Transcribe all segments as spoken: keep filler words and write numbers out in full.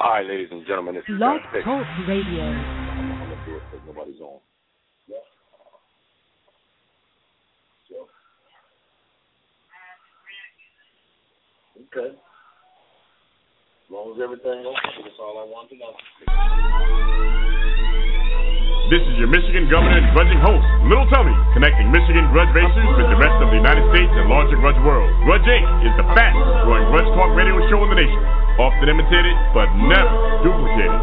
Hi, ladies and gentlemen. This is Blog Talk Radio. I'm gonna do it because nobody's on. Yeah. So. Okay. As long as everything okay, that's all I want to know. This is your Michigan Governor and Grudging host, Little Tony, connecting Michigan grudge racers with the rest of the United States and larger grudge world. Grudge Incorporated is the fastest growing grudge talk radio show in the nation. Often imitated, but never duplicated.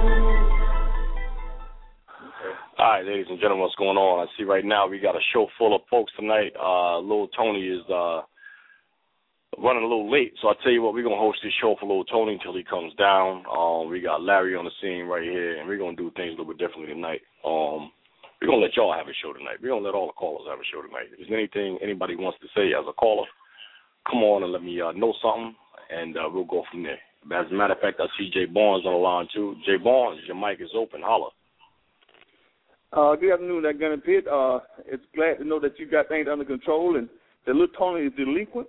All right, ladies and gentlemen, what's going on? I see right now we got a show full of folks tonight. Uh, Little Tony is uh, running a little late, so I'll tell you what, we're going to host this show for Little Tony until he comes down. Um, we got Larry on the scene right here, and we're going to do things a little bit differently tonight. Um, we're going to let y'all have a show tonight. We're going to let all the callers have a show tonight. If there's anything anybody wants to say as a caller, come on and let me uh, know something, and uh, we'll go from there. As a matter of fact, I see Jay Barnes on the line, too. Jay Barnes, your mic is open. Holla. Uh, good afternoon, that Gunner Pitt. Uh, it's glad to know that you got things under control and that Little Tony is delinquent.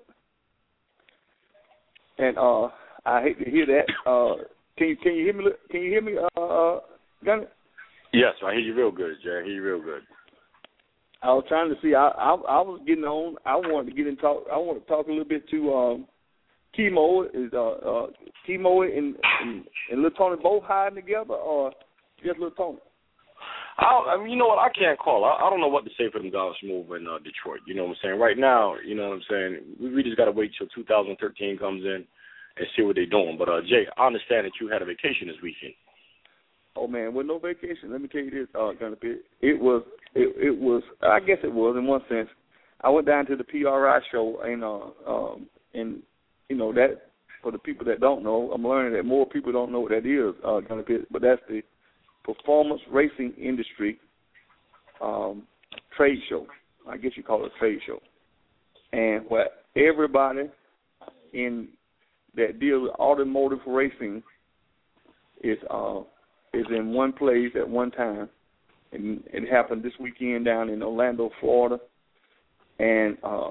And uh, I hate to hear that. Uh, can you can you hear me? Can you hear me, uh, Gunner? Yes, I hear you real good, Jay. I hear you real good. I was trying to see. I, I I was getting on. I wanted to get in talk. I want to talk a little bit to um, Chemo. Is uh, uh, Chemo and, and and Little Tony both hiding together, or just Little Tony? I, I mean, you know what? I can't call. I, I don't know what to say for them guys from over in uh, Detroit. You know what I'm saying? Right now, you know what I'm saying? We, we just got to wait till two thousand thirteen comes in and see what they're doing. But, uh, Jay, I understand that you had a vacation this weekend. Oh, man, with no vacation, let me tell you this, uh, Gunner Pitt. It was, it, it was, I guess it was in one sense. I went down to the P R I show, and, uh, um, and you know, that, for the people that don't know, I'm learning that more people don't know what that is, uh, Gunner Pitt, but that's the Performance Racing Industry um, trade show. I guess you call it a trade show. And where everybody in that deals with automotive racing is uh, is in one place at one time. And it happened this weekend down in Orlando, Florida. And uh,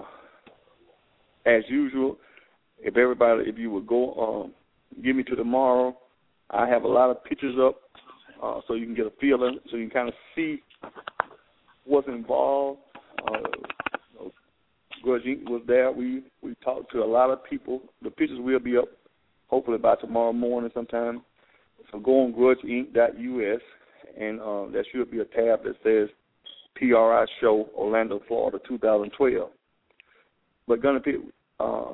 as usual, if everybody, if you would go, um, give me to tomorrow, I have a lot of pictures up uh, so you can get a feeling, so you can kind of see what's involved. Uh, you know, Grudge Incorporated was there. We we talked to a lot of people. The pictures will be up hopefully by tomorrow morning sometime. So go on grudge inc dot U S, and uh, there should be a tab that says P R I Show Orlando, Florida, two thousand twelve. But Gunner Pitt, uh,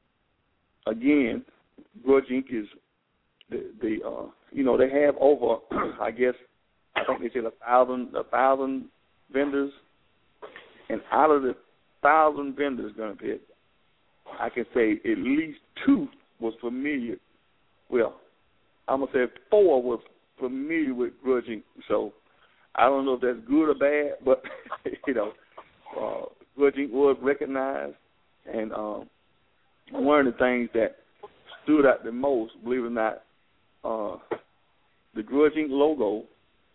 again, Grudge Incorporated is the, the uh, you know, they have over, I guess, I think they said a thousand, a thousand vendors, and out of the thousand vendors, Gunner Pitt, I can say at least two was familiar. Well, I'm gonna say four was familiar with Grudge Incorporated. So I don't know if that's good or bad, but you know, uh, Grudge Incorporated was recognized, and um, one of the things that stood out the most, believe it or not, uh, the Grudge Incorporated logo.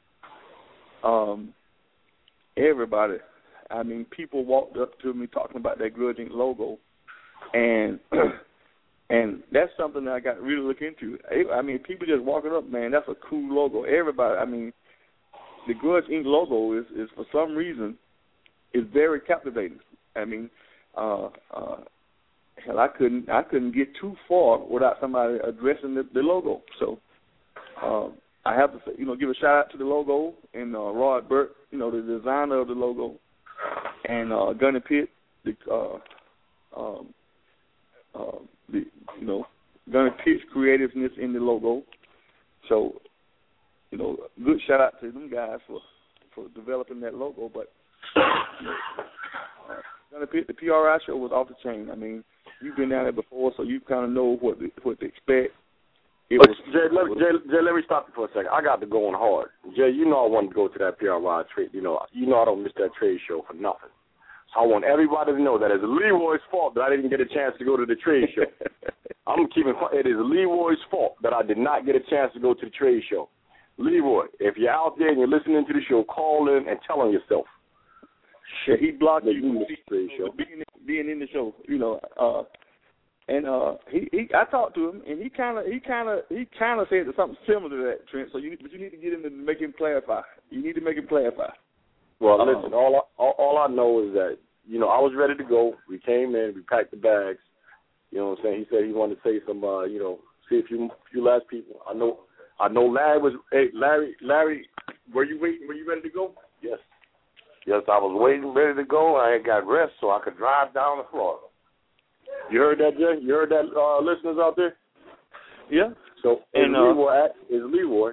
Um, everybody, I mean, people walked up to me talking about that Grudge Incorporated logo, and and that's something that I got to really look into. I mean, people just walking up, man, that's a cool logo. Everybody, I mean, the Grudge Incorporated logo is, is for some reason, is very captivating. I mean, uh, uh, hell, I couldn't I couldn't get too far without somebody addressing the, the logo. So um, I have to, you know, give a shout out to the logo and uh, Rod Burt, you know, the designer of the logo, and uh, Gunner Pitt, the uh, um, uh, the you know Gunner Pitt's creativeness in the logo. So you know, good shout out to them guys for for developing that logo. But you know, uh, Gunner Pitt, the P R I show was off the chain. I mean, you've been down there before, so you kind of know what to, what to expect. It but was, Jay, let, was, Jay, Jay, let me stop you for a second. I got to go on hard. Jay, you know I wanted to go to that P R I trade. You know, you know I don't miss that trade show for nothing. So I want everybody to know that it's Leroy's fault that I didn't get a chance to go to the trade show. I'm keeping it is Leroy's fault that I did not get a chance to go to the trade show. Leroy, if you're out there and you're listening to the show, call in and tell on yourself. Yeah, he blocked that you you from missed the trade show. being, being in the show. You know, uh, And uh, he, he, I talked to him, and he kind of, he kind of, he kind of said something similar to that, Trent. So you, but you need to get him to make him clarify. You need to make him clarify. Well, um, listen, all I, all, all I know is that, you know, I was ready to go. We came in, we packed the bags. You know what I'm saying? He said he wanted to say some, uh, you know, see a few, few last people. I know, I know. Larry was. Hey, Larry, Larry, were you waiting? Were you ready to go? Yes. Yes, I was waiting, ready to go. I had got rest so I could drive down to Florida. You heard that, Jay? You heard that, uh, listeners out there? Yeah. So and is uh, Leroy, at, is Leroy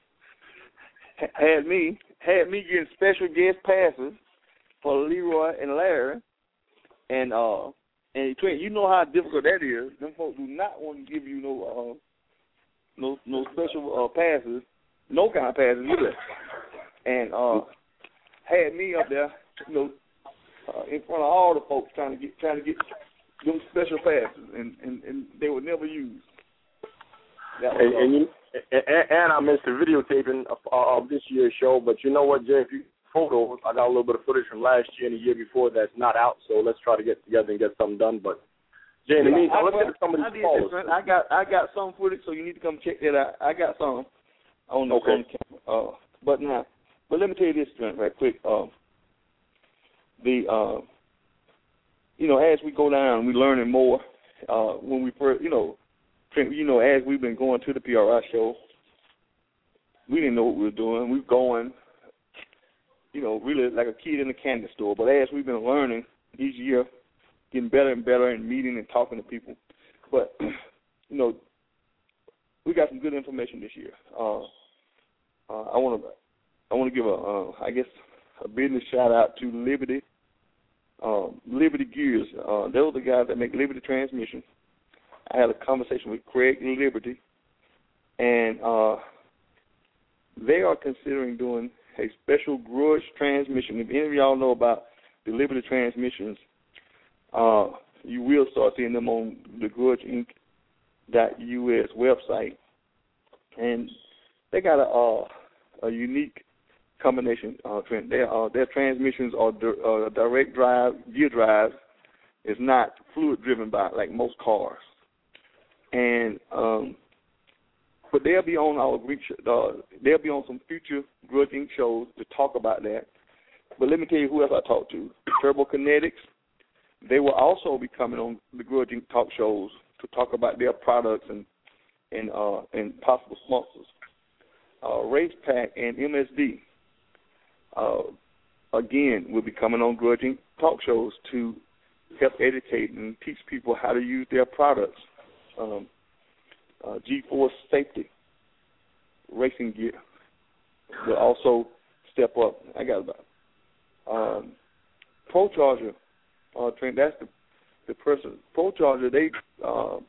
had me had me getting special guest passes for Leroy and Larry, and uh, and Trent, you know how difficult that is. Them folks do not want to give you no uh, no no special uh, passes, no kind of passes either. And uh, had me up there, you know, uh, in front of all the folks trying to get trying to get them special passes, and, and, and they were never used. That was, and, and, you, and, and I missed the videotaping of, of this year's show, but you know what, Jay? If you photos, I got a little bit of footage from last year and the year before that's not out, so let's try to get together and get something done. But Jay, in the meantime, let's get to some of these calls. I got I got some footage, so you need to come check that out. I got some on the, okay. on the camera. Uh, but now, but let me tell you this, Trent, right quick. Um, the uh, you know, as we go down, we're learning more. Uh, when we first, you know, Trent, you know, as we've been going to the P R I show, we didn't know what we were doing. We were going, you know, really like a kid in a candy store. But as we've been learning each year, getting better and better and meeting and talking to people. But, you know, we got some good information this year. Uh, uh, I want to I want to give a, uh, I guess, a business shout-out to Liberty, um, Liberty Gears. Uh, those are the guys that make Liberty transmissions. I had a conversation with Craig Liberty, and uh, they are considering doing a special grudge transmission. If any of y'all know about the Liberty transmissions, uh, you will start seeing them on the grudge inc dot U S website. And they got a, uh, a unique combination, uh, Trent. Their, uh, their transmissions are di uh, direct drive, gear drive. It's not fluid driven by like most cars. And um, but they'll be on our Greek, uh, they'll be on some future Grudge Incorporated shows to talk about that. But let me tell you who else I talked to. Turbo Kinetics. They will also be coming on the Grudge Incorporated talk shows to talk about their products and and uh, and possible sponsors. Uh, Race Pack and M S D uh, again will be coming on Grudge Incorporated talk shows to help educate and teach people how to use their products. Um, uh, G-Force Safety Racing Gear will also step up. I got about um, Pro Charger. Uh, Trent, that's the the person. Pro Charger, they uh,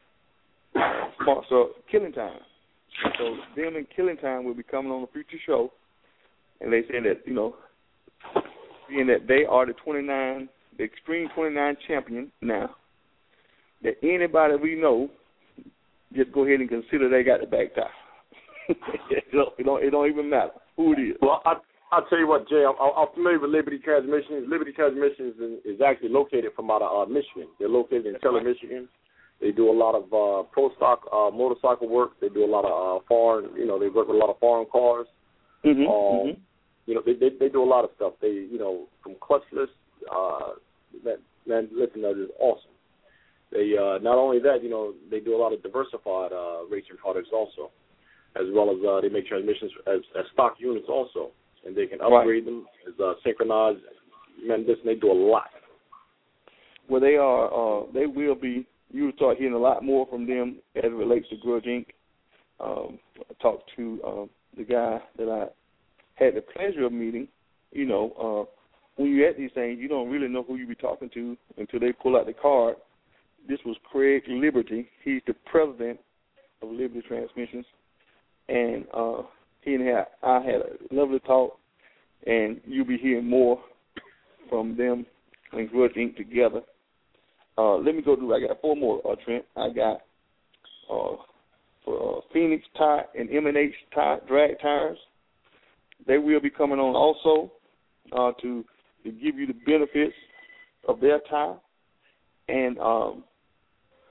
sponsor Killing Time. So them and Killing Time will be coming on a future show, and they say that, you know, being that they are the twenty-nine, the Extreme twenty-nine champion now, that anybody we know, just go ahead and consider they got the back tie. it, don't, it, don't, it don't even matter who it is. Well, I, I'll tell you what, Jay, I'm, I'm familiar with Liberty Transmissions. Liberty Transmissions is, is actually located from out of uh, Michigan. They're located in Keller, Michigan. They do a lot of uh, pro stock uh, motorcycle work. They do a lot of uh, foreign, you know, they work with a lot of foreign cars. Mm-hmm, um, mm-hmm. You know, they, they they do a lot of stuff. They, you know, from clutchless, uh, that, man, listen, that is awesome. They uh, not only that, you know, they do a lot of diversified uh, racing products also, as well as uh, they make transmissions as, as stock units also, and they can upgrade right. them as uh, synchronized. Man, listen, they do a lot. Well, they are. Uh, they will be. You will start hearing a lot more from them as it relates to Grudge Incorporated. Um, I talked to um, the guy that I had the pleasure of meeting. You know, uh, when you're at these things, you don't really know who you be talking to until they pull out the card. This was Craig Liberty. He's the president of Liberty Transmissions, and uh, he and I had a lovely talk, and you'll be hearing more from them and Grudge Incorporated together. Uh, let me go through. I got four more, uh, Trent. I got uh, for uh, Phoenix Tire and M and H tire, drag tires. They will be coming on also uh, to to give you the benefits of their tire. And um,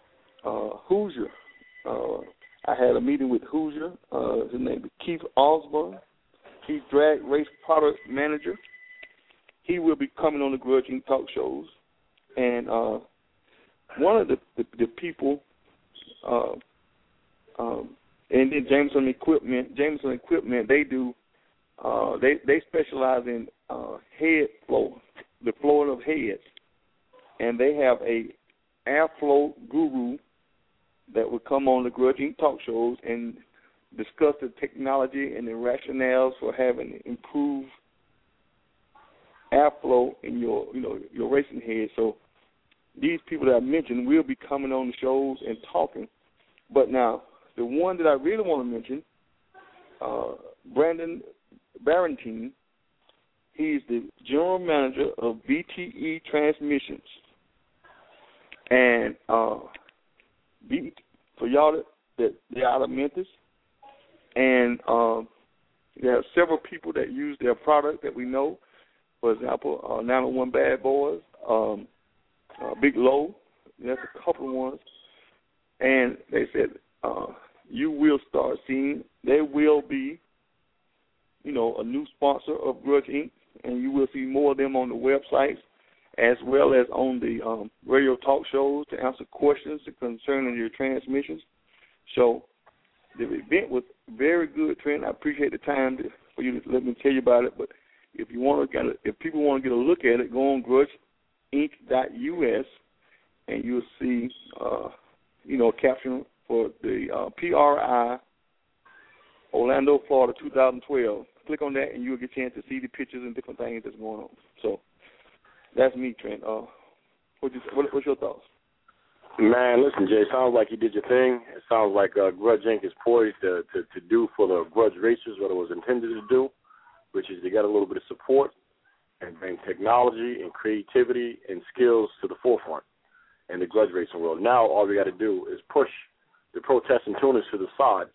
uh, Hoosier. Uh, I had a meeting with Hoosier. Uh, his name is Keith Osborne. He's drag race product manager. He will be coming on the Grudge Incorporated talk shows. And uh, one of the, the, the people, uh, um, and then Jameson Equipment, Jameson Equipment, they do, uh, they, they specialize in uh, head flow, the flowing of heads. And they have a airflow guru that would come on the Grudge Incorporated talk shows and discuss the technology and the rationales for having improved airflow in your, you know, your racing head. So these people that I mentioned will be coming on the shows and talking. But now, the one that I really want to mention, uh, Brandon Barrentine, he's the general manager of B T E Transmissions. And uh, B, for y'all that, that they're out of Memphis, and um, there are several people that use their product that we know. For example, uh, nine oh one Bad Boys, um, uh, Big Low, there's a couple of ones. And they said uh, you will start seeing, there will be, you know, a new sponsor of Grudge Incorporated, and you will see more of them on the websites as well as on the um, radio talk shows to answer questions concerning your transmissions. So the event was very good, Trent. I appreciate the time to, for you to let me tell you about it. But if you want to get, a, if people want to get a look at it, go on grudge inc dot U S and you'll see, uh, you know, a caption for the uh, P R I Orlando, Florida, two thousand twelve. Click on that, and you'll get a chance to see the pictures and different things that's going on. So that's me, Trent. Uh, what you, what, what's your thoughts? Man, listen, Jay, sounds like you did your thing. It sounds like uh, Grudge Incorporated is poised to, to, to do for the Grudge racers what it was intended to do, which is to get a little bit of support and bring technology and creativity and skills to the forefront in the Grudge racing world. Now all we got to do is push the protest and tuners to the side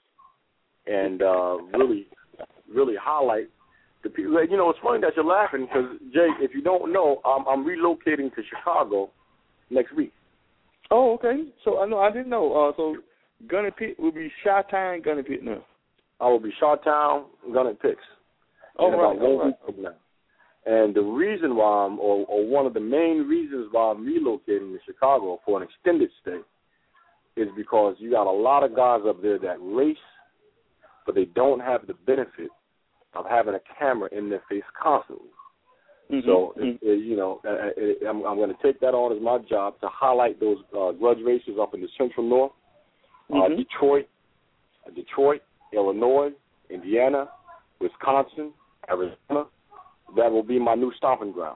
and uh, really, really highlight the people. You know, it's funny that you're laughing because, Jay, if you don't know, I'm, I'm relocating to Chicago next week. Oh, okay. So I know I didn't know. Uh, so Gunny Pit will be Chi-Town, Gunny Pit now. I will be Chi-Town, Gunny Pits. Oh, in right. About one right. week from now. And the reason why I'm, or, or one of the main reasons why I'm relocating to Chicago for an extended stay is because you got a lot of guys up there that race, but they don't have the benefit of having a camera in their face constantly. Mm-hmm. So, mm-hmm. It, it, you know, it, it, I'm, I'm going to take that on as my job to highlight those uh, Grudge racers up in the Central North, mm-hmm. uh, Detroit, uh, Detroit, Illinois, Indiana, Wisconsin, Arizona. That will be my new stomping ground.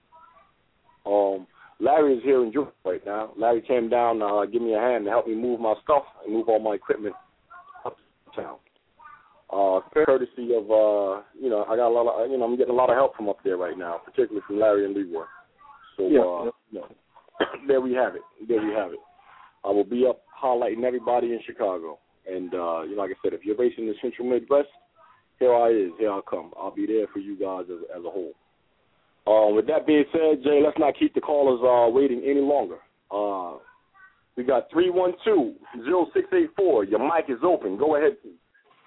Um, Larry is here in Georgia right now. Larry came down to uh, give me a hand to help me move my stuff and move all my equipment up to town. Uh, courtesy of, uh, you know, I got a lot of, you know, I'm getting a lot of help from up there right now, particularly from Larry and Leroy. So, yeah, uh, yeah. You know, there we have it. There we have it. I will be up highlighting everybody in Chicago. And, uh, you know, like I said, if you're racing in the Central Midwest, here I is. Here I come. I'll be there for you guys as, as a whole. Uh, with that being said, Jay, let's not keep the callers uh, waiting any longer. Uh, we got three one two, zero six eight four. Your mic is open. Go ahead, please.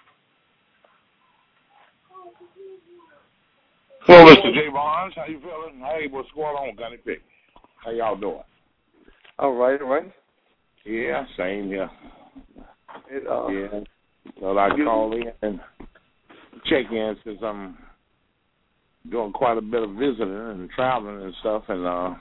Hello, Mister J. Barnes. How you feeling? Hey, what's going on, Gunny Pick? How y'all doing? All right, all right. Yeah, same here. It, uh, yeah. Well, I call in and check in since I'm doing quite a bit of visiting and traveling and stuff, and uh,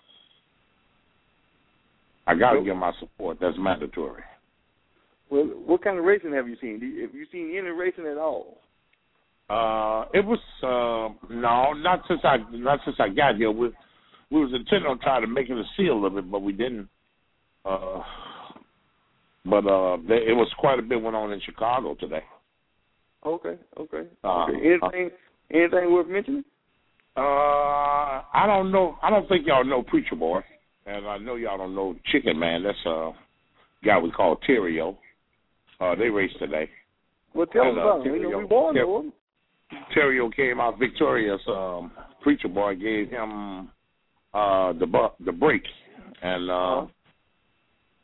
I got to give my support. That's mandatory. Well, what kind of racing have you seen? Have you seen any racing at all? Uh, it was uh, no, not since I not since I got here. We we was intending on trying to make it a seal of it, but we didn't. Uh, but uh, there, it was quite a bit went on in Chicago today. Okay, okay. Uh, okay. Anything uh, anything worth mentioning? Uh, I don't know. I don't think y'all know Preacher Boy, and I know y'all don't know Chicken Man. That's a guy we call Terrio. Uh, they raced today. Well, tell and, us uh, about him. We born to him. Terrio came out victorious. Um, Preacher Boy gave him uh, the bu- the break, and uh,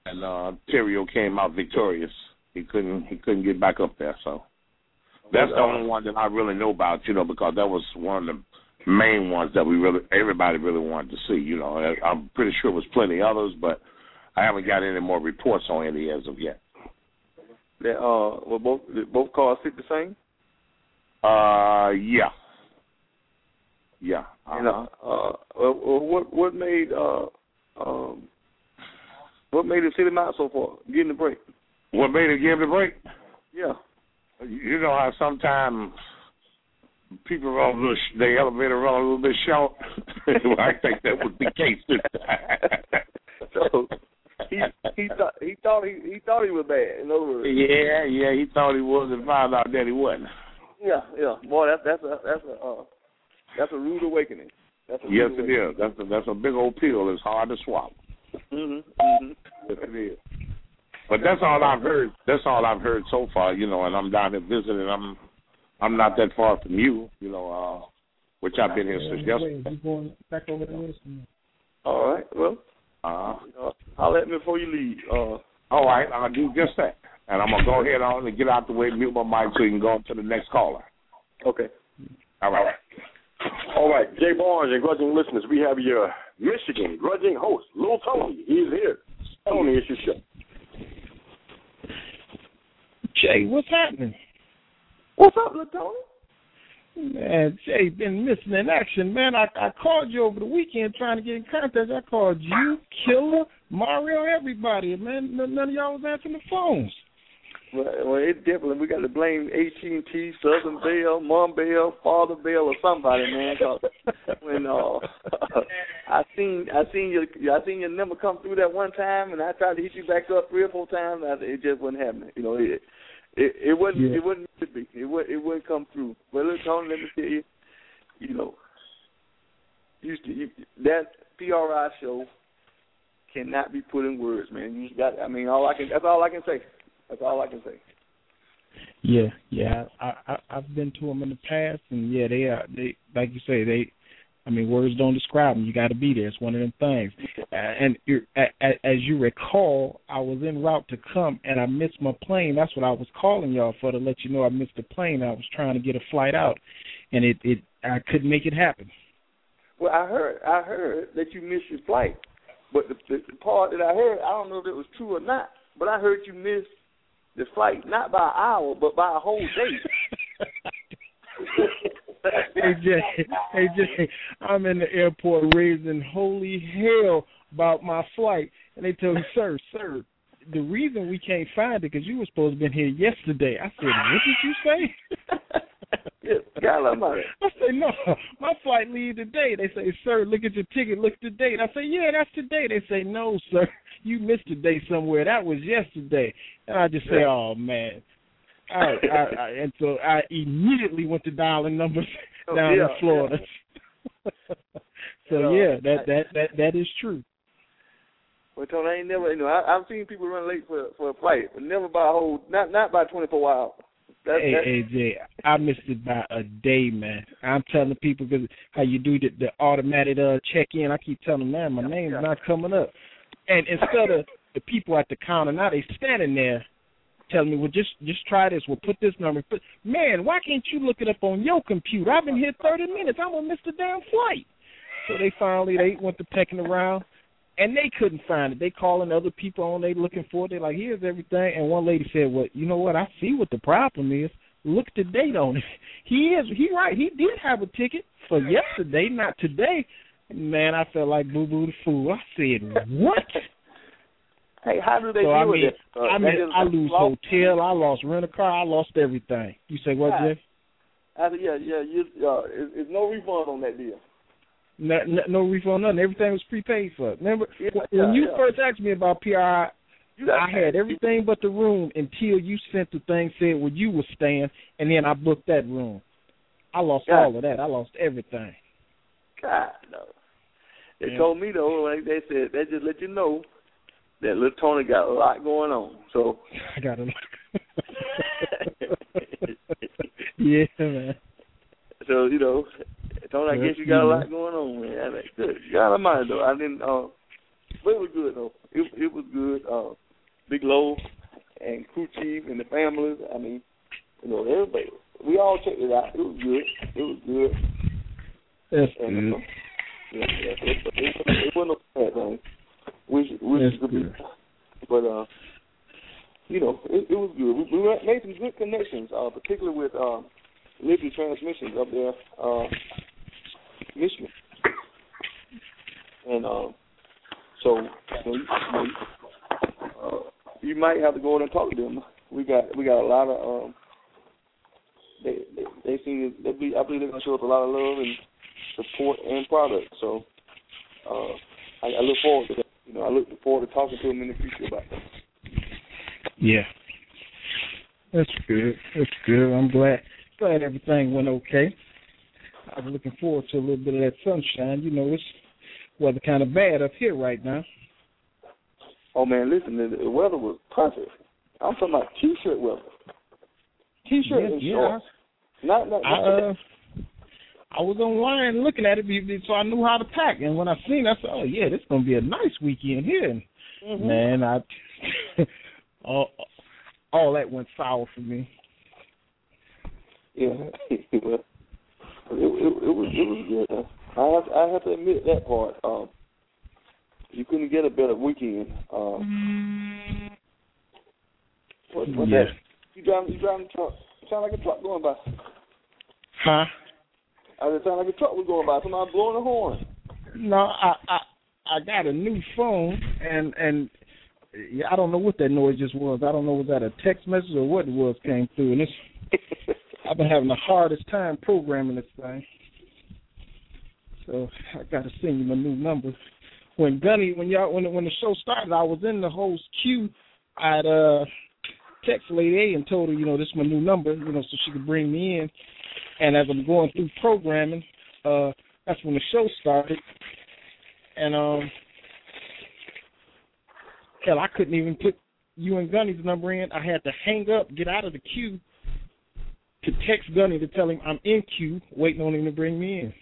and uh, Terrio came out victorious. He couldn't he couldn't get back up there, so that's the only one that I really know about, you know, because that was one of the main ones that we really everybody really wanted to see. You know, I'm pretty sure there was plenty others, but I haven't got any more reports on any as of yet. That uh, were both both cars sit the same? Uh, yeah, yeah. Uh-huh. You know, uh, what what made uh, um, what made him sit him out so far, getting the break? What made him give the break? Yeah. You know how sometimes people run a little, the elevator run a little bit short. Well, I think that was the case this time. So he he thought he thought he he thought he was bad. In other words. Yeah, yeah, he thought he was, and found out that he wasn't. Yeah, yeah, boy, that's that's a that's a uh, that's a rude awakening. That's a yes, rude it awakening. is. That's a, that's a big old pill. It's hard to swallow. Mhm. Mhm. Yes, it is. But that's all I've heard. That's all I've heard so far, you know. And I'm down here visiting. I'm, I'm not that far from you, you know, uh, which I've been here since yesterday. Going back over the list. All right. Well, Uh, uh, I'll let me before you leave. Uh, all right, I'll do just that. And I'm gonna go ahead on and get out the way, mute my mic, so you can go on to the next caller. okay. All right. All right, Jay Barnes and grudging listeners, we have your Michigan grudging host, Lil Tony. He's here. Tony, it's your show. Jay, what's happening? What's up, Lil Tony? Man, Jay, been missing in action, man. I, I called you over the weekend trying to get in contact. I called you, Killer, Mario, everybody, man. None of y'all was answering the phones. Well, well, it's definitely, we got to blame A T and T, Southern Bell, Mom Bell, Father Bell, or somebody, man. Cause when uh, I seen, I seen your, I seen your number come through that one time, and I tried to hit you back up three or four times, and it just wasn't happening. You know, it, it, it wasn't, yeah. it wasn't to be. It would, it wouldn't come through. But look, Tony, let me tell you, you know, you, you, that P R I show cannot be put in words, man. You got, I mean, all I can, that's all I can say. That's all I can say. Yeah, yeah, I, I I've been to them in the past, and yeah, they are. They like you say, they. I mean, words don't describe them. You got to be there. It's one of them things. Uh, and you're, a, a, as you recall, I was en route to come, and I missed my plane. That's what I was calling y'all for, to let you know I missed the plane. I was trying to get a flight out, and it, it I couldn't make it happen. Well, I heard I heard that you missed your flight, but the, the, the part that I heard, I don't know if it was true or not, but I heard you missed the flight not by an hour, but by a whole day. Hey, Jay, hey, Jay, I'm in the airport raising holy hell about my flight, and they told me, sir, sir, the reason we can't find it because you were supposed to have been here yesterday. I said, what did you say? Yeah, God almighty. I say, no, my flight leaves today. They say, sir, look at your ticket, look at the date. I say, yeah, that's today. They say, no, sir, you missed a day somewhere. That was yesterday. And I just say, oh, man. I, I, I, and so I immediately went to dialing numbers oh, down yeah, in Florida. Yeah. So, yeah, that, that, that, that is true. Well, Tony, I ain't never, you know, I, I've seen people run late for for a flight, but never by a whole, not not by twenty-four hours. That, hey, that, hey, Jay, I missed it by a day, man. I'm telling people because how you do the, the automatic uh, check-in. I keep telling them, man, my name's yeah. not coming up. And instead of the people at the counter, now they standing there telling me, well, just just try this. We'll put this number. But, man, why can't you look it up on your computer? I've been here thirty minutes. I'm going to miss the damn flight. So they finally, they went to pecking around, and they couldn't find it. They calling other people on, they looking for it. They're like, here's everything. And one lady said, well, you know what? I see what the problem is. Look at the date on it. He is, he right. He did have a ticket for yesterday, not today. Man, I felt like Boo-Boo the Fool. I said, what? Hey, how do they so, do I mean, it? Uh, I mean, I lose lost? hotel, I lost rent-a-car, I lost everything. You say what, yeah. Jeff? I said, yeah, yeah, you, uh, it's, it's no refund on that deal. No, no, no refund, nothing. Everything was prepaid for. Remember, yeah, when yeah, you yeah. first asked me about P R I, you got I had everything but the room until you sent the thing, said where you were staying, and then I booked that room. I lost God. all of that. I lost everything. God, no. They Yeah. told me, though, like they said, they just let you know that little Tony got a lot going on. So I got a Yeah, man. So, you know, Tony, I guess you got a lot going on, man. I mean, good. God almighty, though. I didn't, uh, but it was good, though. It, it it was good. Uh, Big Low and Crew Chief and the families. I mean, you know, everybody. We all checked it out. It was good. It was good. That's and, good. Uh, yeah, yeah, it, it, it, it wasn't a bad thing. Which, which That's is good. good. But uh, you know, it, it was good. We, we made some good connections, uh, particularly with uh, Liberty Transmissions up there, uh, Michigan. And uh, so, you, know, you, uh, you might have to go in and talk to them. We got we got a lot of um, they they, they seem they be, I believe they're gonna show us a lot of love and support and product. So uh, I, I look forward to that. You know, I look forward to talking to them in the future about that. Yeah, that's good. That's good. I'm glad glad everything went okay. I was looking forward to a little bit of that sunshine. You know, it's weather kind of bad up here right now. Oh man, listen, the, the weather was perfect. I'm talking about t-shirt weather. T-shirt yeah, and yeah. shorts. Not, not, I, uh, I was online looking at it, so I knew how to pack. And when I seen it, I said, "Oh yeah, this is gonna be a nice weekend here." And mm-hmm. man, I all, all that went sour for me. Yeah, well, it, it, it was it was good. I have I have to admit that part. Um, you couldn't get a better weekend. Um, what, what's yeah. that? You driving you driving a truck? It sound like a truck going by. Huh? I it sound like a truck was going by. Somebody blowing a horn. No, I I I got a new phone and and yeah, I don't know what that noise just was. I don't know was that a text message or what it was came through. And it's I've been having the hardest time programming this thing. So I got to send you my new number. When Gunny, when y'all, when when the show started, I was in the host queue. I'd uh, text Lady A and told her, you know, this is my new number, you know, so she could bring me in. And as I'm going through programming, uh, that's when the show started. And um, hell, I couldn't even put you and Gunny's number in. I had to hang up, get out of the queue, to text Gunny to tell him I'm in queue, waiting on him to bring me in.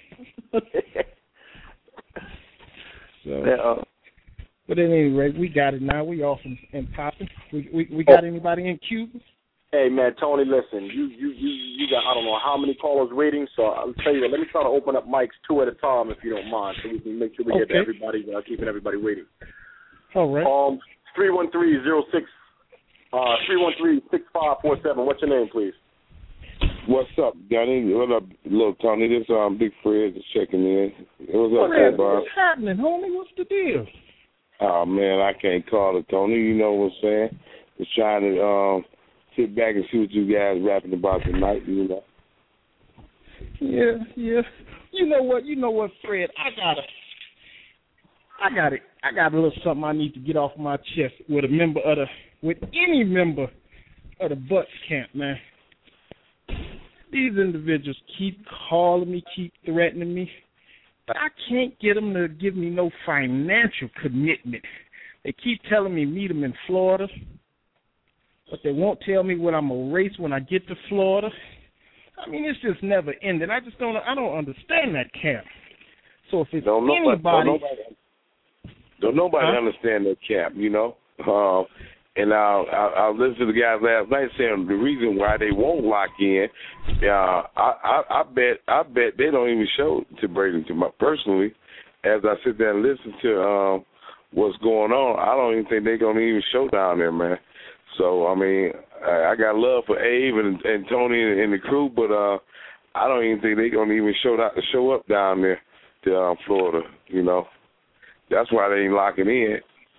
So, yeah, uh, but at any rate, we got it now. We off and, and popping. We, we we got anybody in queue? Hey man, Tony, listen, you you you you got I don't know how many callers waiting, so I'll tell you what. Let me try to open up mics two at a time if you don't mind, so we can make sure we get Okay. to everybody, uh, keeping everybody waiting. All right. Um, three one three zero six, uh, three one three six five four seven. What's your name, please? What's up, Gunny? What up, little Tony? This um Big Fred just checking in. What's up, Fred, Bob? what's happening, homie? What's the deal? Oh man, I can't call it, Tony. You know what I'm saying? Just trying to um sit back and see what you guys rapping about tonight. You know. Yeah, yeah. You know what? You know what, Fred? I got a, I got it. I got a little something I need to get off my chest with a member of the, with any member of the Butts camp, man. These individuals keep calling me, keep threatening me, but I can't get them to give me no financial commitment. They keep telling me meet them in Florida, but they won't tell me what I'm gonna race when I get to Florida. I mean, it's just never ending. I just don't. I don't understand that camp. So if it's don't nobody, anybody, don't nobody, don't nobody huh? understand that camp, you know. Um, And I, I, I listened to the guys last night saying the reason why they won't lock in. Uh, I, I, I bet, I bet they don't even show to Bradenton. My, personally, as I sit there and listen to um, what's going on, I don't even think they're gonna even show down there, man. So I mean, I, I got love for Abe and, and Tony and, and the crew, but uh, I don't even think they're gonna even show that, show up down there to um, Florida. You know, that's why they ain't locking in.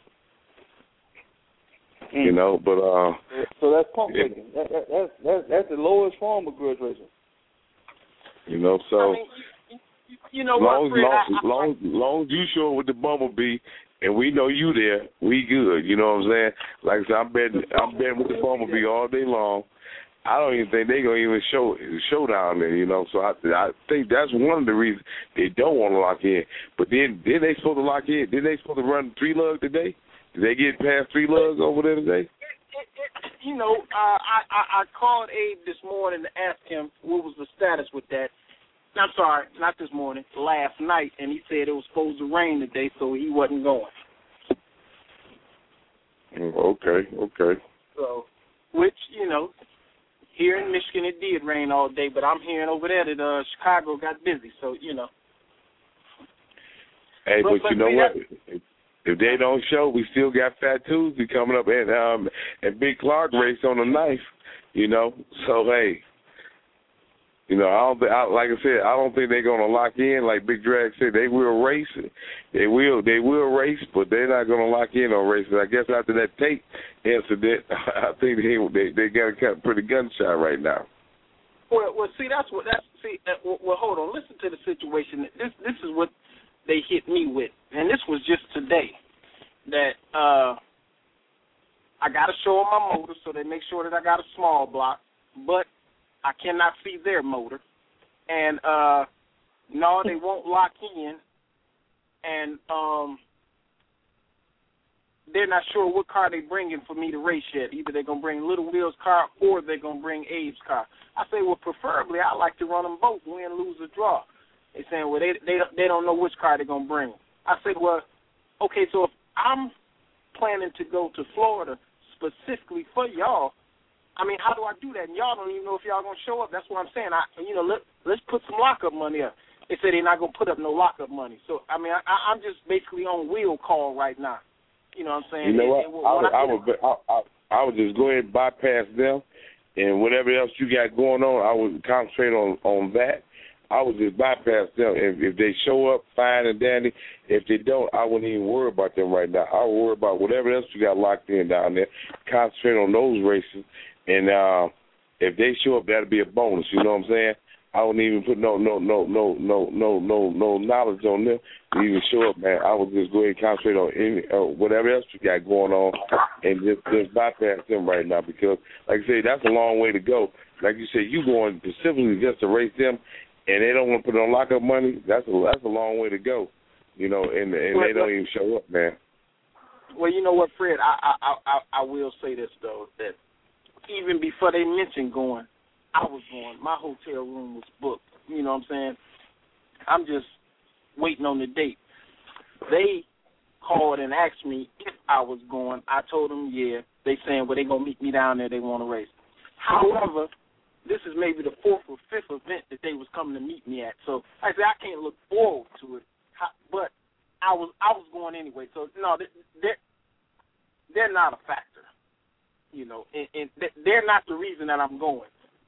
You know, but uh, so that's pump yeah. faking. That, that, that's that's that's the lowest form of grudge racing. You know, so I mean, you, you know long, what, Fred? long, I, I, long, long as you show with the Bumblebee, and we know you there, we good. You know what I'm saying? Like I said, I'm betting, I'm betting with the Bumblebee all day long. I don't even think they're gonna even show show down there. You know, so I I think that's one of the reasons they don't want to lock in. But then, then they supposed to lock in? Did they supposed to run three lug today? Did they get past three lugs over there today? It, it, it, you know, uh, I, I, I called Abe this morning to ask him what was the status with that. I'm sorry, not this morning, last night, and he said it was supposed to rain today, so he wasn't going. Okay, okay. So, which, you know, here in Michigan it did rain all day, but I'm hearing over there that uh, Chicago got busy, so, you know. Hey, but, but, but you know see, what? If, if they don't show, we still got Fat Tuesday coming up and um and Big Clark race on the ninth, you know. So, hey, you know, I don't th- I, like I said, I don't think they're gonna lock in. Like Big Drag said, they will race. They will, they will race, but they're not gonna lock in on races. I guess after that Tate incident, I think they they, they got a pretty gunshot right now. Well, well, see, that's what that's see. Uh, well, well, hold on. Listen to the situation. This this is what they hit me with, and this was just today. That uh, I got to show them my motor, so they make sure that I got a small block, but I cannot see their motor, and uh, no, they won't lock in, and um, they're not sure what car they bringing for me to race yet. Either they're gonna bring Little Will's car or they're gonna bring Abe's car. I say, well, preferably I like to run them both, win, lose, or draw. They saying, well, they they they don't know which car they're gonna bring. I said, well, okay, so if I'm planning to go to Florida specifically for y'all, I mean, how do I do that? And y'all don't even know if y'all going to show up. That's what I'm saying. I, you know, let, let's put some lockup money up. They said they're not going to put up no lockup money. So, I mean, I, I'm just basically on wheel call right now. You know what I'm saying? You know what? And, and I, would, I, I, would, I, I, I would just go ahead and bypass them, and whatever else you got going on, I would concentrate on, on that. I would just bypass them. If, if they show up, fine and dandy. If they don't, I wouldn't even worry about them right now. I would worry about whatever else you got locked in down there. Concentrate on those races. And uh, if they show up, that'll be a bonus. You know what I'm saying? I wouldn't even put no no no no no no no no knowledge on them to even show up, man. I would just go ahead and concentrate on any uh, whatever else you got going on, and just just bypass them right now, because, like I say, that's a long way to go. Like you said, you going specifically just to race them, and they don't want to put on lockup money. That's a that's a long way to go, you know. And and they don't even show up, man. Well, you know what, Fred? I I I, I will say this though, that even before they mentioned going, I was going. My hotel room was booked. You know what I'm saying? I'm just waiting on the date. They called and asked me if I was going. I told them, yeah. They saying, well, they going to meet me down there. They want to race. However, this is maybe the fourth or fifth event that they was coming to meet me at. So, like I said, I can't look forward to it. But I was I was going anyway. So, no, they're, they're not a factor. You know, and, and they're not the reason that I'm going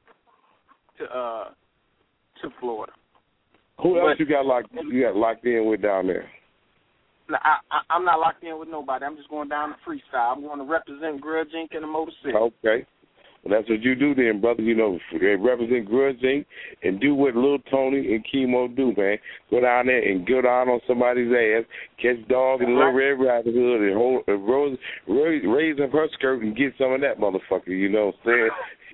to uh to Florida. Who else but, you got locked you got locked in with down there? No, I, I, I'm not locked in with nobody. I'm just going down to freestyle. I'm going to represent Grudge Incorporated and the Motor City. Okay. Well, that's what you do then, brother. You know, represent Grudge Incorporated and do what Lil Tony and Chemo do, man. Go down there and go down on somebody's ass, catch dog and Little Red Riding Hood and, hold, and rose, raise, raise up her skirt and get some of that motherfucker, you know what I'm saying?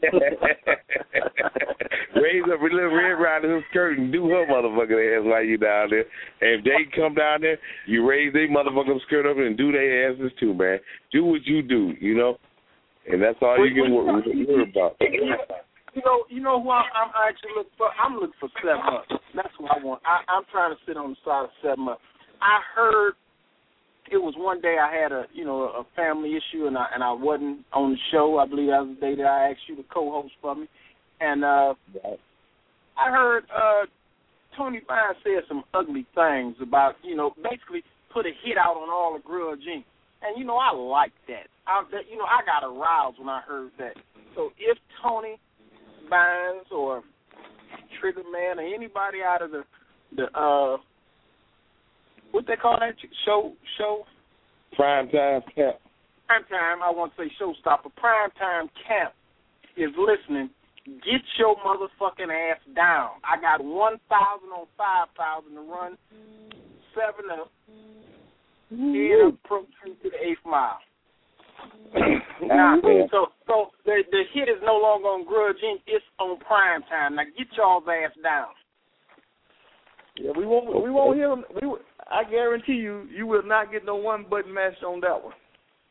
Raise up a Little Red Riding Hood skirt and do her motherfucking ass while you down there. And if they come down there, you raise their motherfucking skirt up and do their asses too, man. Do what you do, you know? And that's all you can worry, worry about. You know, you know who I'm, I'm actually looking for? I'm looking for Seven Up. That's what I want. I, I'm trying to sit on the side of Seven Up. I heard it was one day I had a, you know, a family issue and I and I wasn't on the show. I believe that was the day that I asked you to co-host for me. And uh, I heard uh, Tony Vine said some ugly things about, you know, basically put a hit out on all the Grudge Incorporated. And, you know, I like that. I, that. You know, I got aroused when I heard that. So if Tony Vines or Trigger Man or anybody out of the, the uh, what they call that show, show? Prime Time Camp. Prime Time, I want to say Showstopper. Prime Time Camp is listening. Get your motherfucking ass down. I got one thousand on five thousand to run. Seven Up. And approach to the eighth mile. Now, so so the the hit is no longer on Grudge Incorporated. It's on Prime Time. Now get y'all's ass down. Yeah, we won't we won't hear them. We I guarantee you, you will not get no one button match on that one.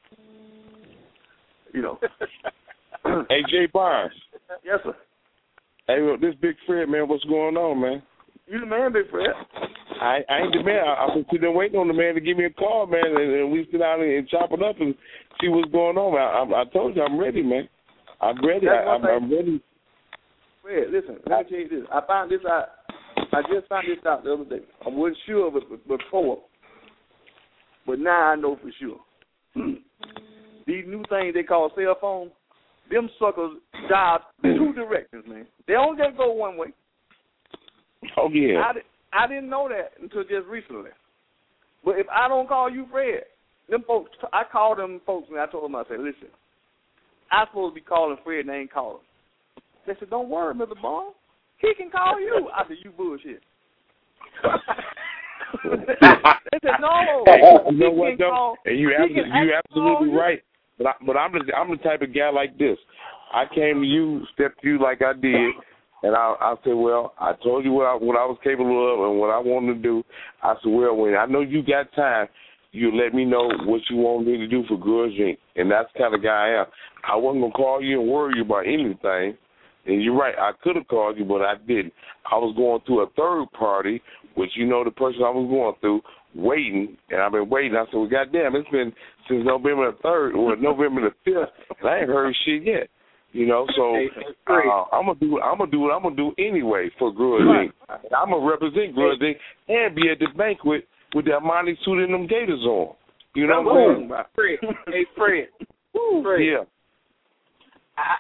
You know. Hey, Jay Barnes. Yes, sir. Hey, well, this Big Fred, man, what's going on, man? You the man, Big Fred. I, I ain't the man. I, I've been sitting there waiting on the man to give me a call, man, and, and we sit down and, and chop it up and see what's going on. I, I, I told you I'm ready, man. I'm ready. I, I'm, I'm ready. Fred, listen, let me tell you this. I found this out. I just found this out the other day. I wasn't sure of it before, but now I know for sure. These new things they call cell phones, them suckers dial two directions, man. They don't just go one way. Oh, yeah. I, I didn't know that until just recently. But if I don't call you Fred, them folks, I called them folks and I told them, I said, listen, I'm supposed to be calling Fred and they ain't calling. They said, don't worry, Mister Bond. He can call you. I said, you bullshit. They said, no. You know what, though? Call, and you absolutely, you absolutely right. But, I, but I'm, the, I'm the type of guy like this. I came to you, stepped to you like I did, and I, I said, well, I told you what I, what I was capable of and what I wanted to do. I said, well, when I know you got time, you let me know what you want me to do for Grudge Incorporated. And that's the kind of guy I am. I wasn't going to call you and worry you about anything. And you're right, I could have called you, but I didn't. I was going through a third party, which you know the person I was going through, waiting, and I've been waiting. I said, well, goddamn, it's been since November the third or November the fifth, and I ain't heard shit yet. You know, so uh, I'm gonna do I'm gonna do what I'm gonna do anyway for Grudge Incorporated. I'm gonna represent Grudge Incorporated and be at the banquet with that Armani suit and them gators on. You know what I'm saying? Fred, hey Fred, Fred. Yeah. I,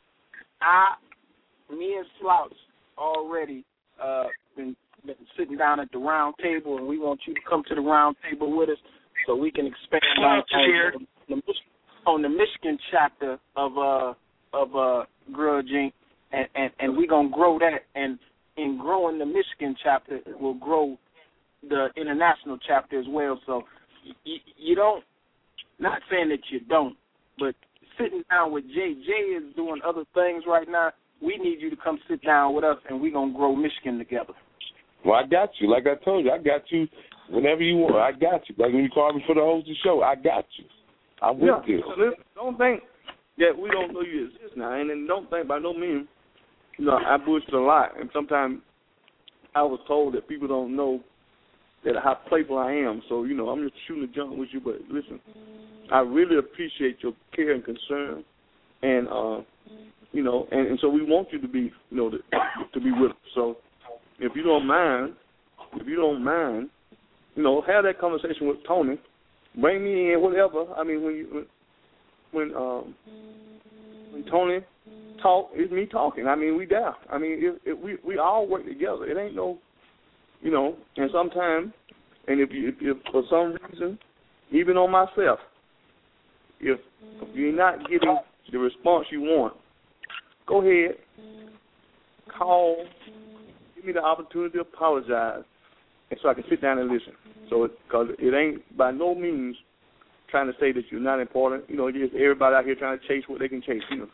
I, me and Slouch already uh, been, been sitting down at the round table, and we want you to come to the round table with us so we can expand on, on, the, on the Michigan chapter of uh of uh Grudge Incorporated, and, and and we gonna grow that, and in growing the Michigan chapter, we'll grow the international chapter as well. So you, you don't, not saying that you don't, but sitting down with Jay. Jay is doing other things right now. We need you to come sit down with us, and we're going to grow Michigan together. Well, I got you. Like I told you, I got you whenever you want. I got you. Like when you called me for the host of the show, I got you. I'm with yeah, you. So listen, don't think that we don't know you exist now, and then don't think by no means, you know, I bullshit a lot. And sometimes I was told that people don't know that how playful I am. So, you know, I'm just shooting a jump with you. But listen, I really appreciate your care and concern, and uh, you know, and, and so we want you to be, you know, to, to be with us. So, if you don't mind, if you don't mind, you know, have that conversation with Tony. Bring me in, whatever. I mean, when you, when um, when Tony talk, it's me talking. I mean, we there. I mean, it, it, we we all work together. It ain't no, you know. And sometimes, and if you if, if for some reason, even on myself, if you're not getting the response you want, go ahead, call, give me the opportunity to apologize, and so I can sit down and listen. So, because it, it ain't by no means trying to say that you're not important. You know, it's just everybody out here trying to chase what they can chase. You know.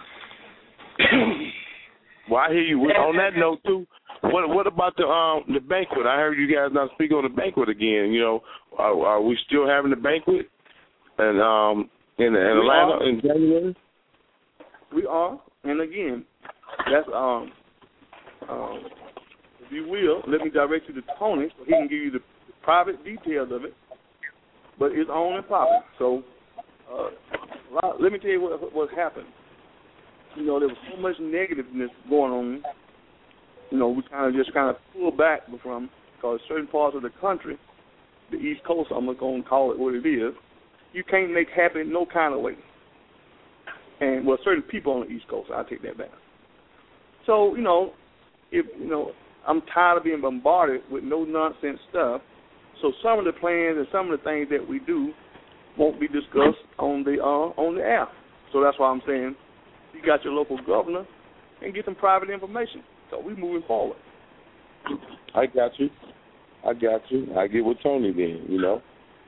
Well, I hear you. On that note too, what what about the um the banquet? I heard you guys not speak on the banquet again. You know, are, are we still having the banquet? And um. In, in Atlanta are. in January? We are. And again, that's, um, um, if you will, let me direct you to Tony so he can give you the private details of it. But it's on and popping. So uh, let me tell you what, what happened. You know, there was so much negativeness going on. You know, we kind of just kind of pulled back from, because certain parts of the country, the East Coast, I'm going to call it what it is, you can't make happen no kind of way. And, well, certain people on the East Coast, I'll take that back. So, you know, if, you know, I'm tired of being bombarded with no-nonsense stuff. So some of the plans and some of the things that we do won't be discussed on the uh, on the air. So that's why I'm saying you got your local governor and get some private information. So we're moving forward. I got you. I got you. I get with Tony then, you know.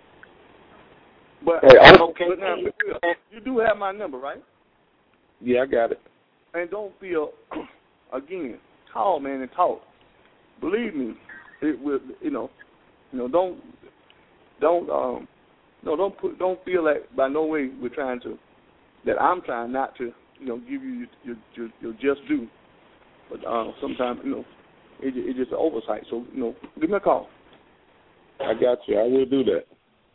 But, hey, okay, but now, you do have my number, right? Yeah, I got it. And don't feel, again, call, man, and talk. Believe me, it will. You know, you know, don't, don't, um, no, don't put, don't feel like by no way we're trying to, that I'm trying not to, you know, give you your your, your just due. But uh, sometimes, you know, it, it's just an oversight. So, you know, give me a call. I got you. I will do that.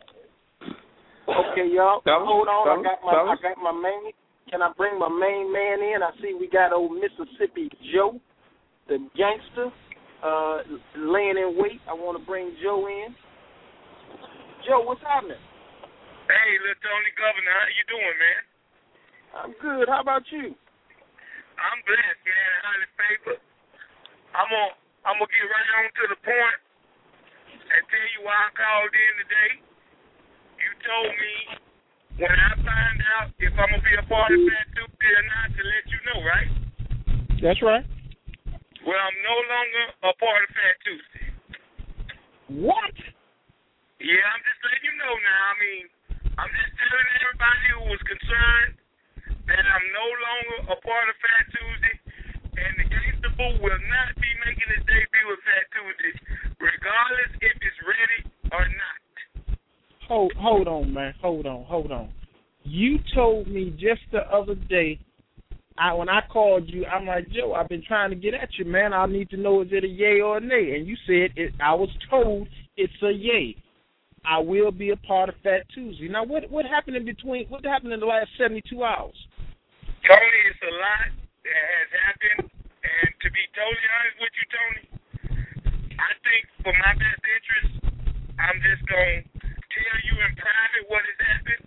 Okay, y'all. Fellas, Hold on. fellas, I got my fellas. I got my main. Can I bring my main man in? I see we got old Mississippi Joe, the gangster, uh, laying in wait. I want to bring Joe in. Joe, what's happening? Hey, little Tony Governor, how you doing, man? I'm good. How about you? I'm blessed, man. Highly favored. I'm gonna I'm gonna get right on to the point and tell you why I called in today. You told me when I find out if I'm gonna be a part of Fat Tuesday or not to let you know, right? That's right. Well, I'm no longer a part of Fat Tuesday. What? Yeah, I'm just letting you know now. I mean, I'm just telling everybody who was concerned that I'm no longer a part of Fat Tuesday, and the Gangsta Boo will not be making his debut with Fat Tuesday, regardless if it's ready or not. Hold, hold on, man. Hold on, hold on. You told me just the other day, I when I called you, I'm like, Joe, I've been trying to get at you, man. I need to know is it a yay or a nay? And you said it. I was told it's a yay. I will be a part of Fat Tuesday. Now, what what happened in between? What happened in the last seventy-two hours? Tony, it's a lot that has happened, and to be totally honest with you, Tony, I think for my best interest, I'm just going to tell you in private what has happened.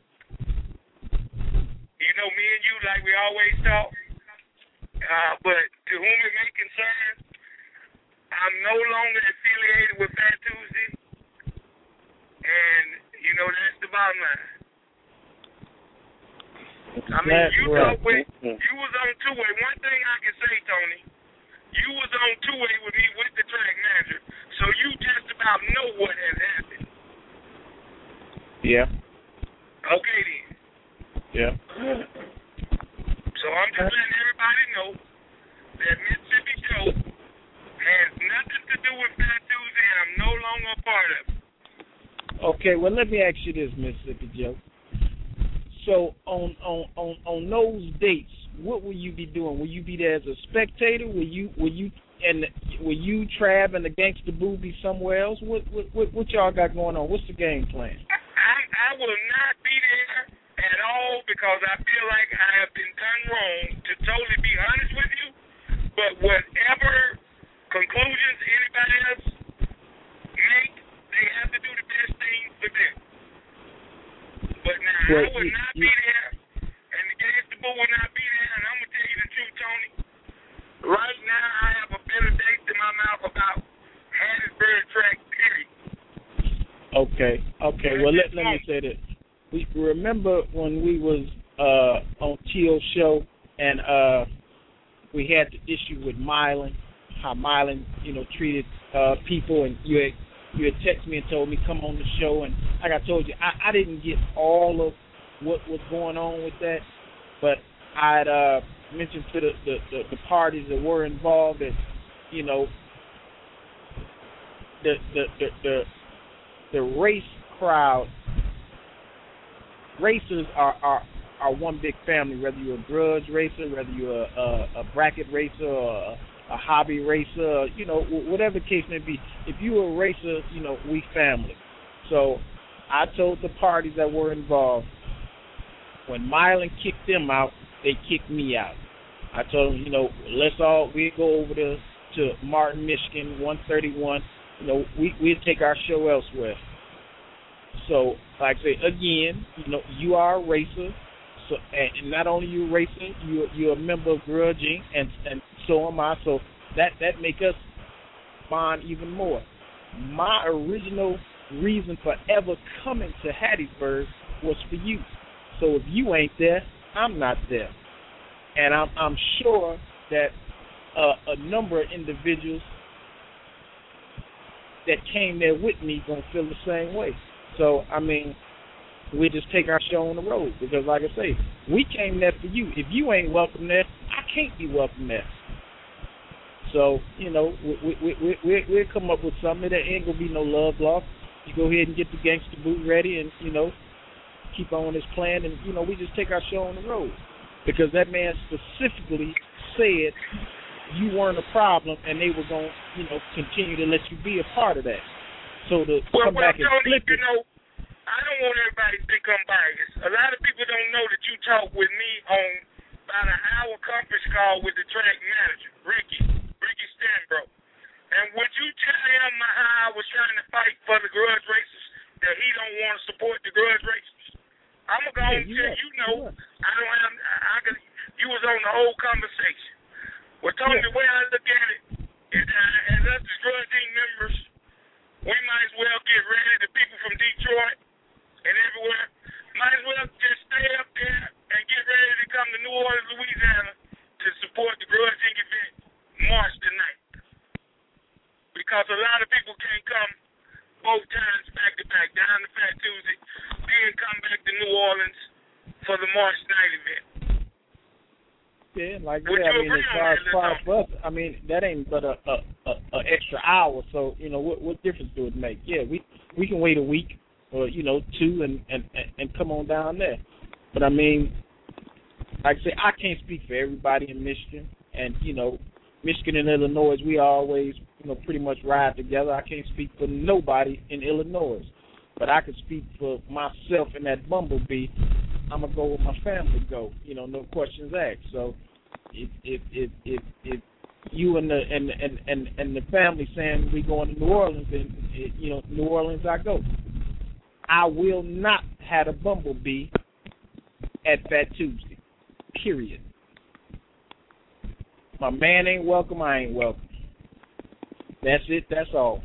You know, me and you, like we always talk, uh, but to whom it may concern, I'm no longer affiliated with Fat Tuesday, and, you know, that's the bottom line. I mean, That's you right. know, when you was on two-way. One thing I can say, Tony, you was on two-way with me with the track manager, so you just about know what has happened. Yeah. Okay, then. Yeah. So I'm just letting everybody know that Mississippi Joe has nothing to do with Fat Tuesday, and I'm no longer a part of it. Okay, well, let me ask you this, Mississippi Joe. So on on, on, on those dates, what will you be doing? Will you be there as a spectator? Will you will you and will you Trav and the Gangsta Boo be somewhere else? What what what, what y'all got going on? What's the game plan? I, I will not be there at all because I feel like I have been done wrong, to totally be honest with you. But whatever conclusions anybody else make, they have to do the best thing for them. But now, well, I would not be there, and the Gangsta Boo will not be there, and I'm going to tell you the truth, Tony. Right now, I have a better taste in my mouth about Hattiesburg track, period. Okay, okay. Well, let, let me say this. We remember when we was uh, on Teal's show, and uh, we had the issue with Mylan, how Mylan, you know, treated uh, people, and you had You had texted me and told me come on the show, and like I told you, I, I didn't get all of what was going on with that, but I'd uh, mentioned to the, the, the, the parties that were involved that, you know, the the, the the the race crowd, racers are, are are one big family. Whether you're a grudge racer, whether you're a, a, a bracket racer, or a, a hobby racer, you know, whatever the case may be. If you're a racer, you know, we family. So I told the parties that were involved, when Mylan kicked them out, they kicked me out. I told them, you know, let's all, we go over to, to Martin, Michigan, one thirty-one. You know, we, we'll take our show elsewhere. So, like I say, again, you know, you are a racer. So, and not only you a racer, you you're a member of Grudge Incorporated, and and so am I. So that that make us bond even more. My original reason for ever coming to Hattiesburg was for you. So if you ain't there, I'm not there, and I'm I'm sure that uh, a number of individuals that came there with me gonna feel the same way. So I mean, we just take our show on the road because, like I say, we came there for you. If you ain't welcome there, I can't be welcome there. So you know, we we we we we'll come up with something. There ain't gonna be no love lost. You go ahead and get the Gangsta Boo ready, and you know, keep on this plan, and you know, we just take our show on the road because that man specifically said you weren't a problem, and they were gonna, you know, continue to let you be a part of that. So to well, come well, back and Tony, flip you it. know, I don't want everybody to think I'm biased. A lot of people don't know that you talked with me on about an hour conference call with the track manager, Ricky, Ricky Stanbro. And would you tell him how I was trying to fight for the grudge racers, that he don't want to support the grudge racers? I'm going to go Yeah, and you tell are. you, no, You are. I don't have, I, I could, you was on the whole conversation. Well, Tony, Yeah. the way I look at it, is, uh, as us as grudge team members, we might as well get ready, the people from Detroit and everywhere, might as well just stay up there and get ready to come to New Orleans, Louisiana to support the grudging event March the ninth. Because a lot of people can't come both times back to back, down to Fat Tuesday, then come back to New Orleans for the March night event. Yeah, like Would yeah, I you mean, agree as on far as that, far Lil' as for us, I mean, that ain't but a, a, a, a extra hour. So you know, what what difference do it make? Yeah, we we can wait a week or you know two and and and come on down there. But I mean, like I say, I can't speak for everybody in Michigan, and you know, Michigan and Illinois, we always you know pretty much ride together. I can't speak for nobody in Illinois, but I can speak for myself in that Bumblebee. I'm gonna go where my family go. You know, no questions asked. So, if if if if, if you and the and and and and the family saying we going to New Orleans, then it, you know, New Orleans I go. I will not have a Bumblebee at Fat Tuesday. Period. My man ain't welcome. I ain't welcome. That's it. That's all.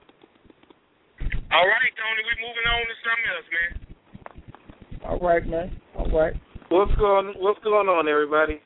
All right, Tony, we moving on to something else, man. All right, man. All right. What's going What's going on, everybody?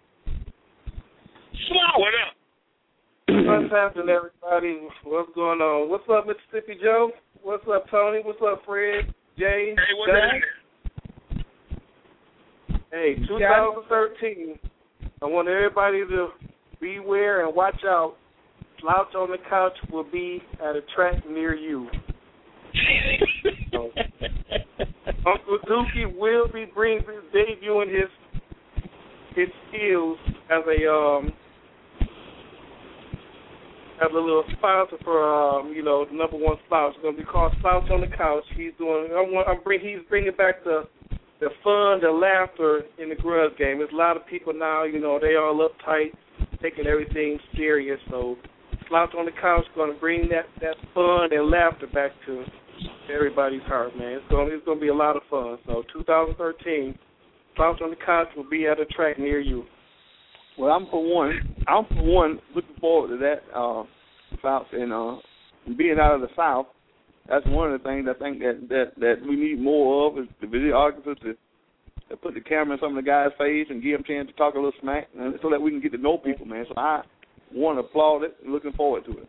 What up? What's happening, everybody? What's going on? What's up, Mississippi Joe? What's up, Tony? What's up, Fred? Jay? Hey, what's Jack? happening? Hey, twenty thirteen. I want everybody to beware and watch out. Slouch on the Couch will be at a track near you. So, Uncle Dookie will be bringing debuting his his skills as a um as a little sponsor for um you know the number one slouch. It's gonna be called Slouch on the Couch. He's doing I want I'm bring he's bringing back the the fun, the laughter in the grudge game. There's a lot of people now, you know, they all uptight, taking everything serious. So Slouch on the Couch is gonna bring that that fun and laughter back to everybody's heart, man. It's going it's going to be a lot of fun. So twenty thirteen, Slouch on the Couch will be at a track near you. Well, I'm for one, I'm for one looking forward to that. Uh, South and uh, being out of the South, that's one of the things I think that that, that we need more of is the videographers to, to put the camera in some of the guys' face and give them a chance to talk a little smack, and so that we can get to know people, man. So I want to applaud it and looking forward to it.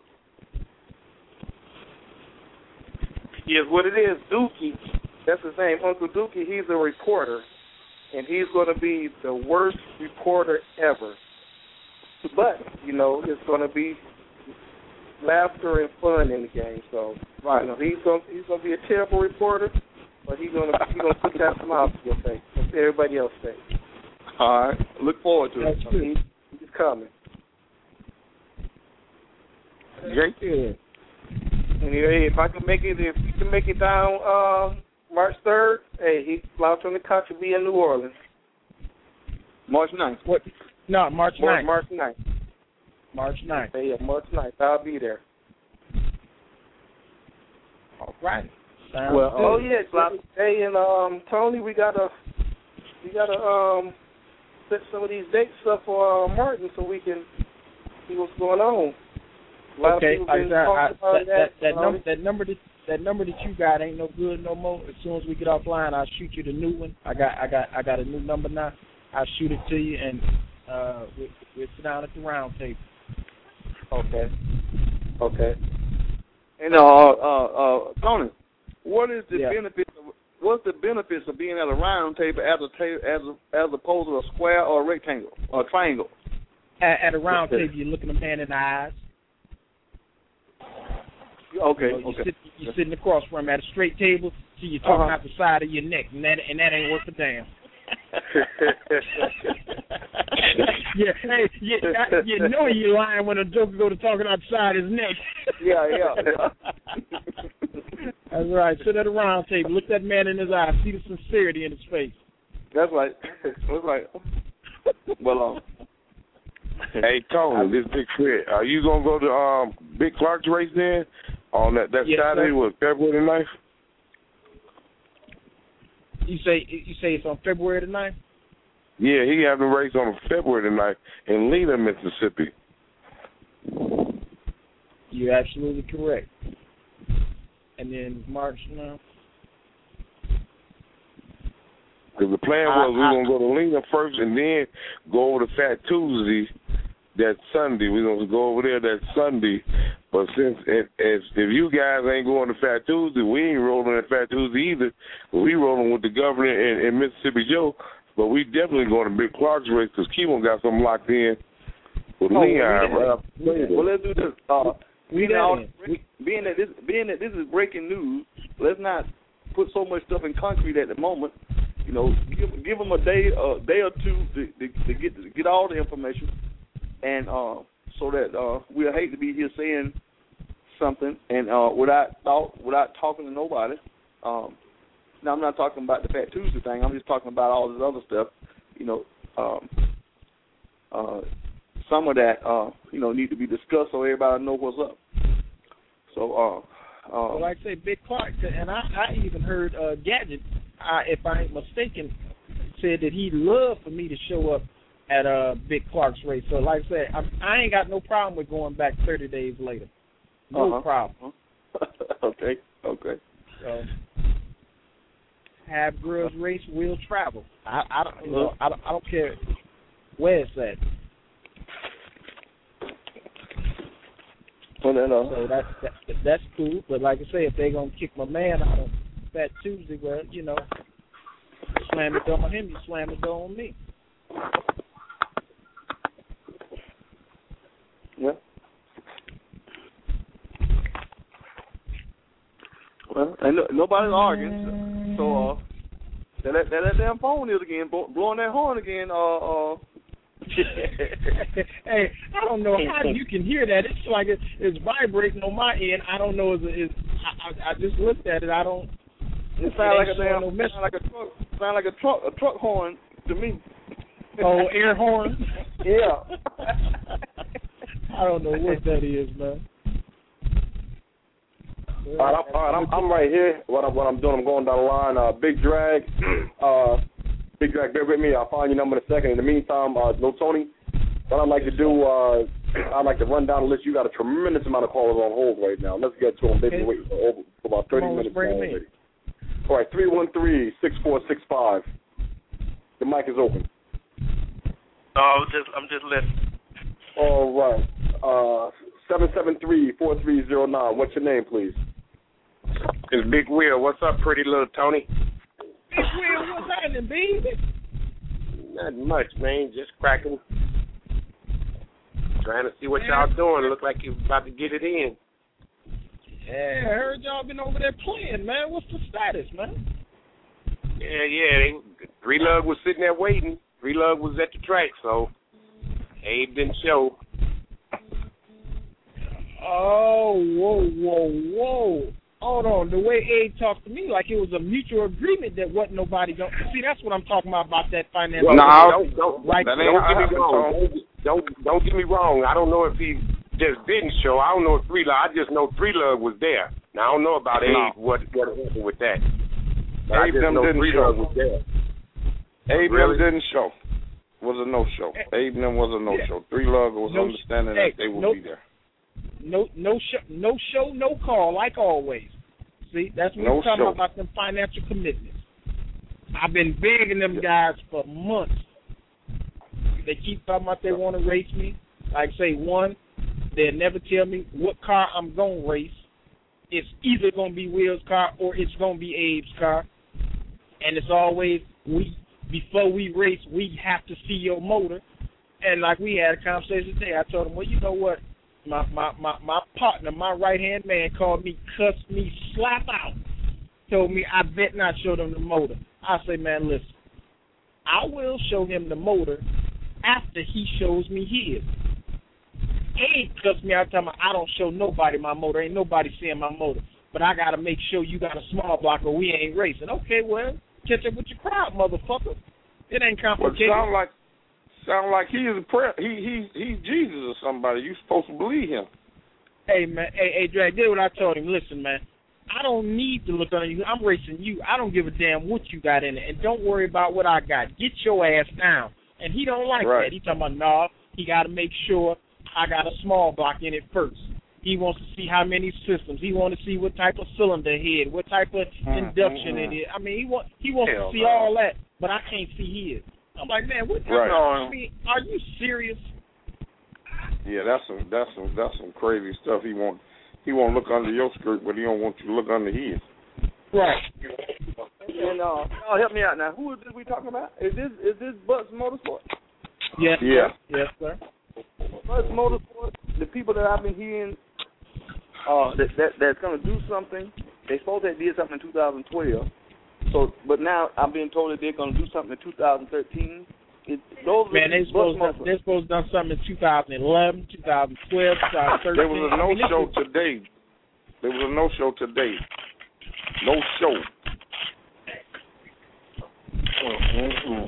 Yes, what it is, Dookie, that's his name, Uncle Dookie, he's a reporter, and he's going to be the worst reporter ever. But, you know, it's going to be laughter and fun in the game. So, right. you know, he's going he's going to be a terrible reporter, but he's going to he's going to put that smile to your face, as everybody else says. All right, look forward to That's it. good. He's, he's coming. Very good. Anyway, if I can make it, if you can make it down uh, March third, hey, he Slouch on the Couch will be in New Orleans. March ninth. What? No, March ninth. March ninth. March ninth. Hey, yeah, March ninth. I'll be there. All right. Sounds well, good. oh yeah, Slouch. Hey, and um, Tony, we gotta we gotta um set some of these dates up for uh, Martin so we can see what's going on. A lot Okay, of I, people I, I, been talking about that, that, that, um, number, that number that that number that you got ain't no good no more. As soon as we get offline, I'll shoot you the new one. I got I got I got a new number now. I'll shoot it to you, and uh, we'll, we'll sit down at the round table. Okay. Okay. And uh, uh, uh, Tony, what is the Yeah. benefit? Of, what's the benefits of being at a round table as a ta- as a, as opposed to a square or a rectangle or a triangle? At, at a round table, you're looking a man in the eyes. Okay, You know, you okay. sit, you're sitting across from him at a straight table, so you're talking Uh-huh. out the side of your neck, and that and that ain't worth a damn. yeah, hey, you, I, you know you're lying when a joker go to talking outside his neck. Yeah, yeah. That's right. Sit at a round table. Look that man in his eyes. See the sincerity in his face. That's right. That's right. Well, um. Hey, Tony, this Big Fred. Are you going to go to um, Big Clark's race then on that, that yes, Saturday, sir. what, February the ninth? You say you say it's on February the ninth? Yeah, he having a race on February the ninth in Lena, Mississippi. You're absolutely correct. And then March now. Because the plan was we were going to go to Lena first and then go over to Fat Tuesday that Sunday. We're going to go over there that Sunday. But since if, if, if you guys ain't going to Fat Tuesday, we ain't rolling at Fat Tuesday either. But we rolling with the governor and, and Mississippi Joe. But we definitely going to Big Clark's race because Kimo got something locked in with oh, Leon. Well, well, let's do this. Uh, we being, all, we, being that this being that this is breaking news, let's not put so much stuff in concrete at the moment. You know, give give them a day, a day or two to, to, to get to get all the information, and uh, so that uh, we'll hate to be here saying something and uh, without thought, without talking to nobody. Um, now, I'm not talking about the Fat Tuesday thing. I'm just talking about all this other stuff. You know, um, uh, some of that uh, you know need to be discussed so everybody know what's up. So, uh, uh, well, like I say, Big Clark, and I, I even heard uh, Gadget. I, if I ain't mistaken, said that he'd love for me to show up at uh, Big Clark's race. So, like I said, I, I ain't got no problem with going back thirty days later. No uh-huh. problem. okay, okay. So, have girls race, we'll travel. I, I don't, you know, I don't, I don't care where it's at. Well, then, uh, so that, that that's cool. But like I say, if they're gonna kick my man out on Fat Tuesday, well, you know, slam it on him, you slam it on me. Yeah. Well, and no, nobody's arguing, so, so uh, that that, that damn phone is again blowing that horn again. Uh, uh. Hey, I don't know how you can hear that. It's like it, it's vibrating on my end. I don't know. Is it? I, I, I just looked at it. I don't. It sounds like a damn. No sound like a truck. Sound like a truck. A truck horn to me. Oh, air horn. Yeah. I don't know what that is, man. All right, I'm, all right, I'm, I'm right here. What I'm, what I'm doing, I'm going down the line. Uh, Big Drag, uh, Big Drag, bear with me. I'll find your number in a second. In the meantime, uh, no Tony. What I'd like to do, uh, I'd like to run down the list. You got a tremendous amount of callers on hold right now. Let's get to them. They've been waiting for, over, for about thirty on, minutes now me. already. All right, three one three, six four six five. The mic is open. Oh, I'm just, I'm just listening. All right. Uh, seven seven three, four three zero nine. What's your name, please? It's Big Will. What's up, pretty little Tony? Big Will, what's happening, baby? Not much, man. Just cracking. Trying to see what y'all doing. Look like you're about to get it in. Yeah, I heard y'all been over there playing, man. What's the status, man? Yeah, yeah. They, Three Lug was sitting there waiting. Three Lug was at the track, so Abe didn't show. Oh, whoa, whoa, whoa. Hold on. The way Abe talked to me, like it was a mutual agreement that wasn't nobody going to. See, that's what I'm talking about, about that financial. Well, no, don't, don't, right don't get me wrong. Don't, don't get me wrong. I don't know if he just didn't show. I don't know if Three Lug. I just know Three Lug was there. Now, I don't know about Abe, no. what, what happened with that. But Abe them didn't show. Was there. Abe really? them didn't show. Was a no-show. Abe them was a no-show. Three Lug was no, understanding hey, that they would no, be there. No, no show, no show, no call, like always. See, that's what no we're talking show. about, them financial commitments. I've been begging them guys for months. They keep talking about they want to race me. Like, say, one, they'll never tell me what car I'm going to race. It's either going to be Will's car or it's going to be Abe's car. And it's always, we before we race, we have to see your motor. And like we had a conversation today, I told him, well, you know what? My my, my, my partner, my right-hand man, called me, cussed me, slap out. Told me I bet not show them the motor. I say, man, listen, I will show him the motor after he shows me his. Abe cussed me out, telling me I don't show nobody my motor. Ain't nobody seeing my motor. but I got to make sure you got a small block or we ain't racing. Okay, well, catch up with your crowd, motherfucker. It ain't complicated. Well, sound like sound like he is a prayer. He he he's Jesus or somebody. You supposed to believe him. Hey man, hey hey Drag, did what I told him. Listen, man, I don't need to look under you. I'm racing you. I don't give a damn what you got in it, and don't worry about what I got. Get your ass down. And he don't like right. that. He talking about no. He got to make sure I got a small block in it first. He wants to see how many systems. He wants to see what type of cylinder head, what type of mm-hmm. induction it is. I mean, he want he wants Hell to see man. all that, but I can't see his. I'm like, man, what? Right. I mean, are you serious? Yeah, that's some that's some that's some crazy stuff. He want he won't look under your skirt, but he don't want you to look under his. Right. And uh, oh, help me out now. Who is this we talking about? Is this is this Butts Motorsport? Yes. Yeah. Sir. Yes, sir. Butts Motorsport. The people that I've been hearing, uh, that that that's gonna do something. They supposed to did something in two thousand twelve. So, but now I'm being told that they're gonna do something in two thousand thirteen. It, those Man, they supposed to, they're supposed to done something in two thousand eleven, two thousand twelve, two thousand thirteen. There was a no I mean, show is... today. There was a no show today. No show. Mm-hmm.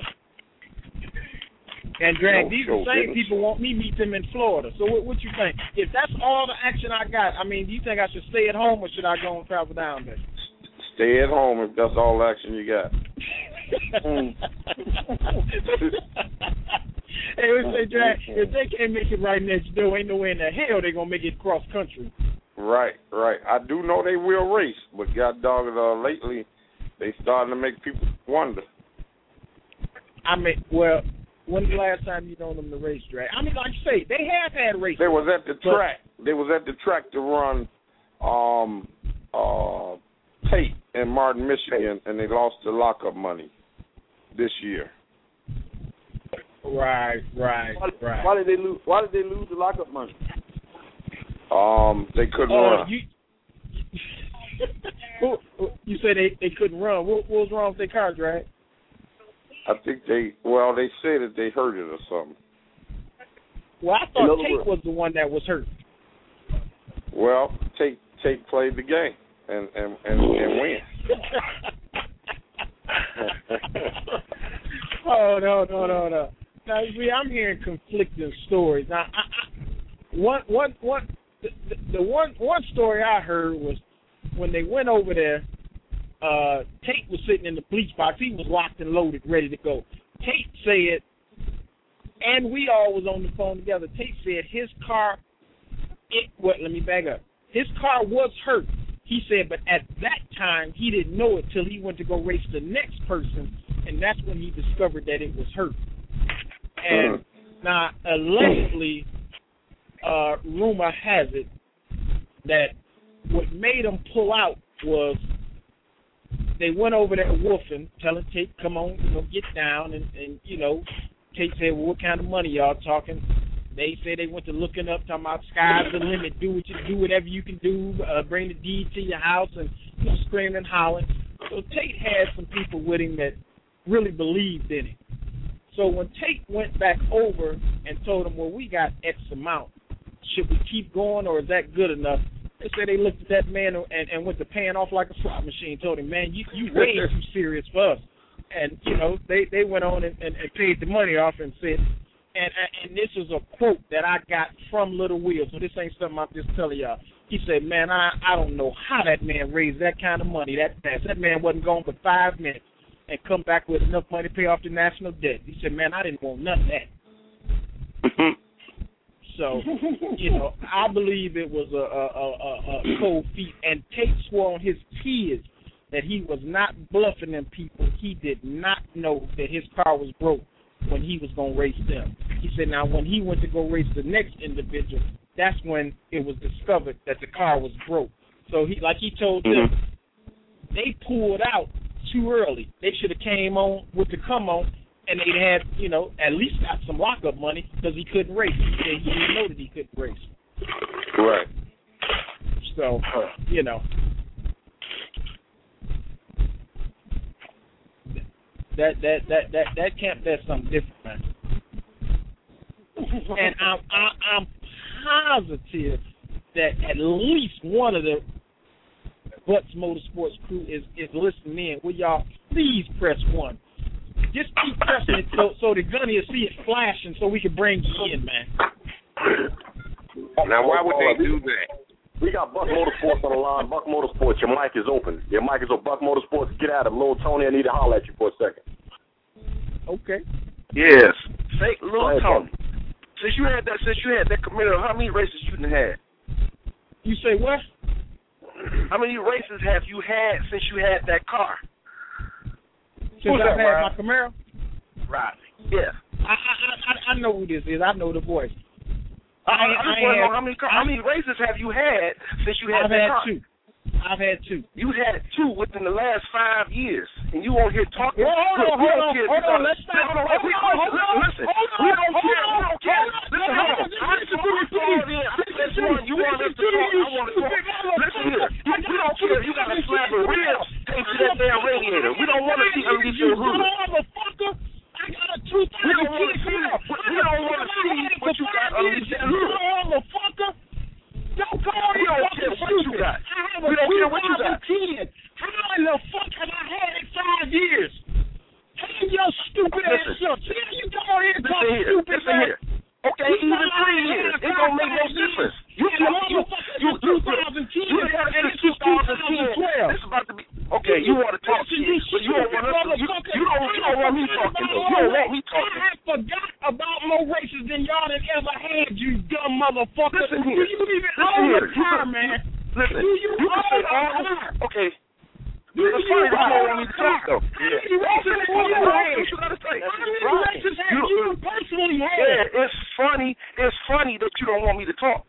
And Drag, no these show, the same goodness. people want me meet them in Florida. So what, what you think? If that's all the action I got, I mean, do you think I should stay at home or should I go and travel down there? Stay at home if that's all the action you got. mm. Hey, we say, Drag, if they can't make it right next door, ain't no way in the hell they're going to make it cross country. Right, right. I do know they will race, but God dog it, uh, lately they starting to make people wonder. I mean, well, when's the last time you known them to race, Drag? I mean, like you say, they have had races. They was at the track. They was at the track to run um, uh, Tate in Martin, Michigan, and they lost the lockup money this year. Right, right, why, right. Why did they lose? Why did they lose the lockup money? Um, they couldn't uh, run. You, you said they, they couldn't run. What, what was wrong with their car, Drag? I think they, well, they said that they hurt it or something. Well, I thought Tate was the one that was hurt. Well, Tate, Tate played the game and, and, and, and win. oh, no, no, no, no. Now, see, I'm hearing conflicting stories. Now, I, I, one, one, one, the, the, the one, one story I heard was when they went over there, uh, Tate was sitting in the bleach box. He was locked and loaded, ready to go. Tate said, and we all was on the phone together, Tate said his car, it, what, let me back up. His car was hurt. He said, but at that time, he didn't know it till he went to go race the next person, and that's when he discovered that it was hurt. And uh, now, allegedly, uh, rumor has it that what made him pull out was they went over there woofing, telling Tate, come on, you know, get down, and, and you know, Tate said, well, what kind of money y'all talking? They said they went to looking up, talking about sky's the limit, do what you do, whatever you can do, uh, bring the deed to your house, and you know, screaming and hollering. So Tate had some people with him that really believed in him. So when Tate went back over and told him, well, we got X amount, should we keep going or is that good enough? They said they looked at that man and, and went to paying off like a slot machine, told him, man, you, you way too serious for us. And, you know, they, they went on and, and, and paid the money off and said, and and this is a quote that I got from Little Will, so this ain't something I'm just telling y'all. He said, man, I, I don't know how that man raised that kind of money that fast. That man wasn't gone for five minutes and come back with enough money to pay off the national debt. He said, man, I didn't want none of that. So, you know, I believe it was a, a, a, a cold feat. And Tate swore on his kids that he was not bluffing them people. He did not know that his car was broke when he was going to race them. He said, now, when he went to go race the next individual, that's when it was discovered that the car was broke. So, he, like he told them, mm-hmm. they pulled out too early. They should have came on with the come on, and they'd had, you know, at least got some lockup money because he couldn't race. He said he didn't know that he couldn't race. Right. So, you know. That that that that that camp does something different, man. And I'm I, I'm positive that at least one of the Butts Motorsports crew is, is listening in. Will y'all please press one? Just keep pressing it so, so the gunny will see it flashing so we can bring you in, man. Now, why would they do that? We got Buck Motorsports on the line. Buck Motorsports, your mic is open. Your mic is open. Buck Motorsports, get at him. Little Tony, I need to holler at you for a second. Okay. Yes. Say, Little Tony, since you had that, since you had that Camaro, how many races you done had? You say what? How many races have you had since you had that car? Since I've had my Camaro? Right. Yeah. I, I I I know who this is. I know the voice. I, I, I just want to know how many car, how many races have you had since you had I've that had car? two. I've had two. You had two within the last five years, and you on here talking. Well, hold on, hold on, hold on. Let's stop. Hold on, hold on. Listen, we don't care. We don't care. Listen, hold on. I just want to call in. I just want you want us to talk. I want to talk. Listen here. We don't care if you got a slab of ribs taped to that damn radiator. We don't want to see underneath your hood. I got a two thousand. We don't want to see. We don't want to see what you got underneath your hood. Motherfucker. Don't call we don't care what you got. We don't care what you got. How in the fuck have I had it five years? Hang your stupid ass up. See how you go ahead and talk stupid Listen here. Okay, even three years. It don't make no difference. You you you you you you had it since two thousand ten. This is about to be okay. You want to talk shit, but you don't want us. You, you don't you don't want me talking though. You don't want me talking. I forgot about more races than y'all that ever had. You dumb motherfucker. Listen here. You even Listen here. the car, man. Listen. You can say all. Okay. You it's funny that you don't want me to talk though. Yeah. How many races have you had? How many races have you personally had? Yeah, it's funny. It's funny that you don't want me to talk.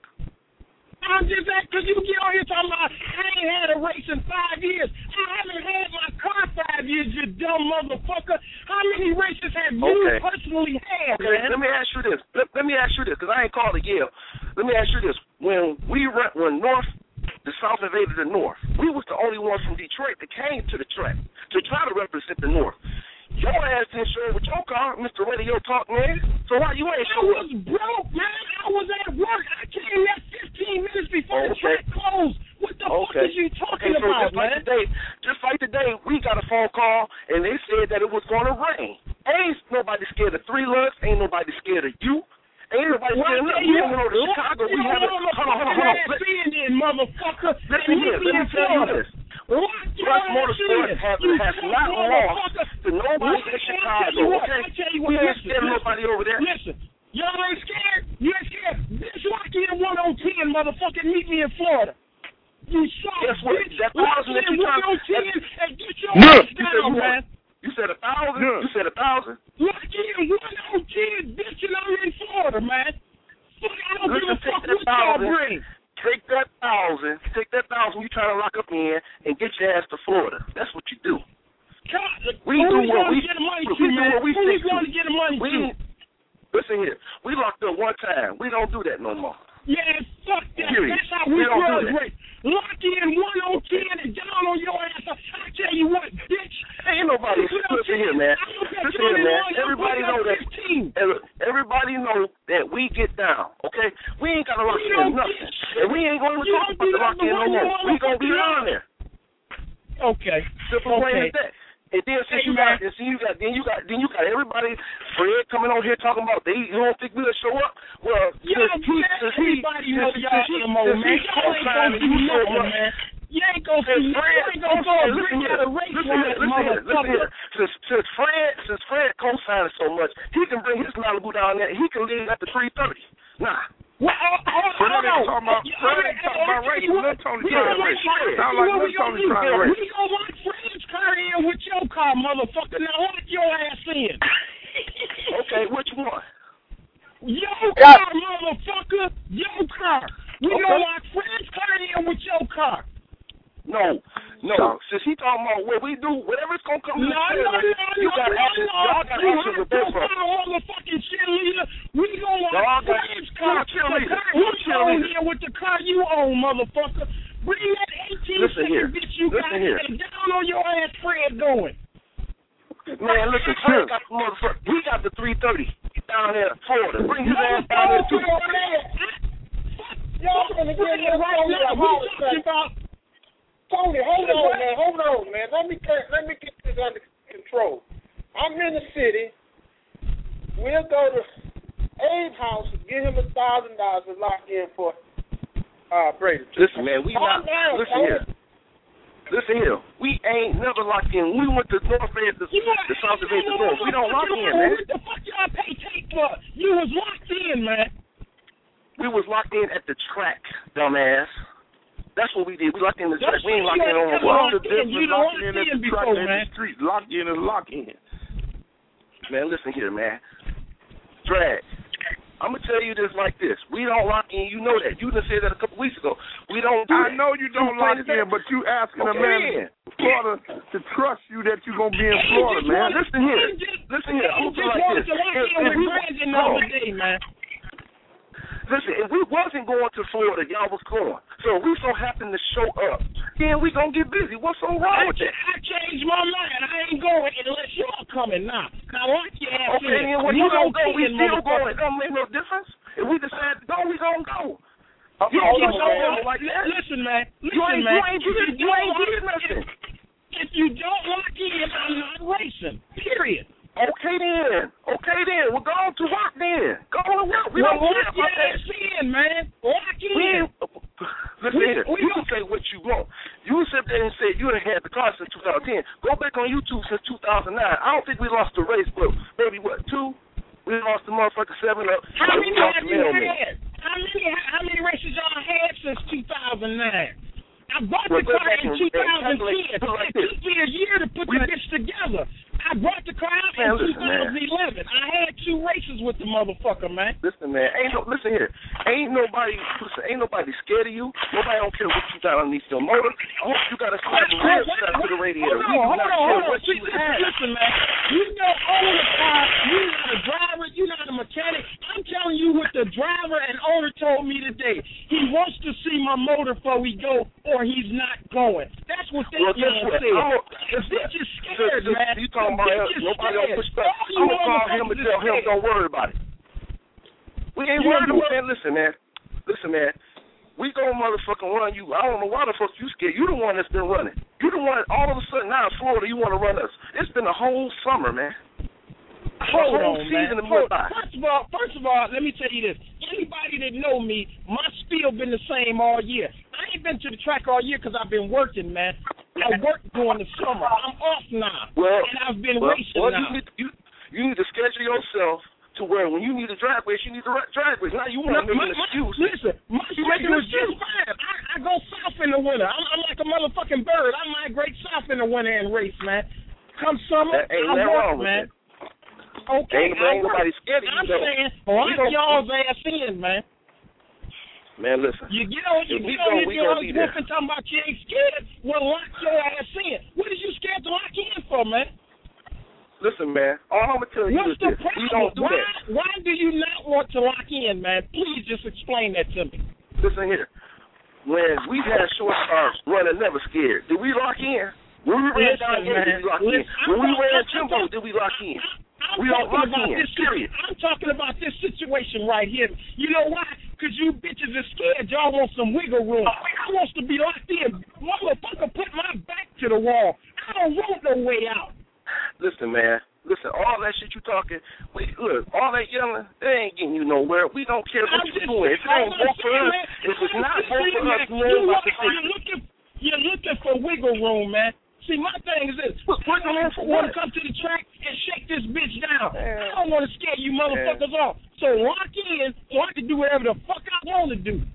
I'm just that because you get on here talking about I ain't had a race in five years. I haven't had my car five years, you dumb motherfucker. How many races have you okay. personally had, okay, man? Let me ask you this. Let, let me ask you this because I ain't called it Yale. Let me ask you this. When we run, when North, the South invaded the North, we was the only ones from Detroit that came to the track to try to represent the North. Your ass didn't show up with your car, Mister Radio Talk, man. So why you ain't show up? I was broke, man. I was at work. I came there fifteen minutes before okay. the track closed. What the okay. fuck is you talking okay, so about, just man? Like today, just like today, we got a phone call, and they said that it was going to rain. Ain't nobody scared of Three Lugs. Ain't nobody scared of you. Ain't nobody well, scared of nothing. We went over to Chicago. We have it. Hold on, hold on, hold on. Then, motherfucker. Listen here. Let me tell you this. Buck Motorsports has, has not lost to nobody in Chicago, okay? We ain't scared of nobody over there. Listen, y'all ain't scared? You ain't scared? Bitch, lock in one oh ten, motherfucker, meet me in Florida. You shot, Guess what? bitch. That Lock thousand that in you one oh ten trying and get your no. ass down, man. You said a thousand? No. You said a thousand? Lock in one oh ten, bitch, and I'm in Florida, man. Fuck, I don't Listen, give a fuck what y'all bring. Take that thousand, take that thousand you trying to lock up in and get your ass to Florida. That's what you do. God, we do what we, get money we to, do man? what we Who's stick going to. to get money we, to? Listen here, we locked up one time. We don't do that no more. Yeah, fuck that. Period. That's how we, we don't do that. Lock in one oh ten and down on your ass. I tell you what, bitch. Ain't nobody. Listen here, man. Listen here, man. Everybody know that. Everybody know that we get down. Okay, we ain't gotta lock in nothing, and we ain't gonna talk about the lock in no more. We gonna be down there. Okay. Simple okay. plain as that. And then since you got, and see you got, then you got, then you got everybody, Fred coming on here talking about they. You don't think we'll show up? Well, yeah, since he, since he, everybody knows y'all since ammo, man. Y'all ain't gonna do nothing, man. You ain't gonna see. You ain't gonna go listen here. Listen here. Listen here. Listen here. Since since Fred, since Fred co-signed so much, he can bring his Malibu down there. And he can leave at the three thirty. Nah. Well, hold on, hold on. Talking about, Fred ain't talking about race. Little Tony trying to race. Sound like Little Tony trying to race. We gonna watch Fred's car in with your car, motherfucker. Now lock your ass in. Okay, which one? Your car, motherfucker. Your car. We okay. gonna lock Fred's car in with your car. No, no. So, since he talking about what we do, whatever it's gonna come to no, the trailer, no, no, you no, got no, action. no, Y'all got action with both of us. Motherfucking cheerleader. We gonna lock Fred's car. The car you own here with the car you own, motherfucker. Bring that eighteen second bitch you got and down on your ass, Fred going. Man, listen, Fred got the motherfucker. He got the three thirty down there in Florida. Bring his ass down there too. Y'all gonna get it right now. We talking about. Tony, hold on, man. Hold on, man. Let me let me get this under control. I'm in the city. We'll go to Abe's house and give him a thousand dollars to lock in for uh, Brady. Listen, man, we Calm not. down, listen Tony. here. Listen here. We ain't never locked in. We went to North End, the, the South End, the North. We don't lock in, man. What the fuck y'all pay tape for? You was locked in, man. We was locked in at the track, dumbass. That's what we did. We locked in the track. That's We ain't locked you in on ain't the never wall. locked in. You don't locked in at the track and man. the street. Lock in is lock in. Man, listen here, man. Drag. I'm going to tell you this like this. We don't lock in. You know that. You just said that a couple weeks ago. We don't do I that. know you don't lock in, but you asking okay. a man in Florida to trust you that you're going to be in Florida, man. Wanted, listen here. Listen here. I'm going to tell you like this. If, if we, Brandon the other day, man. Listen, if we wasn't going to Florida, y'all was going. So if we so happen to show up, then we going to get busy. What's so wrong I, with that? I changed my mind. I ain't going unless y'all coming now. Now, lock your ass okay, in. then when you don't go, we still going. It don't make no difference. If we decide to go, we going to go. Okay, you don't hold get on, so like that. Listen, man. Listen, you ain't, man. You ain't did, you ain't did nothing. If you don't lock in, I'm not racing. Period. Okay then. Okay then. We're going to rock then. Go to work. We well, don't care lock about your that. ass in, man. Lock in. We Listen we, here. We you can say what you want. You sit there and say you done had the car since two thousand ten. Go back on YouTube since two thousand nine. I don't think we lost the race, but maybe what, two? We lost the motherfucker seven up. How many have you had? How many, how many races y'all had since two thousand nine? I bought well, the car in two thousand ten. Like, like it took me a year to put we, the bitch together. I brought the car out man, in listen, twenty eleven. Man. I had two races with the motherfucker, man. Listen, man. Ain't no, listen here. Ain't nobody, listen, ain't nobody scared of you. Nobody don't care what you got underneath your motor. I hope you got a slap of real stuff to the radiator. Hold on, hold on, hold on. What you listen, listen, man. You don't own a car. You're not a driver. You're not a mechanic. I'm telling you what the driver and owner told me today. He wants to see my motor before we go, or he's not going. That's what they well, man what? said. A, the bitch is scared, the, the, man. You talking about him? Nobody don't push back. I'm going to call him and tell him don't worry about it. We ain't worried about it. Listen, man. Listen, man. We gonna motherfucking run you. I don't know why the fuck you scared. You the one that's been running. You the one, all of a sudden now in Florida, you want to run us. It's been a whole summer, man. Hold whole on, season man. Hold, first of all, first of all, let me tell you this. Anybody that know me, my spiel been the same all year. I ain't been to the track all year because I've been working, man. I worked during the summer. I'm off now, well, and I've been well, racing well, now. You need, you, you need to schedule yourself to where when you need a drag race, you need a drag race. Now you want to make an excuse. Listen, my schedule is just fine. I, I go south in the winter. I'm, I'm like a motherfucking bird. I migrate south in the winter and race, man. Come summer, that ain't I work, wrong man. With Okay, ain't, ain't nobody scared of you, I'm though. saying, lock y'all's ass in, man. Man, listen. You get on, you get on your girl's whoop and talking about you ain't scared. Well, lock your ass in. What are you scared to lock in for, man? Listen, man. All I'm gonna tell you What's is the this: problem? we don't do why, that. Why do you not want to lock in, man? Please just explain that to me. Listen here. When we had short cars running, never scared. Did we lock in? When we ran down here, did we lock in? When we ran Timbo, did we lock in? I'm we don't lock about in. This, period. I'm talking about this situation right here. You know why? Because you bitches are scared. Y'all want some wiggle room. I want to be locked in. Motherfucker, put my back to the wall. I don't want no way out. Listen, man. Listen, all that shit you talking, we, look, all that yelling, they ain't getting you nowhere. We don't care what you're doing. If it ain't both for us, if it's not both for us, we ain't about to say. You're looking, you're looking for wiggle room, man. See, my thing is this. Wiggle room for want what? to come to the track and shake this bitch down. Man. I don't want to scare you motherfuckers man. off. So lock in so I can do whatever the fuck I want to do.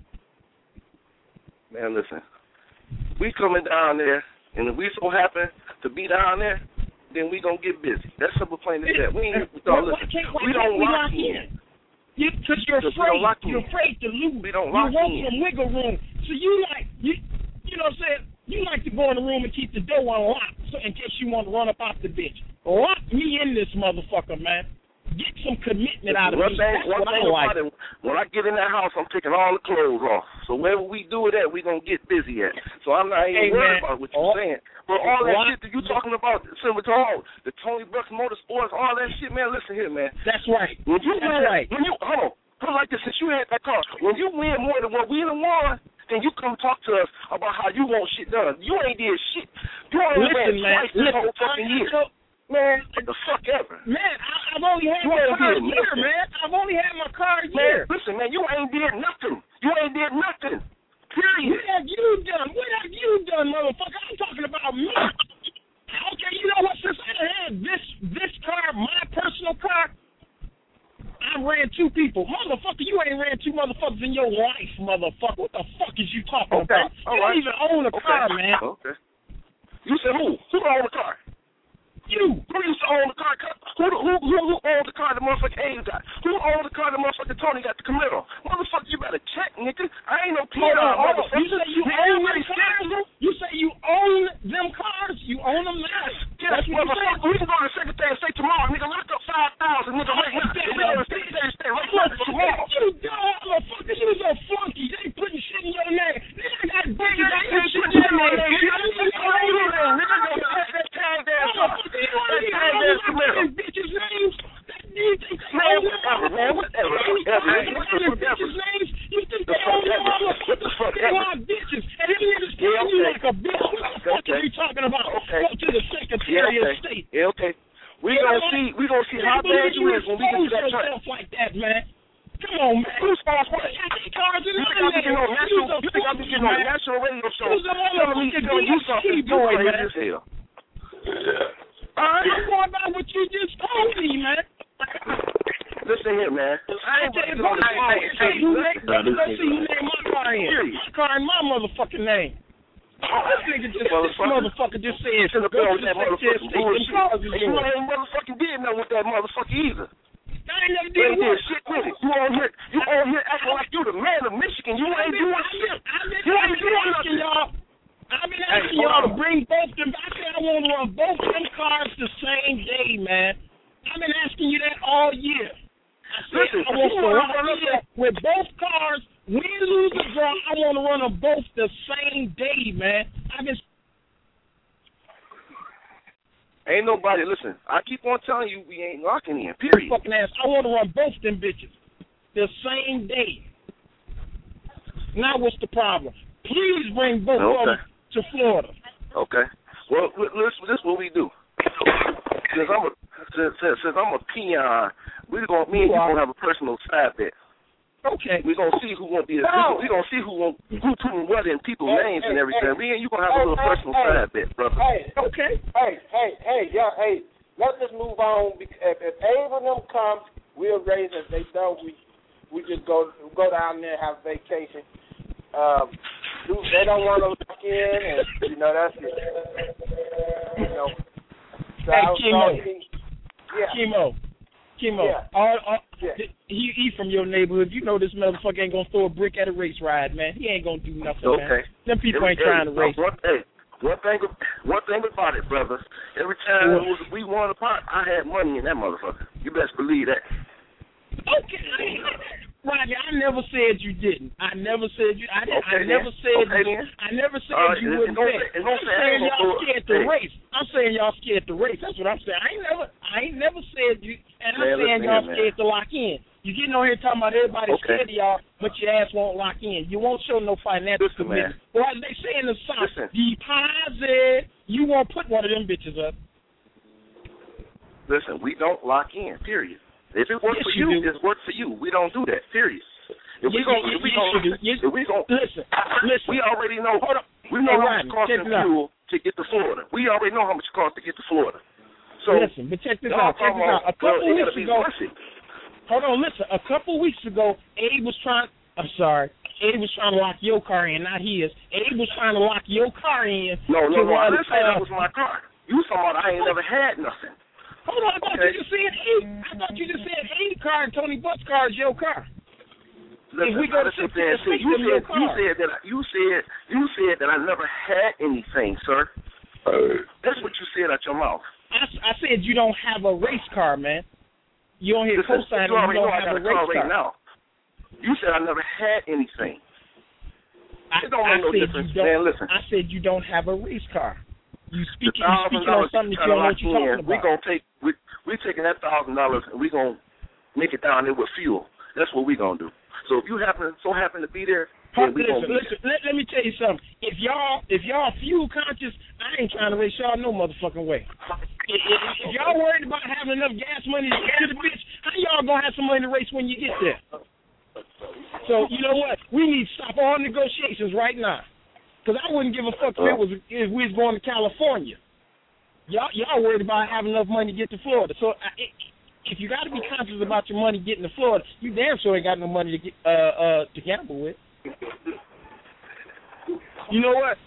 Man, listen. We coming down there, and if we so happen to be down there, then we gonna get busy. That's simple, plain as that. We ain't, no, why, listen, why we don't we lock, lock in. Because you, you're afraid. You're afraid to lose. We don't you lock want in. some wiggle room. So you like, you, you know what I'm saying? You like to go in the room and keep the door unlocked so in case you want to run up out the bitch. Lock me in this motherfucker, man. Get some commitment out of one me. Thing, That's one what thing I like. About it, when I get in that house, I'm taking all the clothes off. So wherever we do it at, we going to get busy at. So I'm not even hey, worried man. about what you're oh, saying. But all that what? shit that you talking about, similar to all, the Tony Brooks Motorsports, all that shit, man, listen here, man. That's right. When you That's win, right. When you, hold on. Put it like this, since you had that car, when you win more than what we done won, then you come talk to us about how you want shit done. You ain't did shit. You only Listen, ran man, twice this listen, whole fucking year. I, Man, what the fuck ever. Man, I, I've only had you my car a did year, nothing. man. I've only had my car a Man, year. listen, man, you ain't did nothing. You ain't did nothing. Period. What have you done? What have you done, motherfucker? I'm talking about me. Okay, you know what? Since I had this this car, my personal car, I ran two people. Motherfucker, you ain't ran two motherfuckers in your life, motherfucker. What the fuck is you talking okay. about? All you right. don't even own a okay. car, man. Okay. You said who? Who owned the car? You. Who used to own the car? Who who who, who owned the car the motherfucker Abe got? Who owned the car the motherfucker Tony got the Camaro? Motherfucker, you better check, nigga. I ain't no P R, motherfucker. You say you nigga, own them cars? You say you own them cars? You own them now? Yes, That's what you said. We can go to the Secretary of State tomorrow, nigga. Lock up five thousand, nigga. Right now. We go to the Secretary of State right now tomorrow. You dumb motherfucker. You was a flunky. They putting shit in your name. Nigga got bitches that put shit in your name. That tag there, bitches' names. Man, whatever, man, whatever. Bitches' names. You think they own your motherfucker? They want bitches. And them niggas treating you like a bitch. What the fuck are you talking about? Okay. Go to the Secretary yeah, okay. of State. Yeah, okay. We gonna see. We gonna see how bad you is when we get to that track. Like that, man. Come on, man. Who's false what? Cars in you think I'm getting on national? You think I'm getting on national radio show? Telling me, telling you something? You crazy as hell. I'm going by what you just told me, man. Listen here, man. I ain't tell you, go see who named my car in. My car in my motherfucking name. This nigga just, this motherfucker just said, go to the that Secretary of State and cars and you ain't motherfucking did nothing with that motherfucker either. I ain't never You did ain't did shit with it. You on here, you on here acting like you the man of Michigan. You ain't doing shit. You ain't doing nothing. I've been asking y'all to bring both them. I said I want to run both them cars the same day, man. I've been asking you that all year. I said Listen, I want to run with both cars. Win, lose, or draw. I want to run them both the same day, man. I've been. Ain't nobody, listen, I keep on telling you we ain't locking in, period. Fucking ass. I want to run both them bitches the same day. Now what's the problem? Please bring both okay. of them to Florida. Okay. Well, listen, this is what we do. Since I'm a, since, since I'm a peon, we're going, me and you going to have a personal side bet. Okay. We're going to see who won't be, no. we're going to see who won't, who putting what in people's hey, names hey, and everything. Hey, me and you going to have hey, a little hey, personal hey, side bet, brother. Hey, okay. Hey, hey, hey, yeah, hey, let's just move on. If, if Abe and them comes, we'll raise it. If they don't, we we just go go down there and have a vacation. Um, they don't want to lock in, and, you know, that's it. You know. So hey, I was Chemo. talking, yeah. Chemo. Chemo. Yeah. All, all, yeah. He, he from your neighborhood. You know this motherfucker ain't going to throw a brick at a race ride, man. He ain't going to do nothing, okay. man. Them people Every, ain't trying to race. One, hey, one thing, one thing about it, brother. Every time it was, we won a pot, I had money in that motherfucker. You best believe that. Okay. Rodney, I never said you didn't. I never said you. I, didn't, okay, I never then. said. Okay, you, then. I never said right, you wouldn't bet. I'm saying y'all scared to race. I'm saying y'all scared to race. That's what I'm saying. I ain't never. I ain't never said you. And I'm man, saying y'all here, scared to lock in. You getting on here talking about everybody's okay. scared of y'all, but your ass won't lock in. You won't show no financial Listen, commitment. man. Well, they say in the South, Listen. deposit. You won't put one of them bitches up. Listen, we don't lock in. Period. If it works yes, for you, you, it's works for you. We don't do that. Period. If we yes, go, if we yes, go, yes, if we go, listen, listen. We already know. Hold on. We know hey, how much it costs in fuel to get to Florida. We already know how much it costs to get to Florida. So listen, but check this out. Check this out. A couple well, weeks ago. Hold on, listen. A couple weeks ago, Abe was trying. I'm sorry. Abe was trying to lock your car in, not his. Abe was trying to lock your car in. No, no, no. I run, didn't say uh, that was my car. You talking about I ain't never had nothing. Hold on, I thought okay. you just said Abe. I thought you just said Abe car and Tony Butt's car is your car. Listen, if we go to listen, six, man, you said you said that you said you said that I never had anything, sir. Uh, That's what you said out your mouth. I, I said you don't have a race car, man. You don't hear Listen, co-signing. You already you don't know I have got a a race car car. right now. You said I never had anything. I, it don't I make no said difference, you don't, man. Listen. I said you don't have a race car. You speaking, you thousand speaking on dollars something that you don't know what you're talking in, about. We gonna take we we taking that thousand dollars and we gonna make it down there with fuel. That's what we gonna do. So if you happen so happen to be there, then we listen, gonna be listen, let, let me tell you something. If y'all if y'all fuel conscious, I ain't trying to race y'all no motherfucking way. If, if, if y'all worried about having enough gas money to get to the bitch, how y'all gonna have some money to race when you get there? So you know what? We need to stop all negotiations right now. Because I wouldn't give a fuck if it was if we was going to California. Y'all y'all worried about having enough money to get to Florida. So I, it, if you got to be conscious about your money getting to Florida, you damn sure ain't got no money to get uh uh to gamble with. You know what?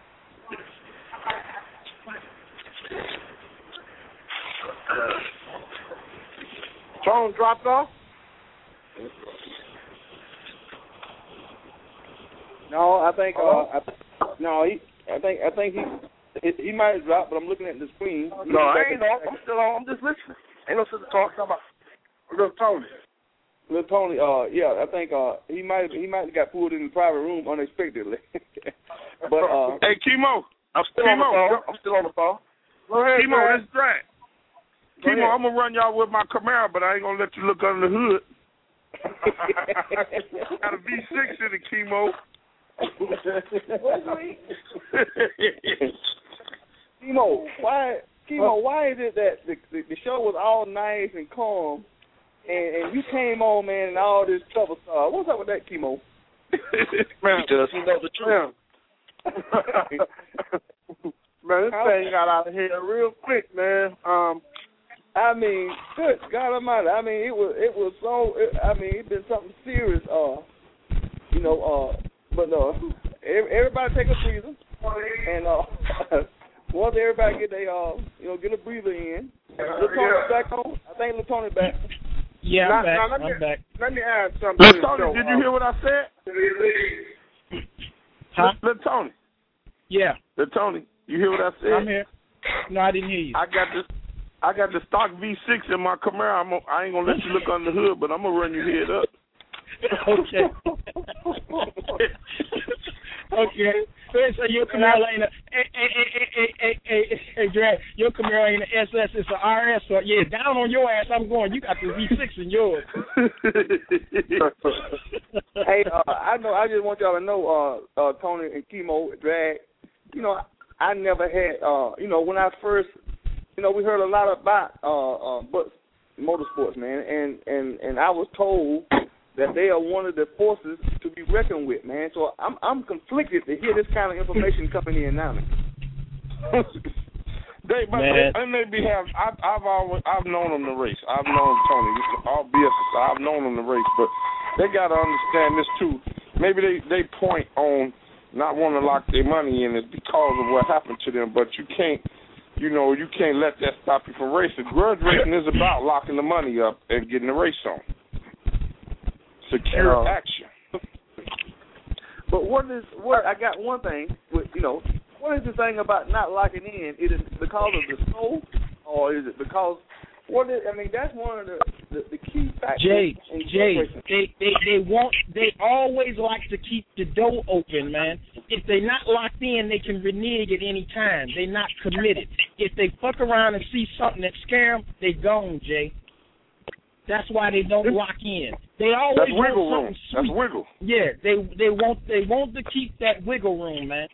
Phone dropped off? No, I think uh, I, no, he, I think I think he he, he might have dropped, but I'm looking at the screen. No, I ain't on. I'm still on. I'm just listening. Ain't no sense of talking about little Tony. Little Tony, uh, yeah, I think uh, he might he might have got pulled in the private room unexpectedly. But uh, hey, Chemo, I'm still Chemo. on the phone. I'm still on the phone. Go ahead, Chemo, man. this is Drag. Chemo, I'm gonna run y'all with my Camaro, but I ain't gonna let you look under the hood. Got a V six in it, Chemo. Chemo, why Chemo, why is it that the, the the show was all nice and calm, and, and you came on, man, and all this trouble started? What's up with that, Chemo? Man, because he knows the truth. Man, this thing got out of here real quick, man. Um, I mean, good God Almighty. I mean, it was it was so. It, I mean, it's been something serious. Uh, you know. Uh, but no. Uh, everybody take a breather, and uh, once everybody get their uh, you know, get a breather in. LaTony back on. I think LaTony back. Yeah, now, I'm back. now, let I'm me, back. Let me add something. LaTony, did you hear what I said? Huh? LaTony. Yeah. LaTony, you hear what I said? I'm here. No, I didn't hear you. I got this. I got the stock V six in my Camaro. I'm a, I ain't gonna let you look under the hood, but I'm gonna run your head up. Okay. Okay. So your Camaro ain't a hey hey hey hey hey hey hey Drag, your Camaro ain't an S S, it's an R S. So yeah, down on your ass I'm going. You got the V six in yours. Hey, uh, I know. I just want y'all to know, uh, uh, Tony and Chemo, Drag. You know, I never had. Uh, you know, when I first, you know, we heard a lot about uh, uh, but motorsports, man, and and and I was told that they are one of the forces to be reckoned with, man. So I'm I'm conflicted to hear this kind of information coming in now. They, but Man. they, they may have. I've, I've always, I've known them to race. I've known Tony. All B S, I've known them to race, but they got to understand this too. Maybe they, they point on not wanting to lock their money in is because of what happened to them, but you can't, you know, you can't let that stop you from racing. Grudge racing is about locking the money up and getting the race on. Secure uh, action. But what is what? I got one thing. With, you know, what is the thing about not locking in? Is it because of the snow, or is it because what? Is, I mean, that's one of the the, the key factors. Jay, in Jay, racing. they, they they want they always like to keep the door open, man. If they're not locked in, they can renege at any time. They're not committed. If they fuck around and see something that scare them, they gone, Jay. That's why they don't lock in. They always That's want wiggle room. something sweet. That's wiggle. Yeah, they they want they want to keep that wiggle room, man.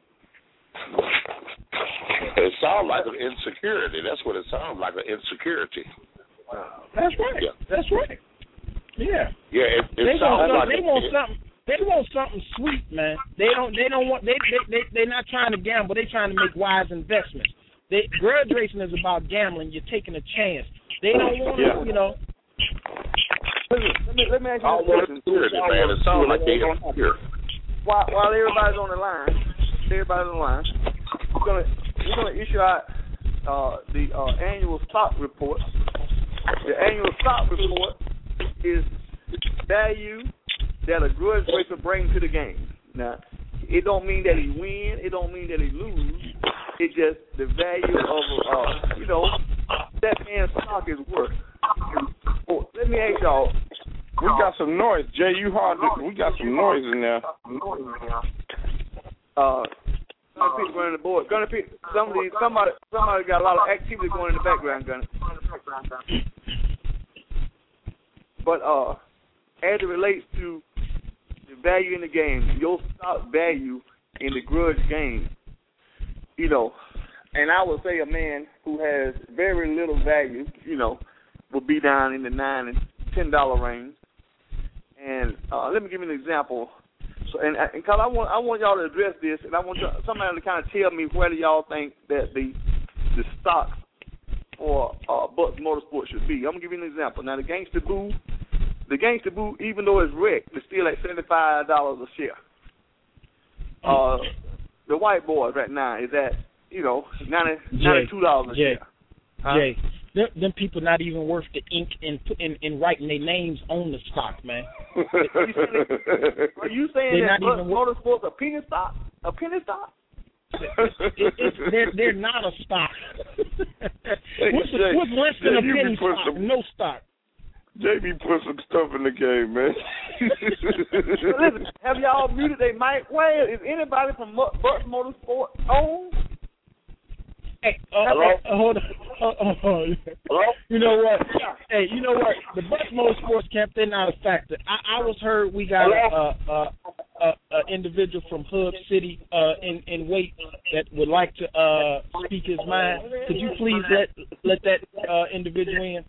It sounds like an insecurity. That's what it sounds like, an insecurity. That's right. Yeah. That's right. Yeah. Yeah, it, it They sounds want like something. They a, want something. They want something sweet, man. They don't. They don't want. They they they they're not trying to gamble. They're trying to make wise investments. They, grudge racing is about gambling. You're taking a chance. They don't want to, Yeah. you know. Let me let me ask you all a question. insecurity, man. It sounds like they insecure. While while everybody's on the line, everybody's on the line. We're gonna we're gonna issue out uh, the uh, annual stock report. The annual stock report is value that a grudge racer brings to the game. Now, it don't mean that he win. It don't mean that he lose. It's just the value of uh, you know, that man's stock is worth. Oh, let me ask y'all. We got some noise, Jay. You hard. To, we got some noise in there. Uh, Gunner Pete running the board. Gunner Pete, somebody, somebody, somebody got a lot of activity going in the background, Gunner. But uh, as it relates to the value in the game, your stock value in the grudge game, you know, and I would say a man who has very little value, you know, will be down in the nine and ten dollar range. And uh, let me give you an example. So, and because I want I want y'all to address this, and I want y'all, somebody to kind of tell me whether y'all think that the the stock for uh, Bucks Motorsports should be. I'm gonna give you an example. Now the Gangsta Boo, the Gangsta Boo, even though it's wrecked, it's still at seventy-five dollars a share. Uh, the White Boys right now is at you know ninety ninety-two dollars a Jay, share. Huh? Jay, them, them people not even worth the ink and in, in, in writing their names on the stock, man. Are you saying They're that not even Motorsports a penny stock? A penny stock? it, it's, they're, they're not a stock. what's, Jay, what's less than Jay, a penny put stock? some, no stock. J B put some stuff in the game, man. Listen, have y'all muted their mic? Where is anybody from Bucks Motorsports on? Hey, uh, Hello? Uh, hold on. Uh, uh, uh, Hello? You know what? Hey, you know what? The Bucks Motorsports camp, they're not a factor. I, I was heard we got a, a, a, a individual from Hub City uh, in in Wait that would like to uh, speak his mind. Could you please let let that uh, individual in?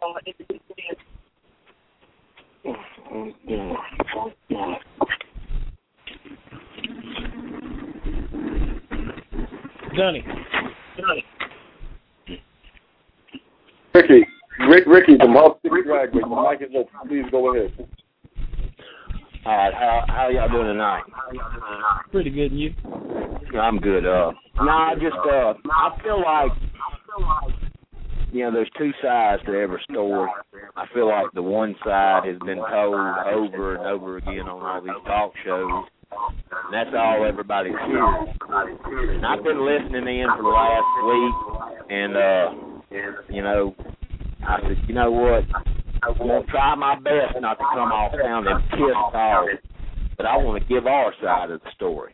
Dunny. Dunny. Ricky, Rick, Ricky from Hub City Drag Race. The mic is open. Please go ahead. All right, how how y'all doing tonight? Pretty good, and you? I'm good. Uh, no, I just uh, I feel like you know, there's two sides to every story. I feel like the one side has been told over and over again on all these talk shows. And that's all everybody's hearing. And I've been listening in for the last week, and uh, you know, I said, you know what? I'm gonna try my best not to come off sounding pissed off, but I want to give our side of the story.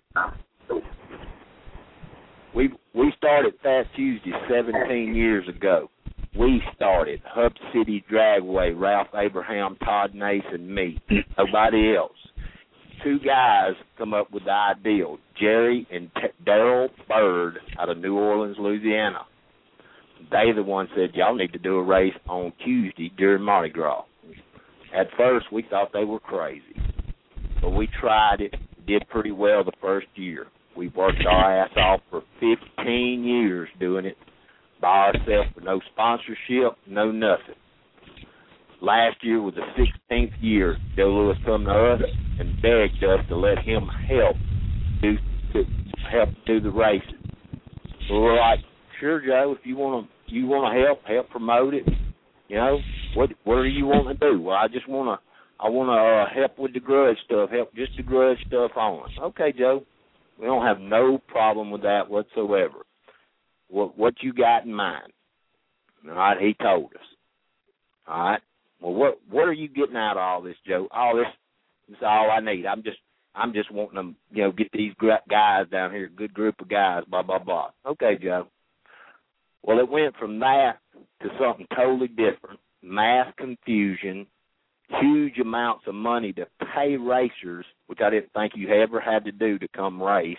We we started Fast Tuesday seventeen years ago. We started Hub City Dragway, Ralph Abraham, Todd Nason, me, nobody else. Two guys come up with the ideal, Jerry and T- Daryl Bird out of New Orleans, Louisiana. They the one said, y'all need to do a race on Tuesday during Mardi Gras. At first, we thought they were crazy, but we tried it, did pretty well the first year. We worked our ass off for fifteen years doing it by ourselves with no sponsorship, no nothing. Last year was the sixteenth year Joe Louis come to us and begged us to let him help do to help do the races. So we're like, sure, Joe, if you want to you want to help, help promote it. You know, what what do you want to do? Well, I just want to I want to uh, help with the grudge stuff, help just the grudge stuff on. Okay, Joe, we don't have no problem with that whatsoever. What what you got in mind? All right, he told us. All right. Well, what what are you getting out of all this, Joe? All this is all I need. I'm just I'm just wanting to, you know, get these guys down here, a good group of guys, blah blah blah. Okay, Joe. Well, it went from that to something totally different. Mass confusion, huge amounts of money to pay racers, which I didn't think you ever had to do to come race.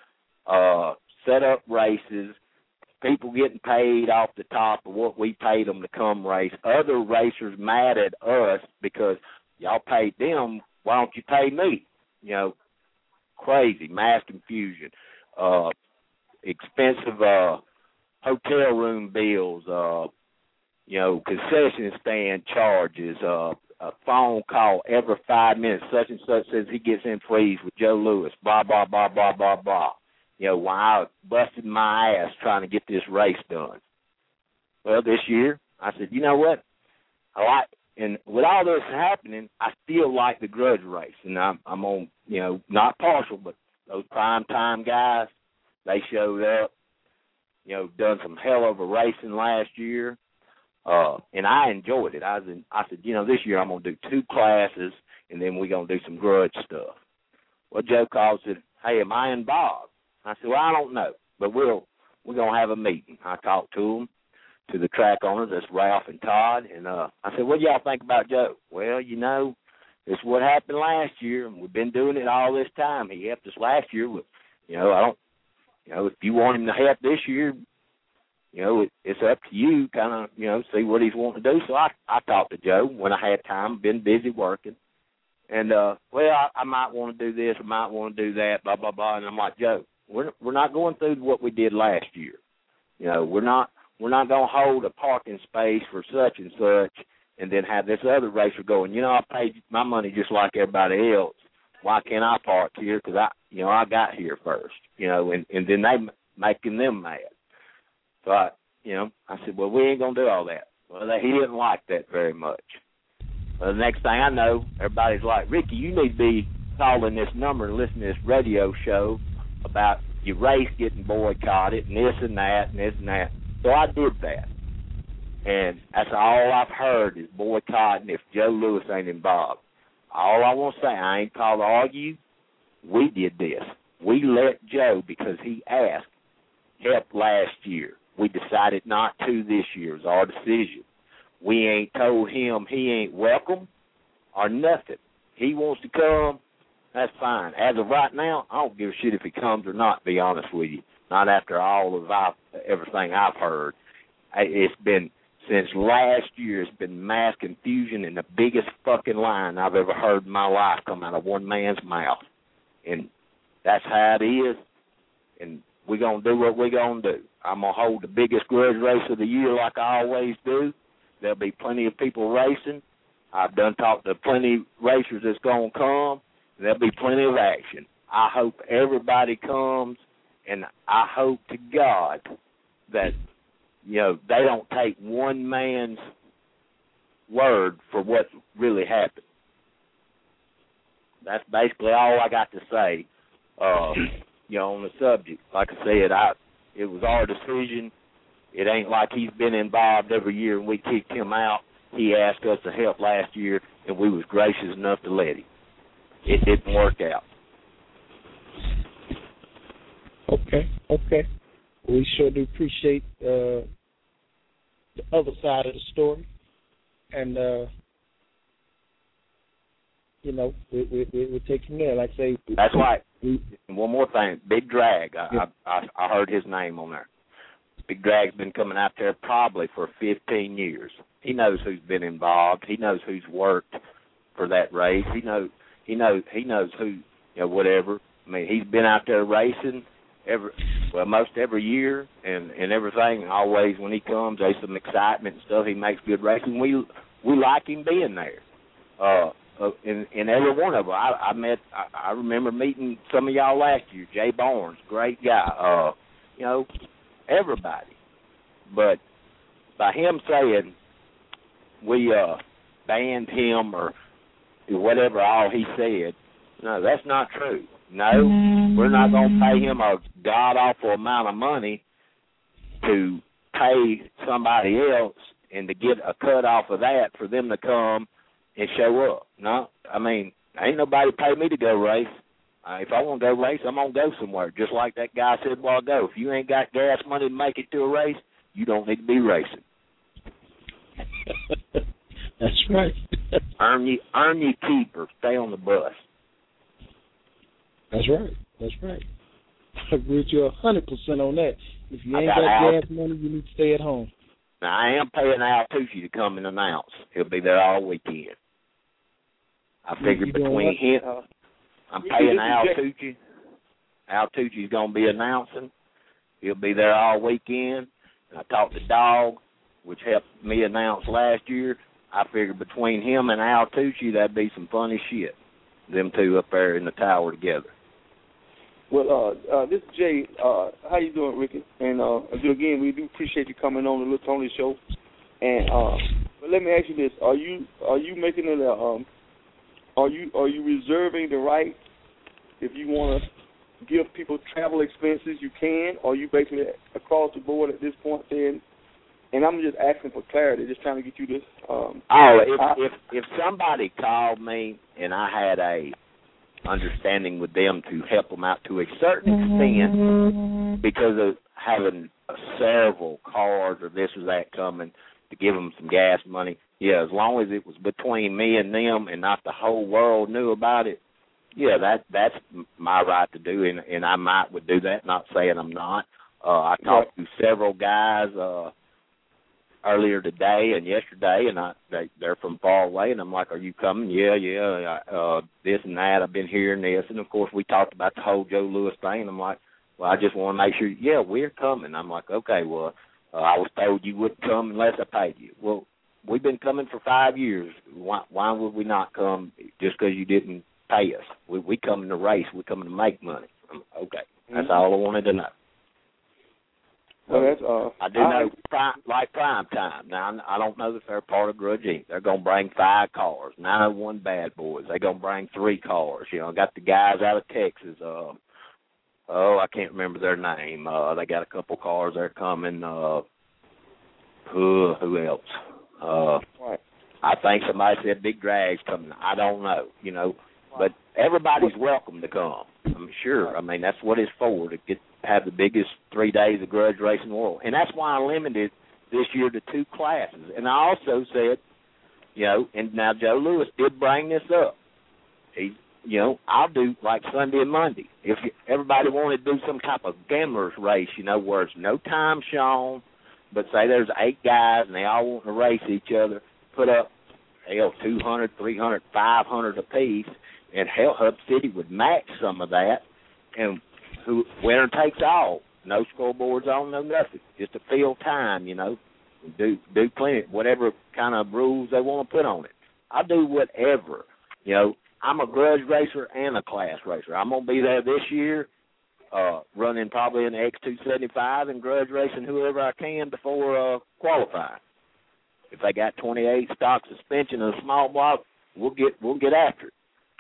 Uh, set up races. People getting paid off the top of what we paid them to come race. Other racers mad at us because y'all paid them. Why don't you pay me? You know, crazy, mass confusion, uh, expensive uh, hotel room bills, uh, you know, concession stand charges, uh, a phone call every five minutes. Such and such says he gets in freeze with Joe Louis. Blah blah blah blah blah blah. You know, while I busted my ass trying to get this race done. Well, this year, I said, you know what? I like, and with all this happening, I still like the grudge race. And I'm, I'm on, you know, not partial, but those prime time guys, they showed up, you know, done some hell of a racing last year. Uh, and I enjoyed it. I was in, I said, you know, this year I'm going to do two classes, and then we're going to do some grudge stuff. Well, Joe called and said, hey, am I involved? I said, well, I don't know, but we'll, we're going to have a meeting. I talked to them, to the track owners, that's Ralph and Todd, and uh, I said, what do y'all think about Joe? Well, you know, it's what happened last year, and we've been doing it all this time. He helped us last year with, you know, I don't, you know, if you want him to help this year, you know, it, it's up to you, kind of, you know, see what he's wanting to do. So I, I talked to Joe when I had time, been busy working. And, uh, well, I, I might want to do this, I might want to do that, blah, blah, blah. And I'm like, Joe, we're, we're not going through what we did last year. You know, we're not, we're not going to hold a parking space for such and such and then have this other racer going, you know, I paid my money just like everybody else. Why can't I park here? Because, I, you know, I got here first, you know, and, and then they making them mad. So, I, you know, I said, well, we ain't going to do all that. Well, he didn't like that very much. Well, the next thing I know, everybody's like, Ricky, you need to be calling this number and listening to this radio show about your race getting boycotted and this and that and this and that. So I did that. And that's all I've heard is boycotting if Joe Louis ain't involved. All I want to say, I ain't called to argue. We did this. We let Joe, because he asked, help last year. We decided not to this year. It was our decision. We ain't told him he ain't welcome or nothing. He wants to come, that's fine. As of right now, I don't give a shit if he comes or not, to be honest with you. Not after all of I, everything I've heard. It's been, since last year, it's been mass confusion and the biggest fucking line I've ever heard in my life come out of one man's mouth. And that's how it is. And we're going to do what we're going to do. I'm going to hold the biggest grudge race of the year like I always do. There'll be plenty of people racing. I've done talked to plenty of racers that's going to come. There'll be plenty of action. I hope everybody comes, and I hope to God that, you know, they don't take one man's word for what really happened. That's basically all I got to say, uh, you know, on the subject. Like I said, I it was our decision. It ain't like he's been involved every year and we kicked him out. He asked us to help last year, and we was gracious enough to let him. It didn't work out. Okay, okay. We sure do appreciate uh, the other side of the story. And, uh, you know, we, we, we, we'll take from there. Like I say. That's right. We, One more thing. Big Drag. I, yeah. I, I, I heard his name on there. Big Drag's been coming out there probably for fifteen years. He knows who's been involved. He knows who's worked for that race. He knows he knows he knows who, you know, whatever. I mean, he's been out there racing every well most every year and, and everything. Always when he comes, there's some excitement and stuff. He makes good racing. We we like him being there. Uh, uh in in every one of them. I, I met. I, I remember meeting some of y'all last year. Jay Barnes, great guy. Uh, you know. Everybody. But by him saying we uh, banned him or whatever all he said, no, that's not true. No, we're not going to pay him a god-awful amount of money to pay somebody else and to get a cut off of that for them to come and show up. No, I mean, ain't nobody pay me to go race. Uh, if I want to go race, I'm going to go somewhere. Just like that guy said a while ago. If you ain't got gas money to make it to a race, you don't need to be racing. That's right. earn you, earn your keep or stay on the bus. That's right. That's right. I agree with you one hundred percent on that. If you ain't got, got Al- gas money, you need to stay at home. Now, I am paying Al Tucci to come and announce. He'll be there all weekend. I figured between him... I'm paying Al Tucci. Al Tucci's going to be announcing. He'll be there all weekend. And I talked to Dog, which helped me announce last year. I figured between him and Al Tucci, that'd be some funny shit. Them two up there in the tower together. Well, uh, uh, this is Jay. Uh, how you doing, Ricky? And uh, again, we do appreciate you coming on the Little Tony Show. And uh, but let me ask you this: Are you are you making it a um, Are you are you reserving the right, if you want to give people travel expenses, you can, or are you basically across the board at this point saying, and I'm just asking for clarity, just trying to get you this. Um, oh, if, I, if if somebody called me and I had a understanding with them to help them out to a certain extent because of having several cars or this or that coming to give them some gas money, yeah, as long as it was between me and them and not the whole world knew about it, yeah, that that's my right to do, and, and I might would do that, not saying I'm not. Uh, I talked right. to several guys uh, earlier today and yesterday, and I, they, they're from far away, and I'm like, are you coming? Yeah, yeah, uh, this and that. I've been hearing this. And, of course, we talked about the whole Joe Louis thing, and I'm like, well, I just want to make sure, yeah, we're coming. I'm like, okay, well, uh, I was told you wouldn't come unless I paid you. Well, we've been coming for five years. Why, why would we not come just because you didn't pay us? We, we coming to race. We're coming to make money. I'm, okay, that's mm-hmm. all I wanted to know. Well, that's, uh, I do know, prime, like prime time. Now, I don't know if they're part of Grudge Incorporated. They're going to bring five cars, nine oh one Bad Boys. They're going to bring three cars. You know, I got the guys out of Texas. Uh, oh, I can't remember their name. Uh, they got a couple cars there coming. Uh, who, who else? Uh, right. I think somebody said Big Drag's coming. I don't know, you know. But everybody's welcome to come. I'm sure. I mean, that's what it's for, to get have the biggest three days of grudge racing in the world. And that's why I limited this year to two classes. And I also said, you know, and now Joe Louis did bring this up. He, you know, I'll do like Sunday and Monday. If you, everybody wanted to do some type of gambler's race, you know, where it's no time shown, but say there's eight guys and they all want to race each other, put up, hell, two hundred, three hundred, five hundred apiece, and hell, Hub City would match some of that, and who winner takes all. No scoreboards on, no nothing. Just a field time, you know. Do do plenty, whatever kind of rules they want to put on it. I do whatever. You know, I'm a grudge racer and a class racer. I'm going to be there this year, uh, running probably an X two seventy-five and grudge racing whoever I can before uh, qualifying. If they got twenty-eight stock suspension and a small block, we'll get we'll get after it.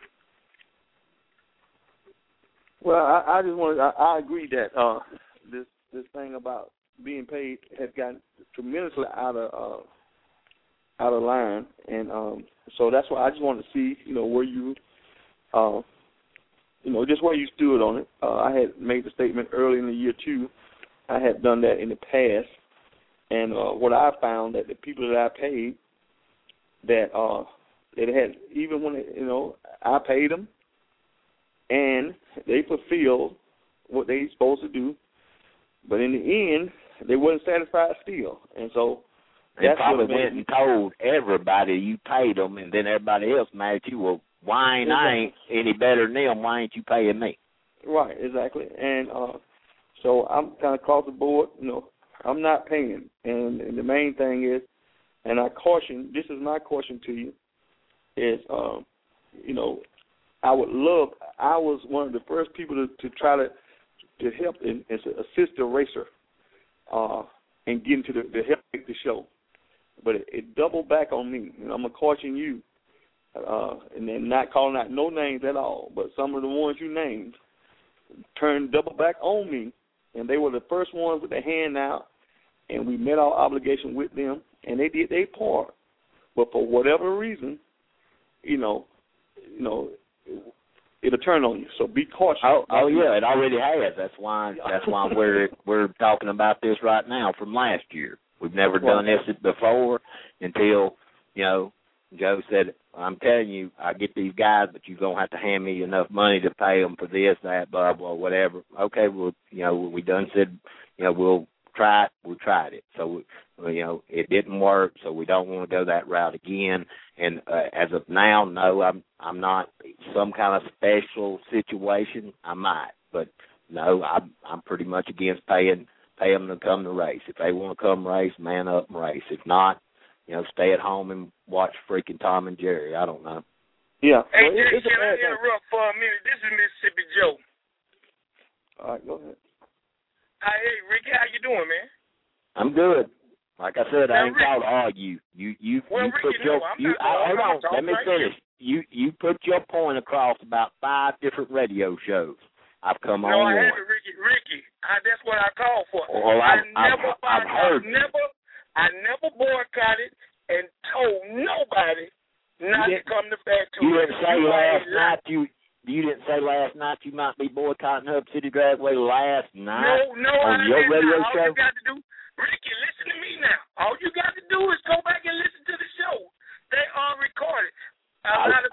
Well, I, I just want I, I agree that uh, this this thing about being paid has gotten tremendously out of uh, out of line, and um, so that's why I just want to see, you know, where you, uh, you know, just where you stood on it. Uh, I had made the statement early in the year too. I had done that in the past, and uh, what I found that the people that I paid, that uh, that had even when it, you know I paid them, and they fulfilled what they supposed to do, but in the end, they wasn't satisfied still, and so they probably went and told everybody you paid them, and then everybody else mad at you. Well, why ain't exactly. I ain't any better than them? Why ain't you paying me? Right, exactly, and uh, so I'm kind of across the board. You know, I'm not paying, and, and the main thing is, and I caution. This is my caution to you, is um, you know. I would love, I was one of the first people to, to try to to help and, and to assist the racer uh, and get into the, to help make the show. But it, it doubled back on me, and I'm going to caution you, uh, and then not calling out no names at all, but some of the ones you named turned double back on me, and they were the first ones with their hand out, and we met our obligation with them, and they did their part. But for whatever reason, you know, you know, it'll turn on you. So be cautious. Oh, oh yeah, it already has. That's why. That's why we're we're talking about this right now from last year. We've never done this before until you know Joe said, "I'm telling you, I get these guys, but you're gonna have to hand me enough money to pay them for this, that, blah, blah, whatever." Okay, well, you know, we done said, you know, we'll try it. We tried it. So you know, it didn't work. So we don't want to go that route again. And uh, as of now, no, I'm I'm not some kind of special situation. I might, but no, I'm I'm pretty much against paying pay them to come to race. If they want to come race, man up and race. If not, you know, stay at home and watch freaking Tom and Jerry. I don't know. Yeah. Hey, well, Jerry, can I interrupt for a minute? This is Mississippi Joe. All right, go ahead. Hi, hey, Ricky, how you doing, man? I'm good. Like I said, I ain't called to argue. You you well, you Ricky, put your no, you I, hold on. Let me finish. You you put your point across about five different radio shows. I've come no, on. No, I one. haven't, Ricky. Ricky, I, that's what I called for. Well, I I've, never, I've, I've heard. I never, I never boycotted and told nobody not to come to Fat You didn't say last night you. You didn't say last night you might be boycotting Hub City Dragway last night no, no, on I your didn't. radio All show? you got to do, Ricky, listen to me now. All you got to do is go back and listen to the show.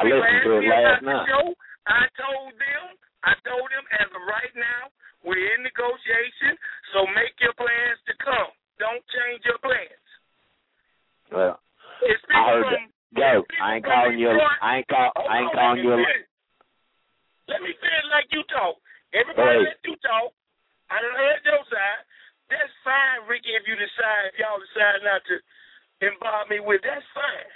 I listened to it last night. Show, I told them, I told them as of right now, we're in negotiation, so make your plans to come. Don't change your plans. Well, I heard that. Go. I ain't calling you. I ain't call. I ain't calling you. Let me finish like you talk. Everybody let you talk. I done heard your side. That's fine, Ricky, if you decide, if y'all decide not to involve me with, that's fine.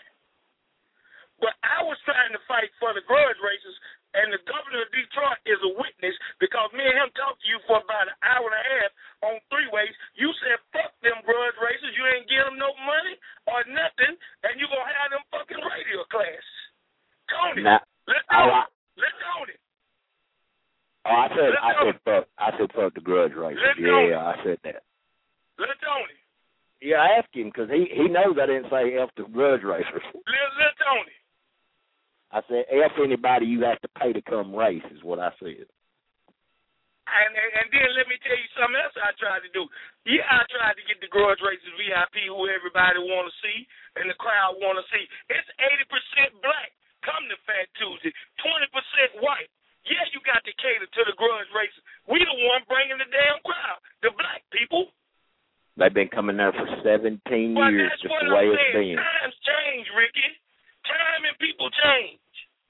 But I was trying to fight for the grudge races, and the governor of Detroit is a witness because me and him talked to you for about an hour and a half on three ways. You said, fuck them grudge races. You ain't give them no money or nothing, and you going to have them fucking radio class. Tony, now, let's go. I, Let's go it. Oh, I said, let's I said, fuck, I said, fuck the grudge races. Let's yeah, I said that. Let's Tony. Yeah, I asked him because he, he knows I didn't say F the grudge racers. Let's, let's Tony. I said, F anybody you have to pay to come race is what I said. And, and and then let me tell you something else I tried to do. Yeah, I tried to get the grudge races V I P who everybody want to see and the crowd want to see. It's eighty percent black. Come to Fat Tuesday. twenty percent white. Yeah, you got to cater to the grudge races. We the one bringing the damn crowd. The black people. They've been coming there for seventeen well, years, just the way I'm it's saying. been. Times change, Ricky. Time and people change.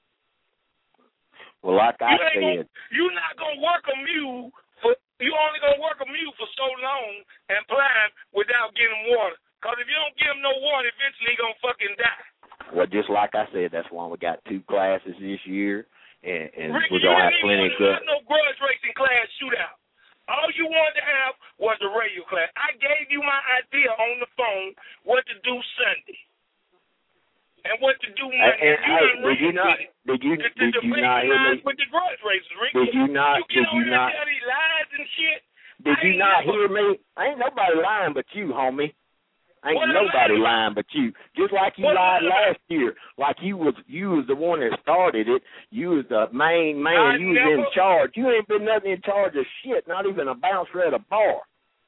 Well, like I you said, gonna, you're not gonna work a mule for. You only gonna work a mule for so long and climb without getting water. Cause if you don't give him no water, eventually he gonna fucking die. Well, just like I said, that's why we got two classes this year, and, and Ricky, we're gonna have you plenty of good. No grudge racing class shootout. All you wanted to have was a radio class. I gave you my idea on the phone what to do Sunday. And what to do Monday. And, and, you hey, did you not? Did you? Did, did you not hear me? With the grudge races, Ricky. Did you not? You did you not? Tell these lies and shit. Did I you not never, hear me? Ain't nobody lying but you, homie. Ain't what nobody lying but you. Just like you what lied last year. Like you was you was the one that started it. You was the main man. I you was never, in charge. You ain't been nothing in charge of shit. Not even a bouncer at a bar.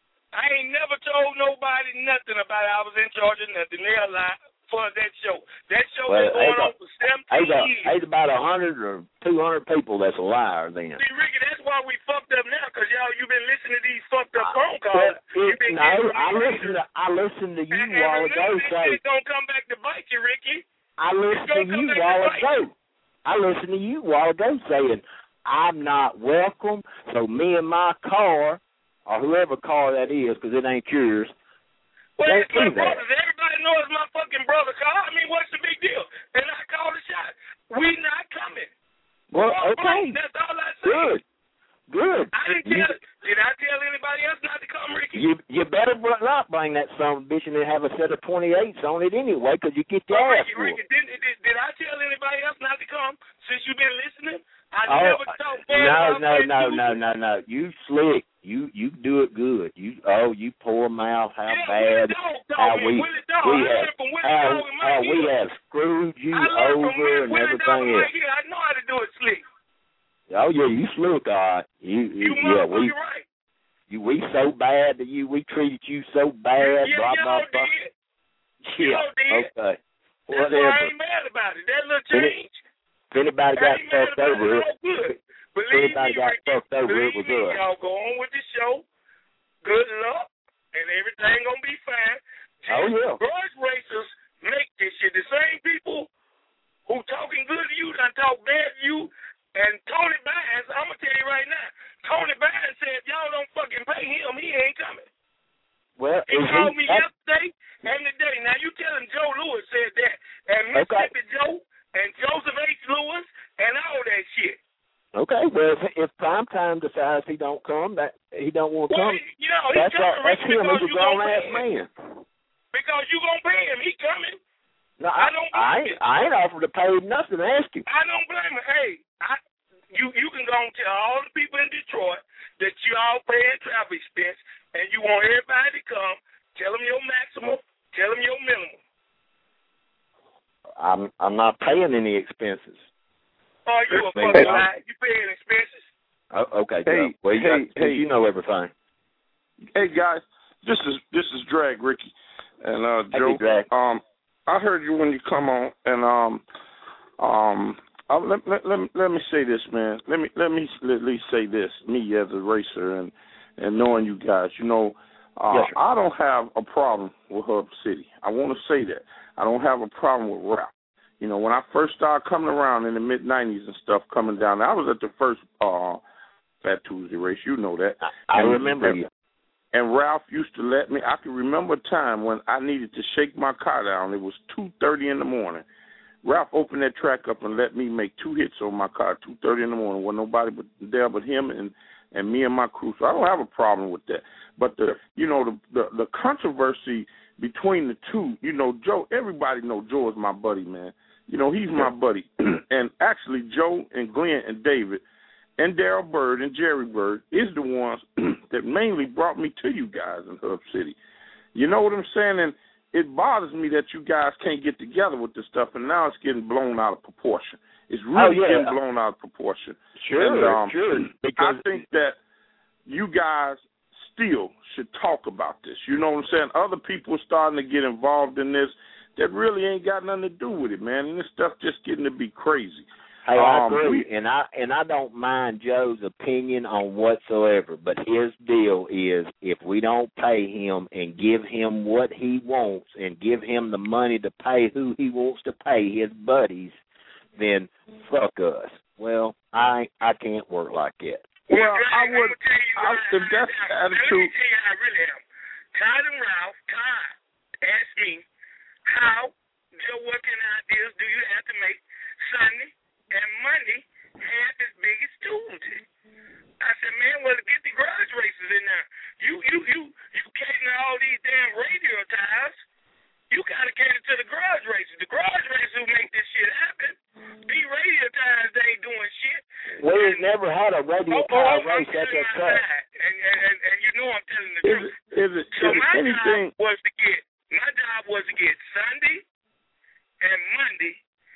I ain't never told nobody nothing about I was in charge of nothing. They're lying. For that show. That show well, been going on for seventeen a, years. There's about a hundred or two hundred people that's a liar then. See, Ricky, that's why we fucked up now, because y'all, you've been listening to these fucked up phone calls. It, it, no, I listened to, I listened to you and, a while and ago say. It's going to come back to bite you, Ricky. I listened to you a while ago. I listened to you a while ago saying, I'm not welcome, so me and my car, or whoever car that is, because it ain't yours, well, don't it's my do that. brothers. Everybody knows my fucking brother car. I mean, what's the big deal? And I called the shot. We not coming. Well, well okay. That's all I said. Good. Good. I didn't you, tell. Did I tell anybody else not to come, Ricky? You you better not bring that son of a bitch and have a set of twenty-eights on it anyway, because you get your oh, ass Ricky, Ricky, did, did, did I tell anybody else not to come since you've been listening? I oh, never talked no, no, no, no, no, no. You slick. You you do it good. You oh you poor mouth. How yeah, bad? Dog, dog, how we dog, we have how, how we have screwed you over and everything else. Right I know how to do it slick. Oh yeah, you slick, all right. You, you yeah we right. you we so bad that you we treated you so bad. Yeah, blah blah blah. Did. Yeah. Did. Okay. That's Whatever. why I ain't mad about it. That little change. If anybody got fucked over it, good. if anybody got fucked over it was us. Y'all go on with the show. Good luck, and everything gonna be fine. Oh yeah. Grudge racers make this shit. The same people who talking good to you done talk bad to you. And Tony Bynes, I'm gonna tell you right now, Tony Bynes said if y'all don't fucking pay him, he ain't coming. Well, he called he, me yesterday and today. Now you telling Joe Lewis said that, and Mississippi okay. Joe and Joseph H. Lewis and all that shit. Okay, well, if, if Primetime decides he don't come, that he don't want to well, come, you know, that's, coming, all, that's him. He's a grown-ass man. Because you going to pay him. He coming. No, I, I don't I, ain't, I ain't offered to pay him nothing. Ask him. I don't blame him. Hey, I, you, you can go and tell all the people in Detroit that you all paying travel expense and you want everybody to come. Tell them your maximum. Tell them your minimum. I'm I'm not paying any expenses. Oh, you a fucking lie. You paying expenses. Oh, okay, hey, well, you, hey, got, hey, you know everything. Hey guys, this is this is Drag Ricky and uh, hey, Joe. Drag. Um, I heard you when you come on, and um, Um, I, let, let, let, me, let me say this, man. Let me let me at least say this. Me as a racer and and knowing you guys, you know, uh, yes, I don't have a problem with Hub City. I want to say that I don't have a problem with Ralph. You know, when I first started coming around in the mid nineties and stuff, coming down, I was at the first uh, Fat Tuesday race. You know that. I and, remember and, you. And Ralph used to let me. I can remember a time when I needed to shake my car down. It was two thirty in the morning. Ralph opened that track up and let me make two hits on my car at two thirty in the morning. Wasn't nobody but there but him and, and me and my crew. So I don't have a problem with that. But the you know the, the the controversy between the two, you know, Joe. Everybody know Joe is my buddy, man. You know, he's my buddy. And actually, Joe and Glenn and David and Darryl Bird and Jerry Bird is the ones that mainly brought me to you guys in Hub City. You know what I'm saying? And it bothers me that you guys can't get together with this stuff, and now it's getting blown out of proportion. It's really oh, yeah. getting blown out of proportion. Sure, and, um, sure. Because I think that you guys still should talk about this. You know what I'm saying? Other people are starting to get involved in this that really ain't got nothing to do with it, man. And this stuff just getting to be crazy. Hey, I um, agree, we, and I and I don't mind Joe's opinion on whatsoever. But his deal is, if we don't pay him and give him what he wants and give him the money to pay who he wants to pay, his buddies, then fuck us. Well, I I can't work like that. Well, I would. I, if that's the attitude. Let me tell you how I really am. Todd and Ralph, Todd asked me, how, Joe, what kind of ideas do you have to make Sunday and Monday half as big as Tuesday? I said, man, well, get the garage races in there. You you you you cater to all these damn radio tires. You gotta cater to the garage races. The garage races who make this shit happen. These radio tires, they ain't doing shit. We ain't never had a radio oh, tire oh, race at that track. And, and, and, and you know I'm telling the is truth. It, is it, so is my it anything? job was to get my job was to get Sunday and Monday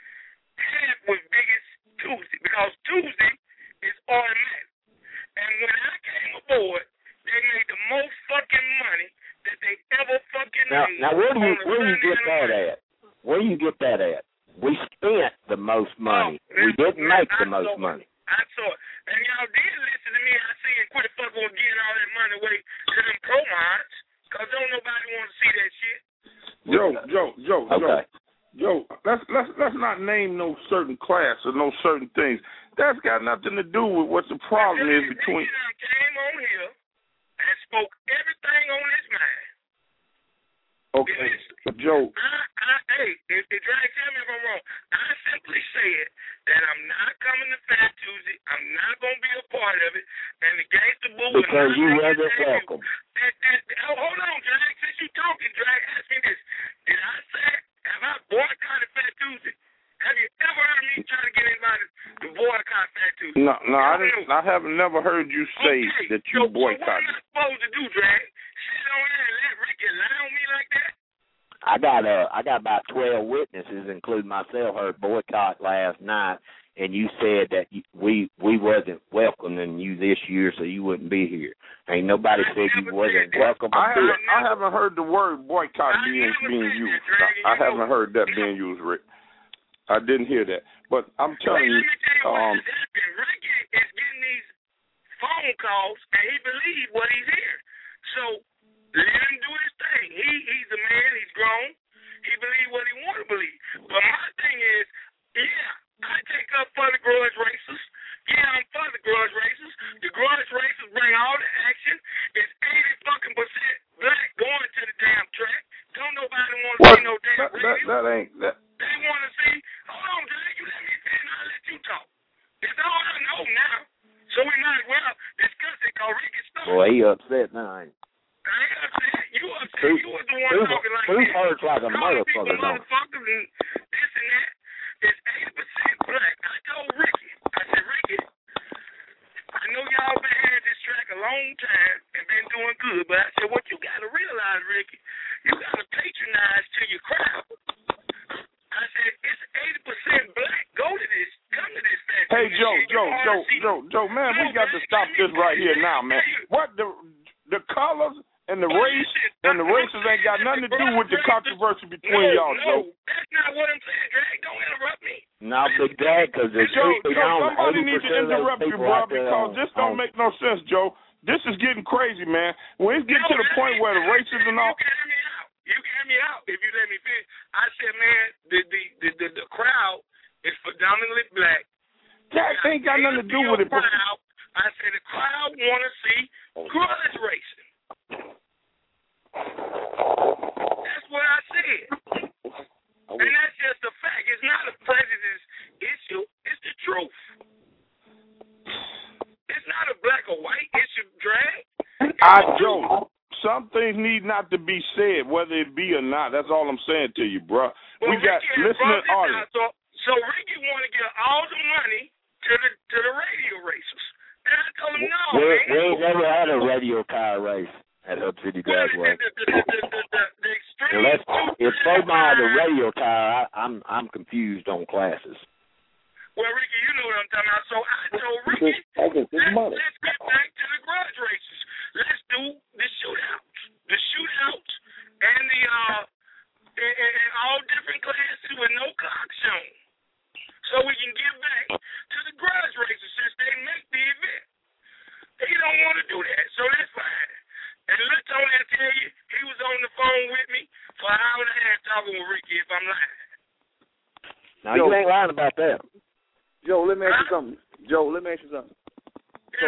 half was big as Tuesday, because Tuesday is automatic. And when I came aboard, they made the most fucking money that they ever fucking now, made. Now, where do you where do you Sunday get that at? Where do you get that at? We spent the most money. Oh, we didn't make I the most saw, money. I saw it. And y'all did listen to me. I said, quit the fuck on getting all that money away to them pro mods, because don't nobody want to see that shit. Joe, Joe, Joe, okay. Joe. Joe, let's let's let's not name no certain class or no certain things. That's got nothing to do with what the problem is between. I came on here and spoke everything on his mind. Okay, Joe. I, I, hey, if, if Drag, tell me if I'm wrong. I simply said that I'm not coming to Fat Tuesday. I'm not going to be a part of it. And the Gangsta Boo. Because you wasn't welcome. That, that, oh, hold on, Drag. Since you talking, Drag, ask me this. Did I say, have I boycotted Fat Tuesday? Have you ever heard me try to get anybody to boycott Fat Tuesday? No, no, I didn't. I haven't never heard you say okay, that you so, boycotted. So what am I supposed to do, Drag? Sit on there and let Ricky lie on me like that? I got uh, I got about twelve witnesses, including myself, heard boycott last night, and you said that you, we we wasn't welcoming you this year, so you wouldn't be here. Ain't nobody said you wasn't welcome. I haven't, I haven't heard the word boycott being being used. I, I haven't heard that being used, Rick. I didn't hear that, but I'm telling you, um, Ricky is getting these phone calls, and he believes what he's hearing. So let him do his thing. He he's a man. He's grown. He believes what he want to believe. But my thing is, yeah, I take up for the garage races. Yeah, I'm for the garage races. The garage races bring all the action. It's eighty fucking percent black going to the damn track. Don't nobody want to what? see no damn that, that, that ain't that. They want to see. Hold on, Jay. You let me finish, and I'll let you talk. That's all I know now. So we might as well discuss it, because Ricky started. Boy, he upset now. I ain't upset. You upset. Who, you was the one who, talking like who this. hurts like a motherfucker, people motherfuckers and this and that. It's eighty percent black. I told Ricky. I said, Ricky, I know y'all been here at this track a long time and been doing good, but I said, what you got to realize, Ricky, you got to patronize to your crowd. I said, it's eighty percent black. Go to this. Come to this festival. Hey, Joe, Joe, Joe, Joe, Joe, man, we got to stop this right here now, man. What the the colors and the race and the races ain't got nothing to do with the controversy between no, y'all, no, Joe. that's not what I'm saying, Drag. Don't interrupt me. Not Big Drag, because there's Joe, people Joe, on somebody eighty needs to percent of those interrupt you, people bro, out there because on- this don't on- make no sense, Joe. This is getting crazy, man. When it's getting to the point where the racism and all. You can hear me out if you let me finish. I said, man, the the the, the, the crowd is predominantly black. That ain't got nothing to do with it. Bro. Crowd, I said the crowd want to see grudge racing. That's what I said. And that's just a fact. It's not a prejudice issue. It's the truth. It's not a black or white issue, Drag. I Joe, some things need not to be said, whether it be or not. That's all I'm saying to you, bro. Well, we got Ricky listening audience. So, so Ricky want to get all the money to the to the radio racers. And I told him, no, we, man. we ain't never had a radio car race at Hub City Dragway. The, the, the, the, the, the, the extreme Unless if they buy the radio car, I, I'm I'm confused on classes. Well, Ricky, you know what I'm talking about. So I told Ricky, let's, let's get back to the grudge races. Let's do the shootouts, the shootouts, and the uh, and, and all different classes with no cock shown, so we can get back to the grudge races since they make the event. He don't want to do that, so that's fine. And let Tony tell you, he was on the phone with me for an hour and a half talking with Ricky. If I'm lying, now Joe, you ain't lying about that. Joe, let me ask you something. Joe, let me ask you something. So,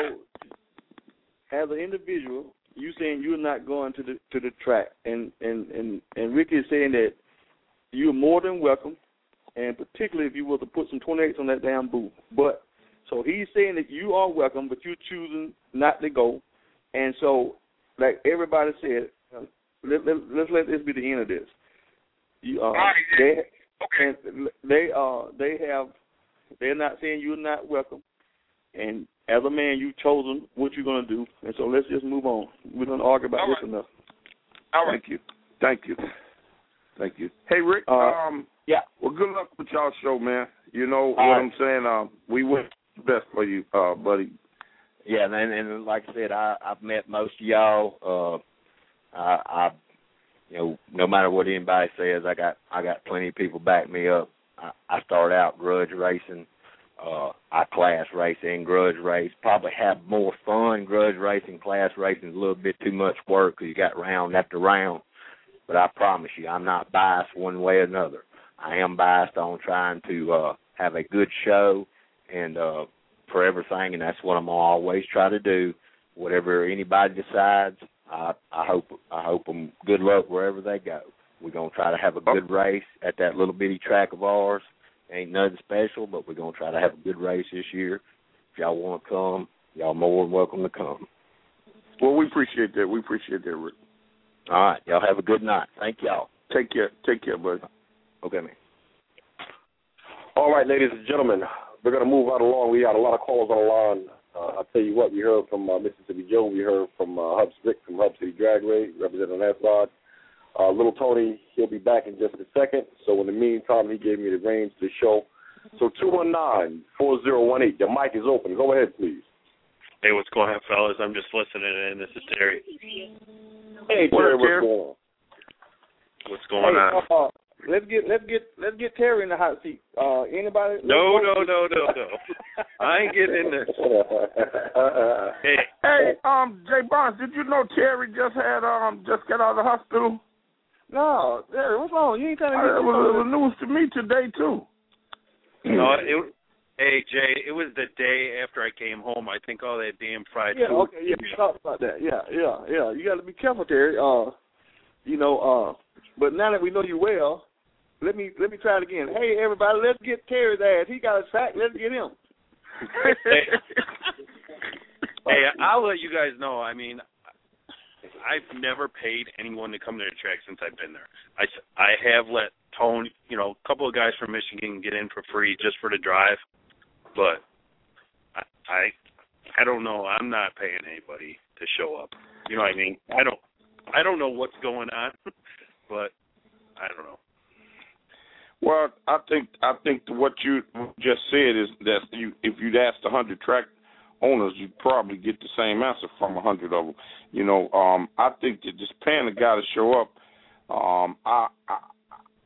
as an individual, you saying you're not going to the to the track, and and and and Ricky is saying that you're more than welcome, and particularly if you were to put some twenty-eights on that damn booth. But so he's saying that you are welcome, but you're choosing not to go, and so like everybody said, uh, let, let, let's let this be the end of this. You, uh, they okay. and they uh they have. They're not saying you're not welcome. And as a man, you've chosen what you're going to do. And so let's just move on. We don't argue about All this right. enough. All right. Thank you. Thank you. Thank you. Hey, Rick. Uh, um, yeah. Well, good luck with y'all show, man. You know All what right. I'm saying? Um, we wish the best for you, uh, buddy. Yeah, and, and like I said, I, I've met most of y'all. Uh, I, I, you know, no matter what anybody says, I got I got plenty of people back me up. I, I started out grudge racing. Uh, I class race and grudge race. Probably have more fun grudge racing. Class racing is a little bit too much work because you got round after round. But I promise you, I'm not biased one way or another. I am biased on trying to uh, have a good show and uh, for everything, and that's what I'm gonna always try to do. Whatever anybody decides, I, I hope I hope them good luck wherever they go. We're going to try to have a good race at that little bitty track of ours. Ain't nothing special, but we're going to try to have a good race this year. If y'all want to come, y'all more than welcome to come. Well, we appreciate that. We appreciate that, Rick. All right. Y'all have a good night. Thank y'all. Take care. Take care, buddy. Okay, man. All right, ladies and gentlemen, we're going to move right along. We got a lot of callers on the line. Uh, I'll tell you what, we heard from uh, Mississippi Joe. We heard from uh, Hub Rick from Hub City Dragway, representing Nassau. Uh, Little Tony, he'll be back in just a second. So in the meantime, he gave me the reins to the show. So two one nine, four oh one eight, your mic is open. Go ahead, please. Hey, what's going on, fellas? I'm just listening in. This is Terry. Hey, Terry, what's going on? What's going hey, on? Uh, let's get let's get let's get Terry in the hot seat. Uh, anybody? No, no, no, no, no. I ain't getting in this. Hey, hey, um, Jay Barnes, did you know Terry just had um just got out of the hospital? No, Terry, what's wrong? You ain't telling me. Uh, it, was, it was news to me today too. no, it. Hey Jay, it was the day after I came home. I think all that damn fried yeah, food. Okay, yeah, we talked about that. Yeah, yeah, yeah. You got to be careful, Terry. Uh, you know, uh, but now that we know you well, let me let me try it again. Hey, everybody, let's get Terry's ass. He got a track. Let's get him. hey, hey, I'll let you guys know. I mean, I've never paid anyone to come to the track since I've been there. I, I have let Tony, you know, a couple of guys from Michigan get in for free just for the drive, but I, I, I don't know. I'm not paying anybody to show up. You know what I mean? I don't, I don't know what's going on, but I don't know. Well, I think I think what you just said is that you, if you'd asked a hundred track owners, you'd probably get the same answer from a hundred of them. You know, um, I think that just paying a guy to show up, um, I, I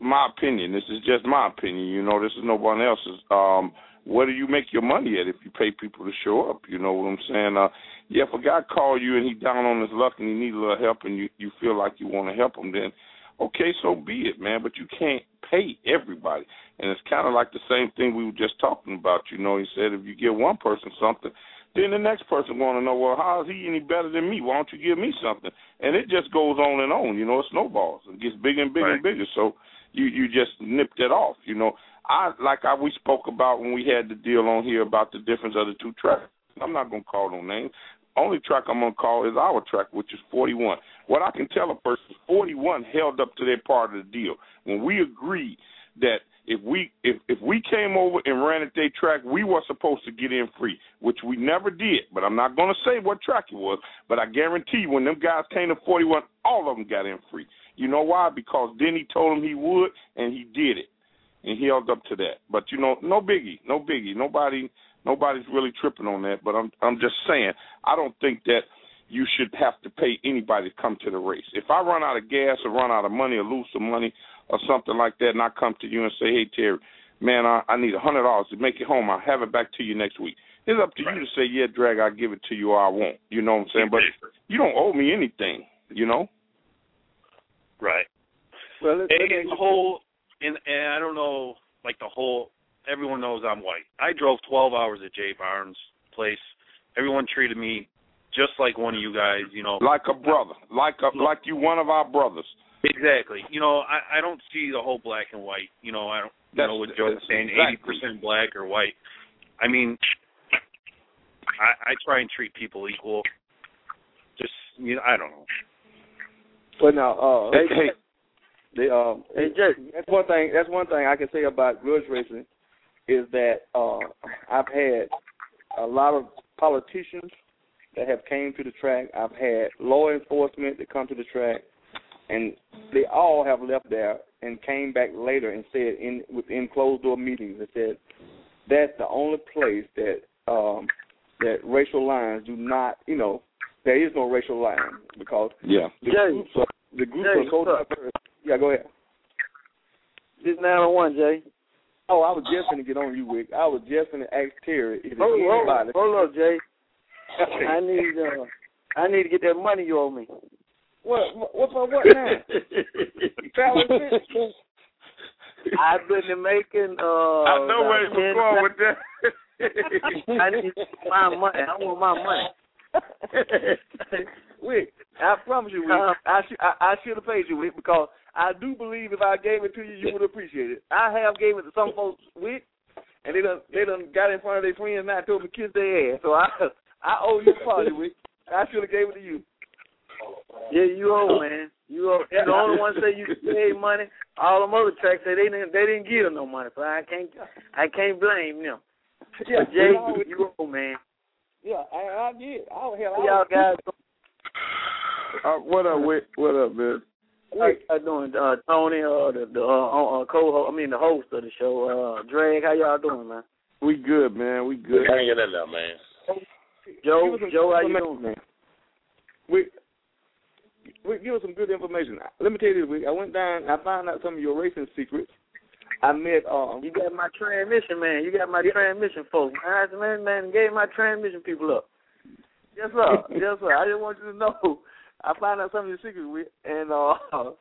my opinion. This is just my opinion. You know, this is no one else's. Um, where do you make your money at if you pay people to show up? You know what I'm saying? Uh, yeah, if a guy call you and he down on his luck and he needs a little help and you, you feel like you want to help him, then okay, so be it, man. But you can't pay everybody. And it's kind of like the same thing we were just talking about. You know, he said if you give one person something, then the next person want to know, well, how is he any better than me? Why don't you give me something? And it just goes on and on. You know, it snowballs. It gets bigger and bigger right. and bigger. So you, you just nipped it off. You know, I like I, we spoke about when we had the deal on here about the difference of the two tracks. I'm not going to call no names. Only track I'm going to call is our track, which is forty-one. What I can tell a person, forty-one held up to their part of the deal. When we agreed that if we if, if we came over and ran at their track, we were supposed to get in free, which we never did. But I'm not going to say what track it was, but I guarantee you when them guys came to forty-one, all of them got in free. You know why? Because Denny told him he would, and he did it. And he held up to that. But, you know, no biggie, no biggie. Nobody... Nobody's really tripping on that, but I'm I'm just saying I don't think that you should have to pay anybody to come to the race. If I run out of gas or run out of money or lose some money or something like that, and I come to you and say, hey, Terry, man, I, I need one hundred dollars to make it home. I'll have it back to you next week. It's up to right. you to say, yeah, Drag, I'll give it to you or I won't. You know what I'm saying? But you don't owe me anything, you know? Right. Well, let's, and, and the whole, and, and I don't know, like the whole, everyone knows I'm white. I drove twelve hours at Jay Barnes' place. Everyone treated me just like one of you guys, you know. Like a brother. Like a, like you one of our brothers. Exactly. You know, I, I don't see the whole black and white. You know, I don't you know what Joe was saying, eighty percent black or white. I mean, I, I try and treat people equal. Just, you know, I don't know. But now, uh, hey, hey, the, um, hey, Jay, that's one thing. That's one thing I can say about grudge racing. Is that uh, I've had a lot of politicians that have came to the track. I've had law enforcement that come to the track, and they all have left there and came back later and said in within closed door meetings that said that's the only place that um, that racial lines do not, you know, there is no racial line because yeah, the Jay, groups are, the groups Jay, are coded. Yeah, go ahead. This nine oh one, Jay. Oh, I was just going to get on you, Wick. I was just going to ask Terry if hold, anybody. Hold, hold up, Jay. I need uh, I need to get that money you owe me. What? What? What, what now? I've been making. Uh, I know where you're going with that. I need my money. I want my money. Wick, I promise you, Wick. Uh, I, sh- I, I should have paid you, Wick, because I do believe if I gave it to you, you would appreciate it. I have gave it to some folks, Wick, and they done they done got in front of their friends and I told them to kiss their ass. So I I owe you a apology, Wick. I should have gave it to you. Yeah, you owe, man. You owe. You're the only one say you paid money. All them other tracks say they didn't they didn't give them no money, so I can't I can't blame them. Yeah, Jay, you owe, man. Yeah, I, I did. I hell, I y'all guys. Uh, what up, Wick? What up, man? How y'all doing, uh, Tony? Uh, the, the uh, uh, co-host, I mean the host of the show, uh, Drag. How y'all doing, man? We good, man. We good. Hanging in there, man. Joe, Joe, how you doing, man? We, we give us some good information. Let me tell you this, Wick. I went down. I found out some of your racing secrets. I met. Um, you got my transmission, man. You got my transmission, folks. I said, man, man, gave my transmission people up. Yes, sir. Yes, sir. I just want you to know. I found out some of your secrets, Wick, and uh,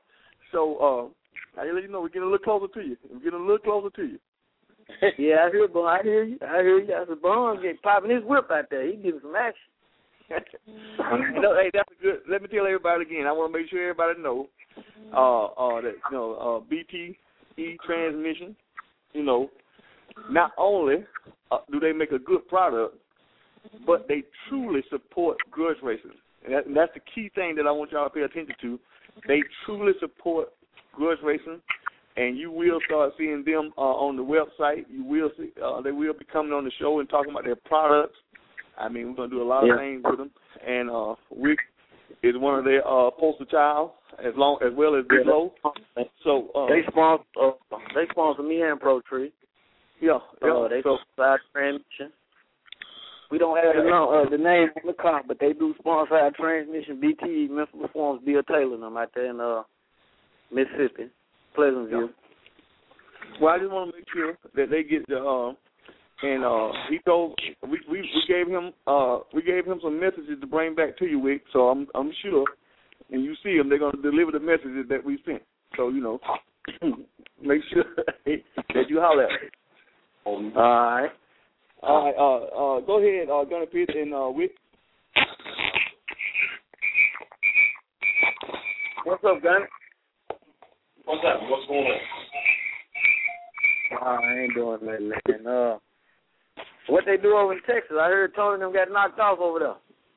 so uh, I let you know we're getting a little closer to you. We're getting a little closer to you. Yeah, I hear, Bon. I hear you. I hear you. I said, Bon's getting popping his whip out there. He giving some action. No, hey, that's a good. Let me tell everybody again. I want to make sure everybody know uh, uh, that you know uh, B T E transmission. You know, not only uh, do they make a good product, but they truly support grudge racing. And, that, and that's the key thing that I want y'all to pay attention to. They truly support grudge racing, and you will start seeing them uh, on the website. You will see uh, they will be coming on the show and talking about their products. I mean, we're gonna do a lot yeah. of things with them. And uh, Wick is one of their uh, poster child, as long as well as Big Low. So uh, they sponsor uh, they sponsor me and Pro Tree. Yeah, yeah. Uh, they so, sponsor transmission. We don't have the, uh, the name on the car, but they do sponsor our transmission. B T E, Memphis Performance, Bill Taylor, and them out there in uh, Mississippi, Pleasantville. Well, I just want to make sure that they get the. Uh, and uh, he told we, we we gave him uh we gave him some messages to bring back to you, Wick. So I'm I'm sure, and you see them, they're gonna deliver the messages that we sent. So you know, make sure that you holler at them. All right. All right. Uh, uh, go ahead, uh, Gunner Pitts and uh, Wick. What's up, Gunner? What's up? What's going on? Uh, I ain't doing nothing, man. Uh, what they do over in Texas? I heard Tony and them got knocked off over there.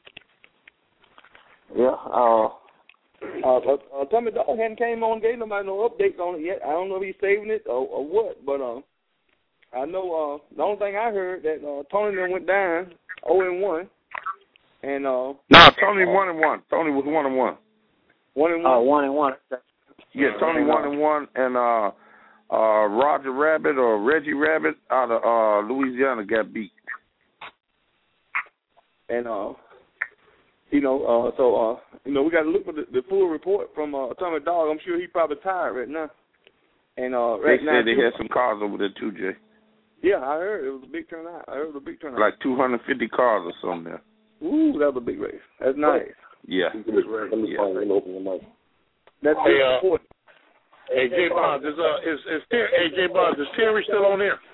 Yeah. Uh, uh, uh, uh Tommy Dog hadn't came on, gave nobody no updates on it yet. I don't know if he's saving it or, or what, but uh, I know uh, the only thing I heard that uh, Tony and them went down zero and one, and uh, no, Tony one and one. Tony was one and one. One and one. Oh, one and one. Yeah, Tony and one and one, and uh, uh, Roger Rabbit or Reggie Rabbit out of uh, Louisiana got beat. And uh, you know, uh, so uh, you know, we got to look for the, the full report from uh, Tommy Dog. I'm sure he's probably tired right now. And uh, right they now, said they had some cars over there too, Jay. Yeah, I heard it was a big turnout. I heard it was a big turnout. Like two hundred fifty cars or something there. Ooh, that was a big race. That's nice. Yeah. yeah. That's hey, uh, hey, Jay Bonds, is uh, is is Terry, hey, Jay Bonds, is Terry still on there?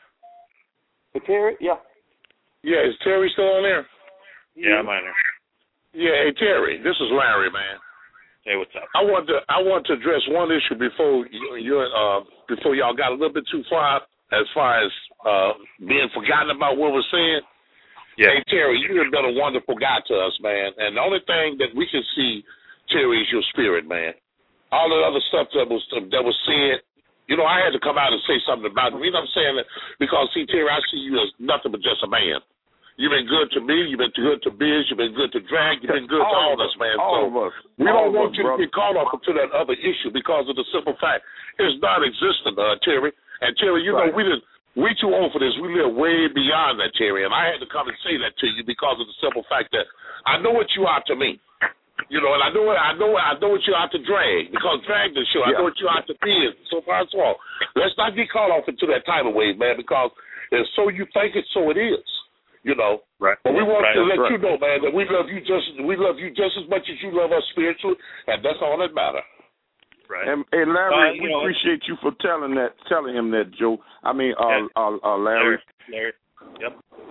Terry, yeah. Yeah, is Terry still on there? Yeah, I'm on there. Yeah, hey Terry, this is Larry, man. Hey, what's up? I want to I want to address one issue before you, you uh before y'all got a little bit too far as far as uh being forgotten about what we're saying. Yeah. Hey Terry, you have been a wonderful guy to us, man. And the only thing that we can see, Terry, is your spirit, man. All the other stuff that was that was said, you know, I had to come out and say something about it. You know what I'm saying? Because, see, Terry, I see you as nothing but just a man. You've been good to me. You've been good to Biz. You've been good to Drag. You've been good all to all of us, man. All so of us. we all don't want us, you brother. to get caught up into that other issue because of the simple fact it's non-existent, uh, Terry. And, Terry, you right. know, we didn't. We too old for this. We live way beyond that, Terry. And I had to come and say that to you because of the simple fact that I know what you are to me. You know, and I know I know I know what you're out to Drag because Drag the show. I yeah. know what you're out to be. So far, so on. Let's not get caught off into that tidal wave, man, because it's so you think it, so it is. You know, right? But we want right. to let right. you know, man, that we love you just we love you just as much as you love us spiritually, and that's all that matters. Right. And, and Larry, uh, we know, appreciate you for telling that, telling him that, Joe. I mean, uh, yeah. uh, uh, Larry. Larry. Larry. Yep.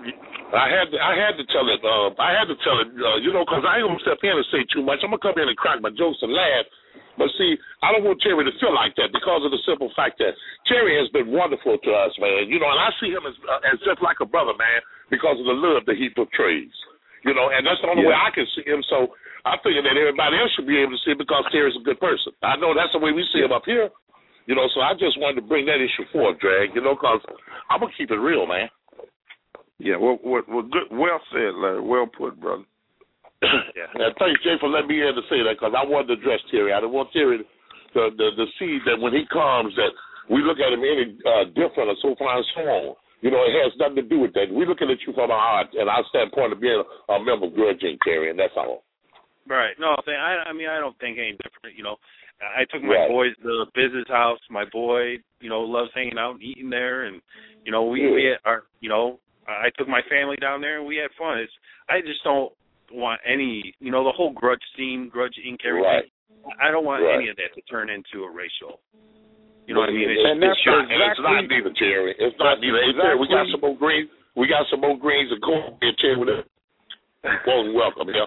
I had to, I had to tell it. Uh, I had to tell it. Uh, you know, because I ain't gonna step in and say too much. I'm gonna come in and crack my jokes and laugh. But see, I don't want Terry to feel like that because of the simple fact that Terry has been wonderful to us, man. You know, and I see him as uh, as just like a brother, man, because of the love that he portrays. You know, and that's the only yeah. way I can see him. So I figure that everybody else should be able to see it because Terry's a good person. I know that's the way we see him up here. You know, so I just wanted to bring that issue forward, Drag. You know, because I'm gonna keep it real, man. Yeah, well, well, well, good, well said, Larry. Well put, brother. Yeah. And thanks, Jay, for letting me in to say that because I wanted to address Terry. I didn't want Terry to, to, to, to see that when he comes that we look at him any uh, different or so far and so on. You know, it has nothing to do with that. We're looking at you from our heart and our standpoint of being a, a member of Grudge Incorporated, Terry, and that's all. Right. No, I, I mean, I don't think any different. You know, I took my Right. boys to the business house. My boy, you know, loves hanging out and eating there, and you know, we, Yeah. we had our, you know, I took my family down there and we had fun. It's, I just don't want any, you know, the whole grudge scene, Grudge Incorporated, everything. Right. I don't want Right. any of that to turn into a racial. You know what I mean? It's, and that's it's not, just, and it's not neither, Terry. It's not neither. Hey, Terry, we got some more greens. We got some more greens and corn here, Terry. With it. Well, welcome, yeah.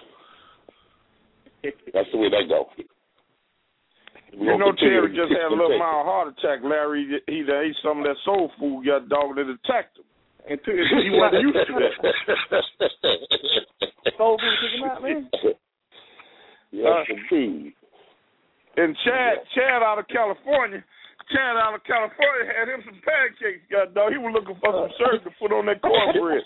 That's the way they go. You know, Terry just had a little mild heart attack, Larry. He, he ate some of that soul food, got dog that attacked him. And he wasn't used to that. Soul food took him out, man? Yes, indeed. And Chad, Chad out of California, Chad out of California had him some pancakes, God dog. He was looking for some syrup to put on that cornbread.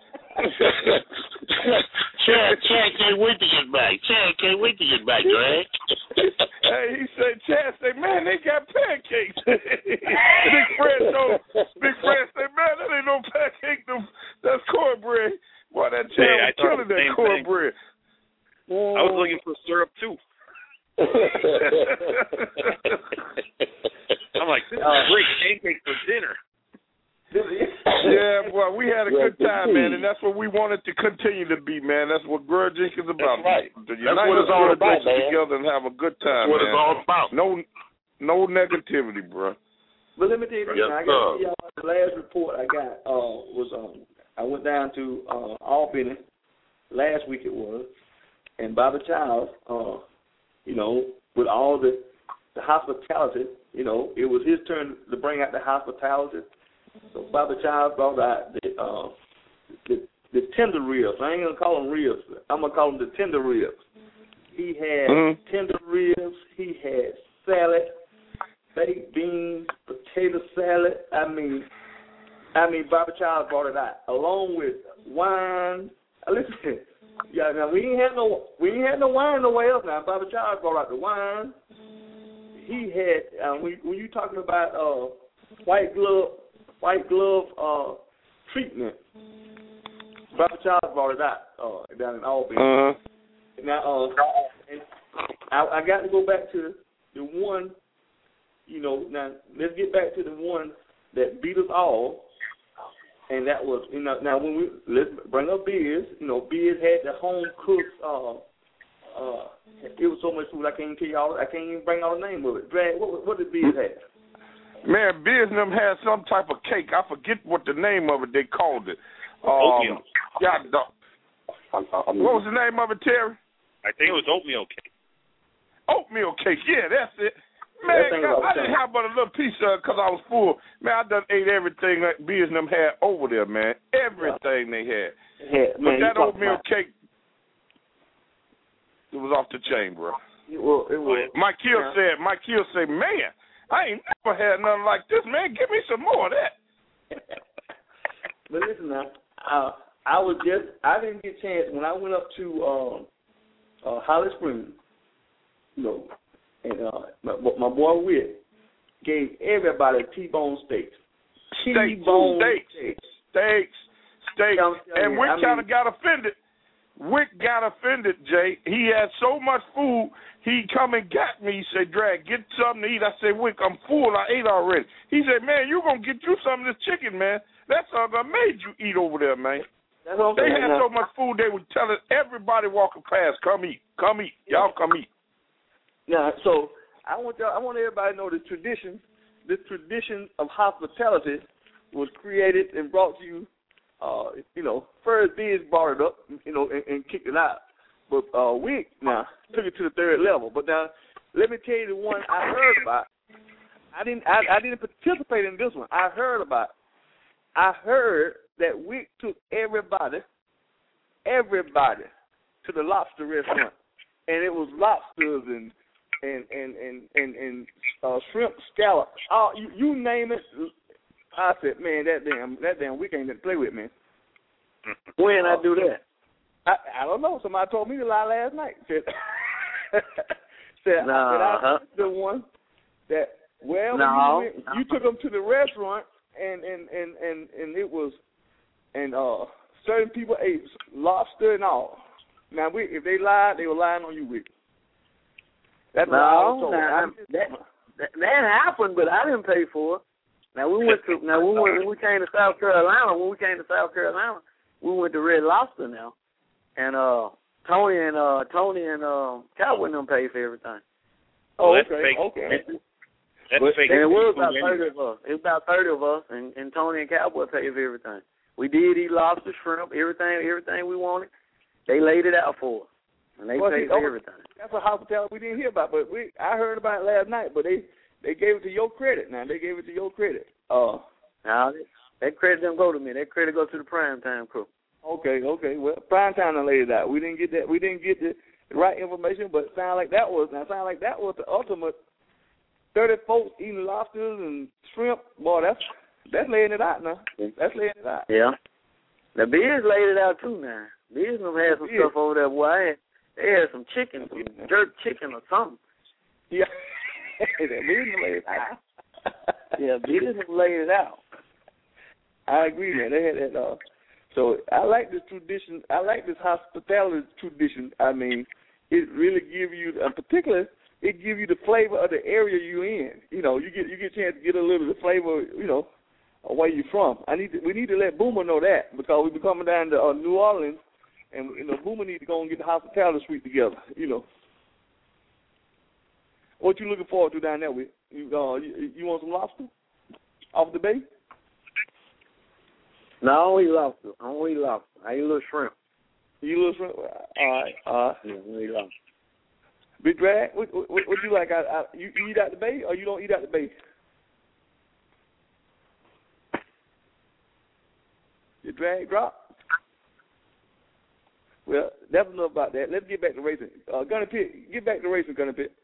Chad, Chad can't wait to get back. Chad can't wait to get back, Drag. Hey, he said, Chad said, man, they got pancakes. Big Fred told, Big Fred said, man, that ain't no pancake, that's cornbread. Boy, that Chad hey, was killing that cornbread. I was looking for syrup too. I'm like, this is great pancakes for dinner. Yeah, boy, we had a Yeah, good time, man, and that's what we wanted to continue to be, man. That's what Grudge Incorporated is about. That's right. To That's unite what it's all our about, generations man. together and have a good time, That's what man. it's all about. No, no negativity, bro. But let me tell you this, Yes, man, I got sir. to tell y'all the last report I got uh, was um I went down to uh, Albany last week it was, and Bobby Childs, uh, you know, with all the the hospitality, you know, it was his turn to bring out the hospitality. So Bobby Childs brought out the uh, the, the tender ribs. I ain't gonna call them ribs. I'm gonna call them the tender ribs. He had Mm-hmm. tender ribs. He had salad, baked beans, potato salad. I mean, I mean, Bobby Childs brought it out along with wine. Uh, listen, yeah. Now we ain't had no we ain't had no wine nowhere else. Now Bobby Childs brought out the wine. He had uh, when, when you talking about uh, white glove white glove uh, treatment. Bobby Childs brought it out uh, down in Albany. Uh-huh. Now, uh, and I, I got to go back to the one. You know, now let's get back to the one that beat us all, and that was you know. Now when we let's bring up Biz, you know, Biz had the home cooked. Uh, uh, it was so much food I can't even tell you all. I can't even bring out the name of it. Drag. What, what did Biz have? Man, Biz and them had some type of cake. I forget what the name of it they called it. Oatmeal. Um, yeah, the, what was the name of it, Terry? I think it was oatmeal cake. Oatmeal cake. Yeah, that's it. Man, God, I didn't have but a little piece of it because I was full. Man, I done ate everything that Biz and them had over there, man. Everything they had. Yeah, but man, that you oatmeal about- cake, it was off the chain, bro. Well, it was. Mike Hill yeah. said, Mike Hill said, man, I ain't never had nothing like this, man. Give me some more of that. But listen now, uh, I was just, I didn't get a chance, when I went up to um, uh, Holly Springs, you know, and uh, my, my boy Whit gave everybody T-bone steaks. Steaks, T-bone steaks, steaks. steaks, steaks. And you, Wick I kind of mean- got offended. Wick got offended, Jay. He had so much food, he come and got me. He said, Drag, get something to eat. I said, Wick, I'm full. I ate already. He said, man, you going to get you some of this chicken, man. That's something I made you eat over there, man. That's what I'm They saying, had now. so much food, they would tell it, everybody walking past, come eat, come eat. Y'all come eat. Now, so I want y'all, I want everybody to know the tradition, this tradition of hospitality was created and brought to you. Uh, you know, first Biz brought it up, you know, and, and kicked it out. But uh, we now took it to the third level. But now, let me tell you the one I heard about. I didn't, I, I didn't participate in this one. I heard about. I heard that we took everybody, everybody, to the lobster restaurant, and it was lobsters and and and and and, and uh, shrimp scallops. Oh, you, you name it. I said, man, that damn, that damn week ain't to play with, man. When I do that? I, I don't know. Somebody told me to lie last night. Said, said, Nah, said I huh? the one that well, No. you, went, you took them to the restaurant, and and and and and it was, and uh, certain people ate lobster and all. Now, we, if they lied, they were lying on you, Rick. That's what I was No, told. nah, I'm- that, that that happened, but I didn't pay for it. Now we went to now we went when we came to South Carolina. When we came to South Carolina, we went to Red Lobster now, and uh Tony and uh Tony and uh Cowboy and them paid for everything. Oh, that's okay, fake. okay. That's But- fake. and it was about food thirty anyway. of us. It was about thirty of us, and, and Tony and Cowboy paid for everything. We did eat lobster, shrimp, everything, everything we wanted. They laid it out for us, and they Well, paid see, for oh, everything. That's a hospitality we didn't hear about, but we I heard about it last night. But they they gave it to your credit. Now they gave it to your credit. Uh, Now that credit didn't go to me. That credit goes to the prime time crew. okay, okay. Well, prime time done laid it out. We didn't get that. We didn't get the, the right information, but it sound like that was now sound like that was the ultimate. Thirty folks eating lobsters and shrimp. Boy, that's that's laying it out now. That's laying it out. Yeah. The Beers laid it out too now. Beers them had some Beers. stuff over there, boy. I had, they had some chicken, some jerk chicken or something. Yeah. That Beers laid it out. Yeah, Beers them laid it out. I agree, man. They had that. Uh, so I like this tradition. I like this hospitality tradition. I mean, it really gives you, uh, particularly it gives you the flavor of the area you're in. You know, you get you get a chance to get a little of the flavor, you know, of where you're from. I need to, we need to let Boomer know that because we be coming down to uh, New Orleans, and you know, Boomer need to go and get the hospitality suite together. You know, what you looking forward to down there? With you, uh, you, you want some lobster off the bay? No, I don't eat lobster. I don't eat lobster. I eat a little shrimp. You little shrimp? All right, all right. Yeah, I don't eat lobster. Big Drag, what, what, what you like? I, I, you, you eat out the bay or you don't eat out the bay? Your drag drop? Well, that's enough about that. Let's get back to racing. Uh, Gunny Pitt, get back to racing, Gunny Pitt.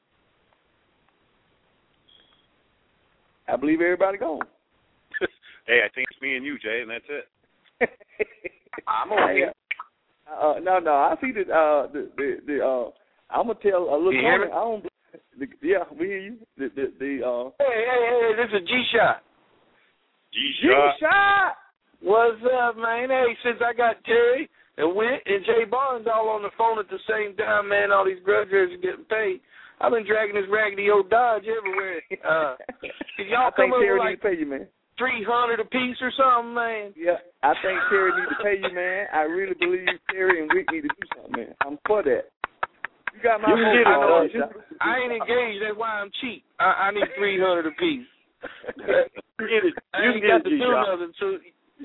I believe everybody gone. Hey, I think it's me and you, Jay, and that's it. I'm okay. Uh, no, no, I see the uh, the the, the uh, I'm gonna tell a little. You hear me? I don't. The, yeah, we hear you. The the, the uh. Hey, hey, hey! This is G-Shot. G-Shot. G-Shot. What's up, man? Hey, since I got Terry and Wint and Jay Barnes all on the phone at the same time, man, all these grudge are getting paid. I've been dragging this raggedy old Dodge everywhere. Uh, can y'all I come think over Terry like need to pay you, man. three hundred a piece or something, man? Yeah, I think Terry need to pay you, man. I really believe Terry and Rick need to do something, man. I'm for that. You got my You can get it, phone uh, call. I ain't engaged. That's why I'm cheap. I, I need three hundred a piece. Get it. I You ain't can got get to it, do G-Shot. nothing. So.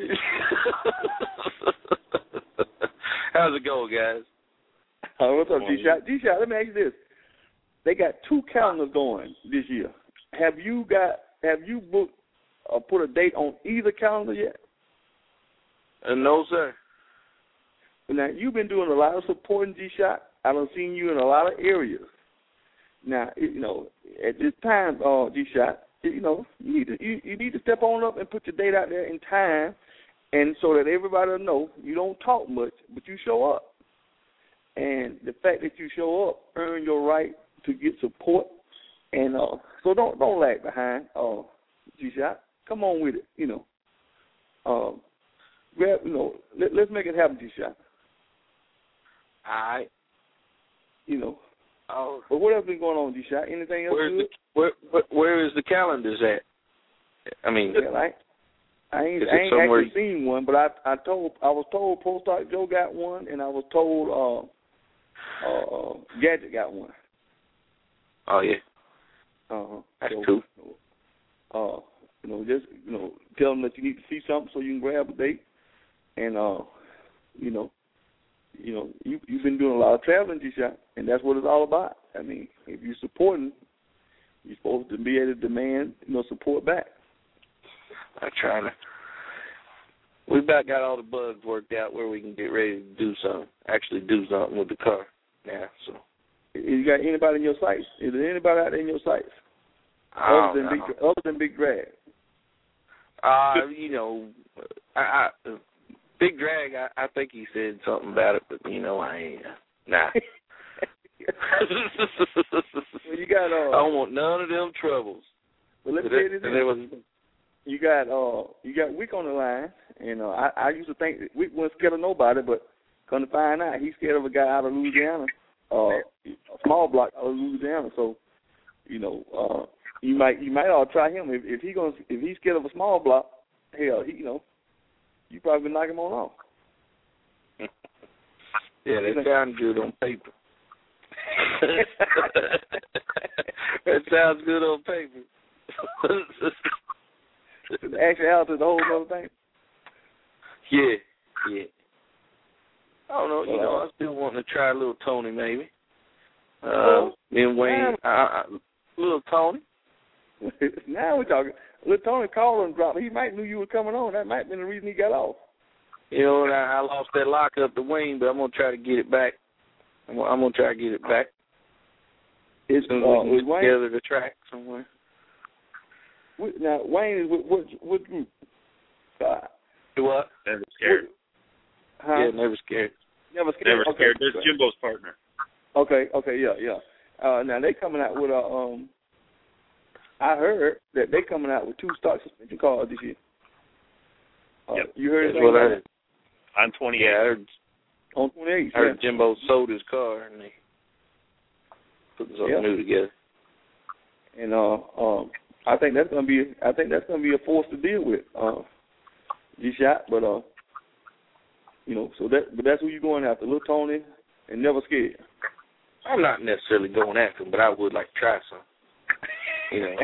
How's it going, guys? Oh, what's up, G-Shot? G-Shot, let me ask you this. They got two calendars going this year. Have you got? Have you booked or put a date on either calendar yet? Uh, no, sir. Now, you've been doing a lot of supporting G-Shot. I done seen you in a lot of areas. Now, you know, at this time, uh, G-Shot, you know, you need to you, you need to step on up and put your date out there in time, and so that everybody will know you don't talk much, but you show up. And the fact that you show up earn your right to get support, and uh, so don't don't lag behind. Uh, G-Shot, come on with it, you know. Um, grab, you know, let, let's make it happen, G-Shot. All right. You know. Oh. But what else been going on, G-Shot? Anything else Where's good? the, where, where where is the calendars at? I mean, Yeah, I, I ain't, Is I it ain't somewhere actually seen one, but I I told I was told Pro Stock Joe got one, and I was told uh, uh, Gadget got one. oh yeah, Uh-huh. that's So, cool. Uh, you know, just you know, tell them that you need to see something so you can grab a date, and uh, you know, you know, you you've been doing a lot of traveling, G-Shot, and that's what it's all about. I mean, if you're supporting, you're supposed to be able to demand, you know, support back. I'm trying to. We about got all the bugs worked out where we can get ready to do something. Actually, do something with the car now. So. You got anybody in your sights? Is there anybody out there in your sights? I Other than don't big, know. other than Big Drag. Uh, you know, I, I Big Drag. I, I think he said something about it, but you know, I ain't. Nah. Well, you got. Uh, I don't want none of them troubles. Well, let's And say it- this. and it was, You got uh, you got Wick on the line, and uh, I, I used to think that Wick wasn't scared of nobody, but come to find out, he's scared of a guy out of Louisiana, uh, a small block out of Louisiana. So, you know, uh, you might you might all try him if if he gonna if he's scared of a small block. Hell, he you know, you probably can knock him on off. yeah, that sounds good on paper. That sounds good on paper. The actuality is a whole other thing. Yeah, yeah. I don't know. You know, I still want to try little Tony, maybe. Uh, Well, me and Wayne, man. I, I, little Tony. Now we're talking. Little Tony called and dropped. He might knew you were coming on. That might have been the reason he got off. You know, and I, I lost that lockup to Wayne, but I'm gonna try to get it back. I'm, I'm gonna try to get it back. It's As soon as uh, we with can get Wayne. together the track somewhere. With, now Wayne is with what what group? Uh, Do what? Never scared. huh? Yeah, never scared. Never scared. Never okay. scared. There's Jimbo's partner. Okay, okay, yeah, yeah. Uh, now they coming out with a. Um, I heard that they coming out with two stock suspension cars this year. Uh, Yep. You heard That's anything what I about heard. that? On twenty-eight. Yeah, I heard, On twenty-eight. I heard yeah. Jimbo sold his car and they putting something Yeah. new together. and uh, um, I think that's gonna be I think that's gonna be a force to deal with. Uh, G-Shot, but uh, you know, so that but that's who you going after, Lil Tony, and Never Scared. I'm not necessarily going after him, but I would like to try some. You know.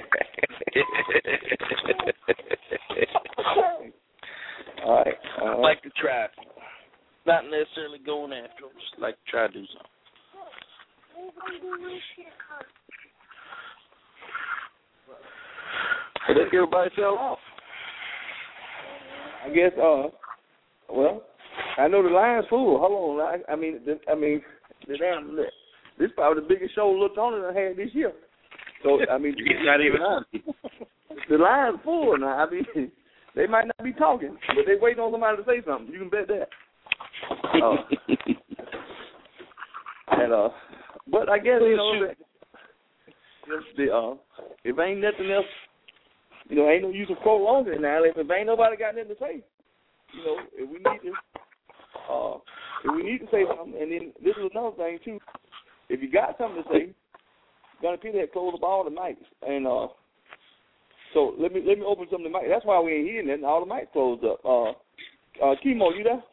All right. Uh, I'd like to try some. Not necessarily going after him, just like to try to do something. I think everybody fell off. I guess. Uh, well, I know the line's full. Hold on. I, I mean, the, I mean, the damn. This is probably the biggest show Lil Tony done had this year. So I mean, it's not even on. The line's full now. I mean, they might not be talking, but they waiting on somebody to say something. You can bet that. Uh, and uh, but I guess you know that if the uh, if ain't nothing else, you know, ain't no use of prolonging it now. If, if ain't nobody got nothing to say, you know, if we need to, uh, if we need to say something, and then this is another thing too. If you got something to say, Gunna P had closed up all the mics, and uh, so let me let me open some of the mics. That's why we ain't hearing it. All the mics closed up. Uh, uh, Kimo, you there?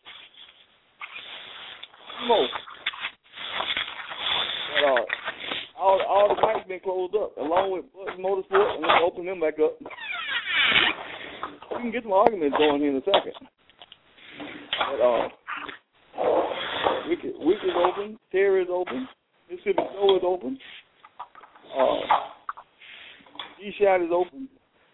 Kimo. But, uh, all all the mics been closed up, along with Buzz Motorsport, and let's open them back up. We can get some arguments going here in a second. But uh, Wicked, Wicked is open, Terry is open, Mississippi Joe is open. Uh, G-Shot is open.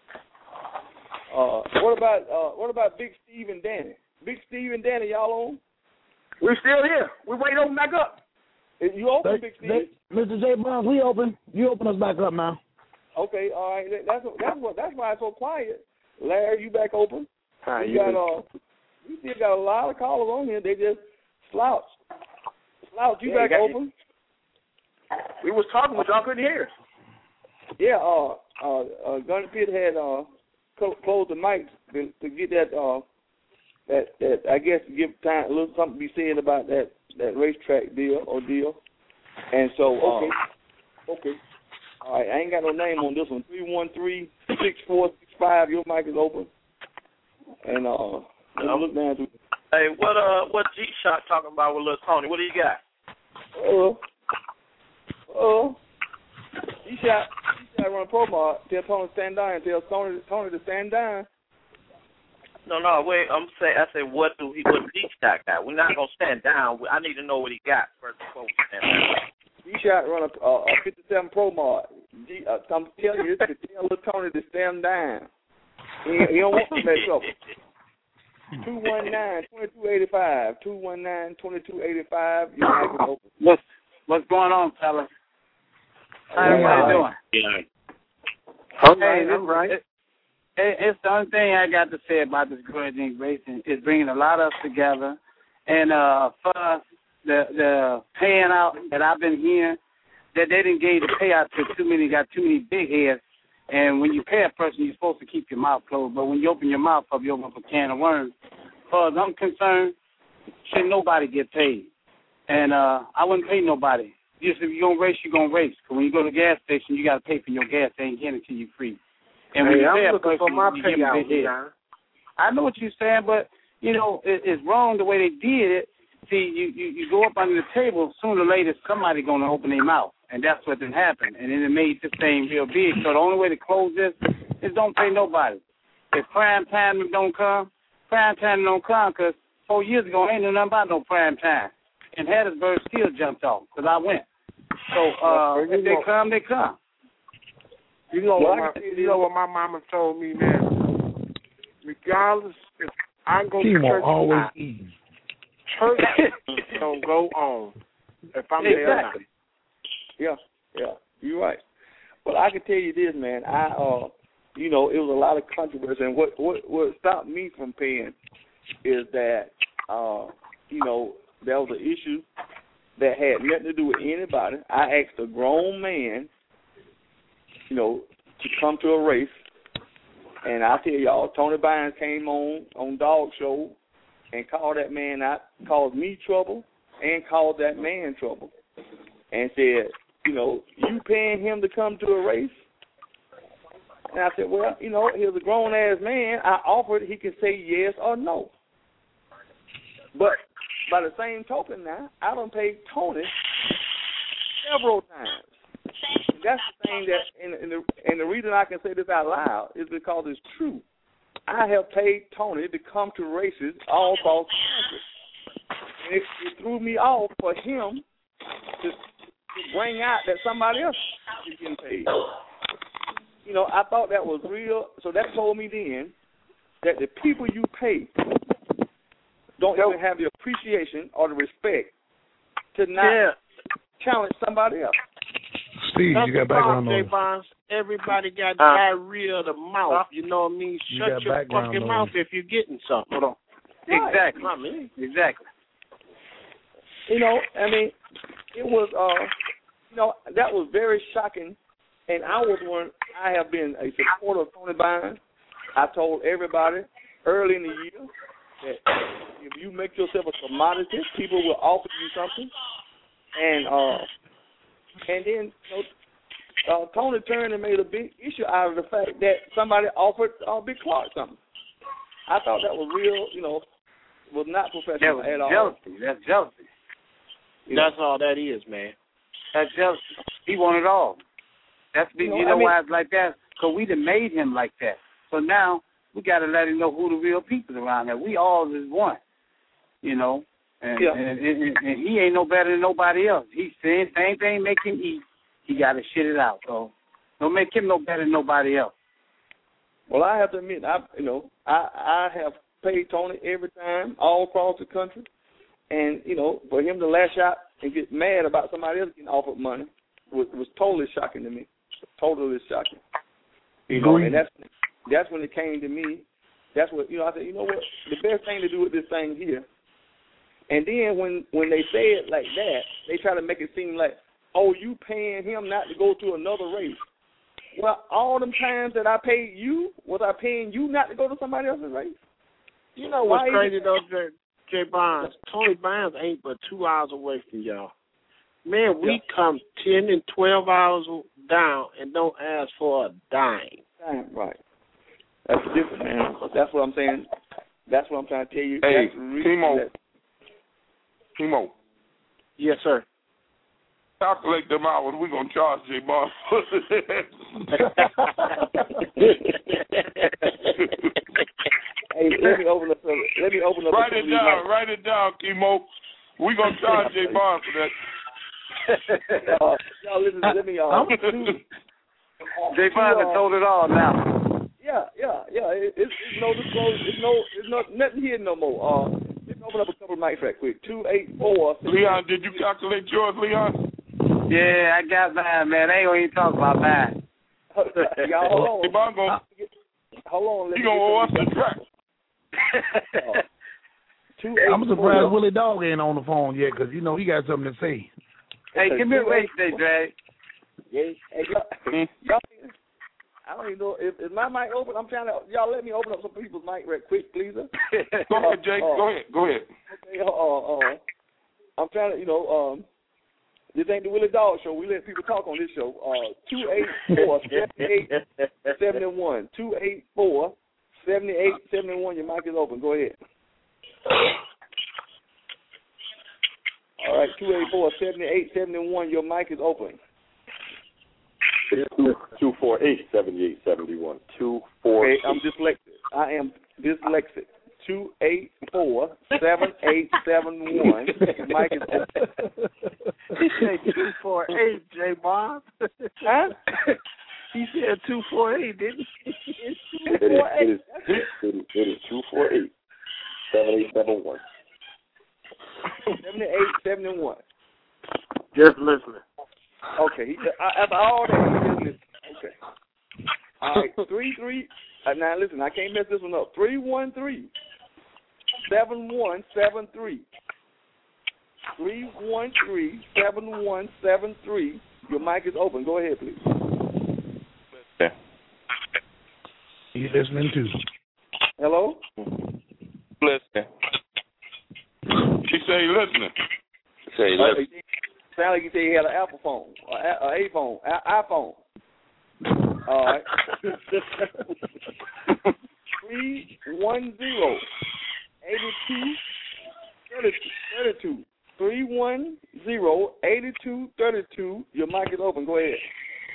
Uh, what about uh, what about Big Steve and Danny? Big Steve and Danny, y'all on? We're still here. We're waiting to open back up. You open, they, Big Steve? They, Mister J. Brown, we open. You open us back up now. Okay, all right. That's that's what that's why it's so quiet. Larry, you back open? Hi, we you got uh, we still got a lot of callers on here. They just slouch. Slouch, you yeah, back you open? We was talking, but y'all couldn't hear us. Yeah, uh, uh, uh Gunna Pit had uh cl- closed the mic to, to get that uh that that I guess to give time a little something to be said about that that racetrack deal or deal, and so uh, okay, okay, all right. I ain't got no name on this one. Three one three six four six five. Your mic is open, and uh, let me look down to. Hey, what uh, what G-Shot talking about with Lil Tony? What do you got? Uh, uh, G-Shot, G-Shot run a promo. Tell Tony to stand down. Tell Tony, Tony to stand down. No, no, wait. I'm saying, I said, what do he, what G-Shot got? We're not gonna stand down. I need to know what he got first before we stand down. G-Shot run a, a, a fifty-seven Pro Mod. G, uh, I'm telling you, this to tell Lil Tony to stand down. He, he don't want to mess up. two one nine, two two eight five. two one nine, two two eight five. Your mic is open. What's, what's going on, fellas? How everybody doing? Yeah. All right, hey, I'm right. It, it, it's the only thing I got to say about this Grudge Incorporated racing is bringing a lot of us together. And uh, for us, the, the paying out that I've been hearing, that they didn't give the payout to too many, got too many big heads. And when you pay a person, you're supposed to keep your mouth closed. But when you open your mouth up, you open up a can of worms. As far as I'm concerned, should nobody get paid. And uh, I wouldn't pay nobody. Just if you're going to race, you're going to race. Because when you go to the gas station, you got to pay for your gas. They ain't getting it to you free. And when hey, you I'm pay a looking person, for my you give them payout, a big head. I know what you're saying, but, you know, it, it's wrong the way they did it. See, you, you, you go up under the table, sooner or later somebody going to open their mouth. And that's what didn't happen. And then it made this thing real big. So the only way to close this is don't pay nobody. If prime time don't come, prime time don't come because four years ago ain't no nothing about no prime time. And Hattiesburg still jumped off because I went. So uh, well, if they know, come, they come. You know, what my, you know what my mama told me, man? Regardless if I go to church or not, church don't go on if I'm exactly. there or not. Yeah, yeah, you're right. Well, I can tell you this, man. I, uh, you know, it was a lot of controversy, and what what, what stopped me from paying is that, uh, you know, there was an issue that had nothing to do with anybody. I asked a grown man, you know, to come to a race, and I tell y'all, Tony Bynes came on on Dog Show and called that man out, caused me trouble, and called that man trouble, and said, you know, you paying him to come to a race, And I said, well, you know, he was a grown-ass man. I offered he could say yes or no. But by the same token now, I done paid Tony several times. And that's the thing that, and, and, the, and the reason I can say this out loud is because it's true. I have paid Tony to come to races all across the country. And it, it threw me off for him to, to bring out that somebody else is getting paid. You know, I thought that was real. So that told me then that the people you pay don't even have the appreciation or the respect to not yeah. challenge somebody else. Steve, That's you got background noise. Bonds. Everybody got Uh, diarrhea of the mouth. You know what I mean? You Shut your fucking noise. mouth if you're getting something. Hold on. Right. Exactly. Not me. Exactly. You know, I mean, it was, uh, you know, that was very shocking. And I was one, I have been a supporter of Tony Bynes. I told everybody early in the year that if you make yourself a commodity, people will offer you something. And uh, and then, you know, uh, Tony turned and made a big issue out of the fact that somebody offered uh, Big Clark something. I thought that was real, you know, was not professional was at all. jealousy. That's jealousy. You know? That's all that is, man. That's jealousy. He wanted all. That's you know, you know I mean, why it's like that? Because we done made him like that. So now we got to let him know who the real people around here. We all is one, you know. And, yeah. and, and, and he ain't no better than nobody else. He's saying same thing, make him eat. He got to shit it out. So don't make him no better than nobody else. Well, I have to admit, I you know, I I have paid Tony every time all across the country, and you know, for him to lash out and get mad about somebody else getting offered money was was totally shocking to me. Totally shocking. You know, and that's that's when it came to me. That's what you know. I said, you know what? The best thing to do with this thing here. And then when when they say it like that, they try to make it seem like, oh, you paying him not to go to another race. Well, all them times that I paid you, was I paying you not to go to somebody else's race? You know what's Why crazy it- though, Jay, Jay Bonds? Tony Bynes ain't but two hours away from y'all. Man, we Yeah. come ten and twelve hours down and don't ask for a dime. Damn, right. That's different, man. That's what I'm saying. That's what I'm trying to tell you. Hey, That's the reason Timo. that- Timo. Yes, sir. Calculate them hours. We're going to charge J Boss. Hey, let me open up. Some, let me open up. Write it down. Write it down, Timo. We're going to charge J Boss for that. uh, y'all listen. Let me. Uh, J Boss has told it all now. Yeah, yeah, yeah. It, it's, it's no disclosure. It's no. It's not nothing here no more. Uh, let me open up a couple of mics right quick. Two eight four. Leon, did you calculate yours, Leon? Yeah, I got mine, man. I ain't gonna even talk about mine. Y'all hold on. If I'm gonna, hold on. Let you me gonna owe us get the track. uh, two I'm eight surprised four. Willie Dog ain't on the phone yet because, you know, he got something to say. Hey, give me a race today, Drag. Yeah, hey, y'all, y'all, I don't even know if is my mic open. I'm trying to. Y'all let me open up some people's mic right quick, please. Go ahead, Jake. Uh, Go ahead. Go ahead. Okay, uh, uh, I'm trying to, you know, um, this ain't the Willie Dog show. We let people talk on this show. Uh, two eight four seven eight seven one. Two eight four seven eight seven one. Your mic is open. Go ahead. All right, two eight four seven eight seven one. Your mic is open. Two four eight seventy eight seventy one. Two four. Okay, I'm dyslexic. I am dyslexic. Two eight four seven eight seven one. Mike is open. He said two four eight, J Bob. Huh? He said two four eight, didn't he? It's It two is, four it eight. is, it is, it is two four eight seven eight seven one. Seventy eight seventy one. Just listening. Okay, he, I, after all that, he just listened. Okay. All right, three three. Uh, now listen, I can't mess this one up. Three one three seven one seven three. Three one three seven one seven three. Your mic is open. Go ahead, please. Yeah. You listening to? Hello. Listen. She say he listening. Say Uh, listen. sound like you said he had an Apple phone, or a, a phone, a, iPhone. All right. three one zero, eighty-two thirty-two. three one zero, eighty-two thirty-two. Your mic is open. Go ahead.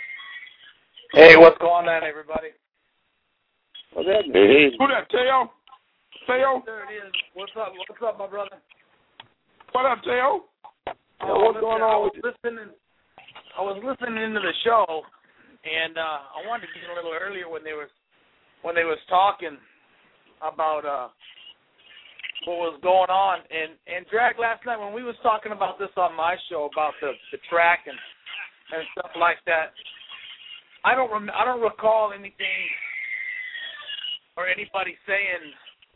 Hey, what's going on, everybody? What's happening? Hey. Who that, Teo? Teo? There it is. What's up? What's up, my brother? What up, Teo? Yeah, what's listen, going on? I was listening. I was listening into the show, and uh, I wanted to get a little earlier when they was when they was talking about uh, what was going on. And and Drag last night when we was talking about this on my show about the, the track and and stuff like that. I don't rem- I don't recall anything or anybody saying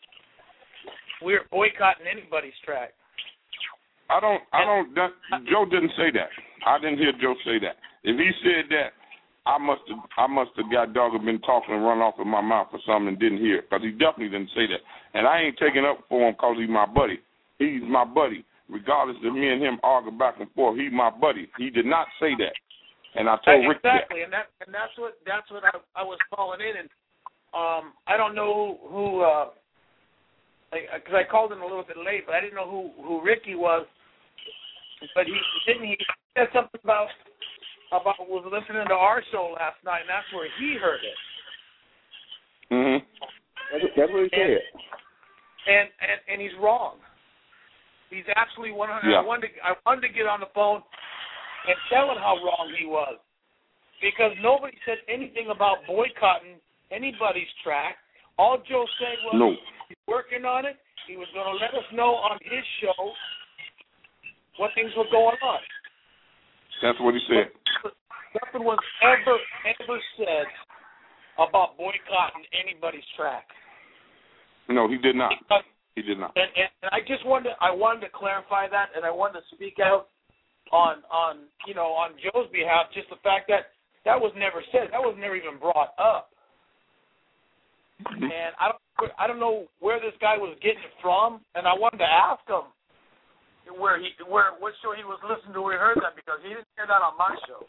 we're boycotting anybody's track. I don't. I don't. That, Joe didn't say that. I didn't hear Joe say that. If he said that, I must have. I must have got dog have been talking and run off of my mouth or something and didn't hear it, because he definitely didn't say that. And I ain't taking up for him because he's my buddy. He's my buddy, regardless of me and him arguing back and forth. He's my buddy. He did not say that. And I told Rick exactly, that. and that and that's what that's what I, I was calling in, and um, I don't know who. Because uh, I called him a little bit late, but I didn't know who, who Ricky was. But he didn't. He said something about about was listening to our show last night, and that's where he heard it. Mhm. That's, that's what he said. And and and he's wrong. He's absolutely one hundred. Yeah. I wanted to, I wanted to get on the phone and tell him how wrong he was, because nobody said anything about boycotting anybody's track. All Joe said was no. he's working on it. He was going to let us know on his show what things were going on. That's what he said. Nothing was ever, ever said about boycotting anybody's track. No, he did not. Because, he did not. And, and I just wanted, I wanted to clarify that, and I wanted to speak out on, on, you know, on Joe's behalf. Just the fact that that was never said. That was never even brought up. And I don't, I don't know where this guy was getting it from, and I wanted to ask him where he, where, what show he was listening to. We heard that, because he didn't hear that on my show.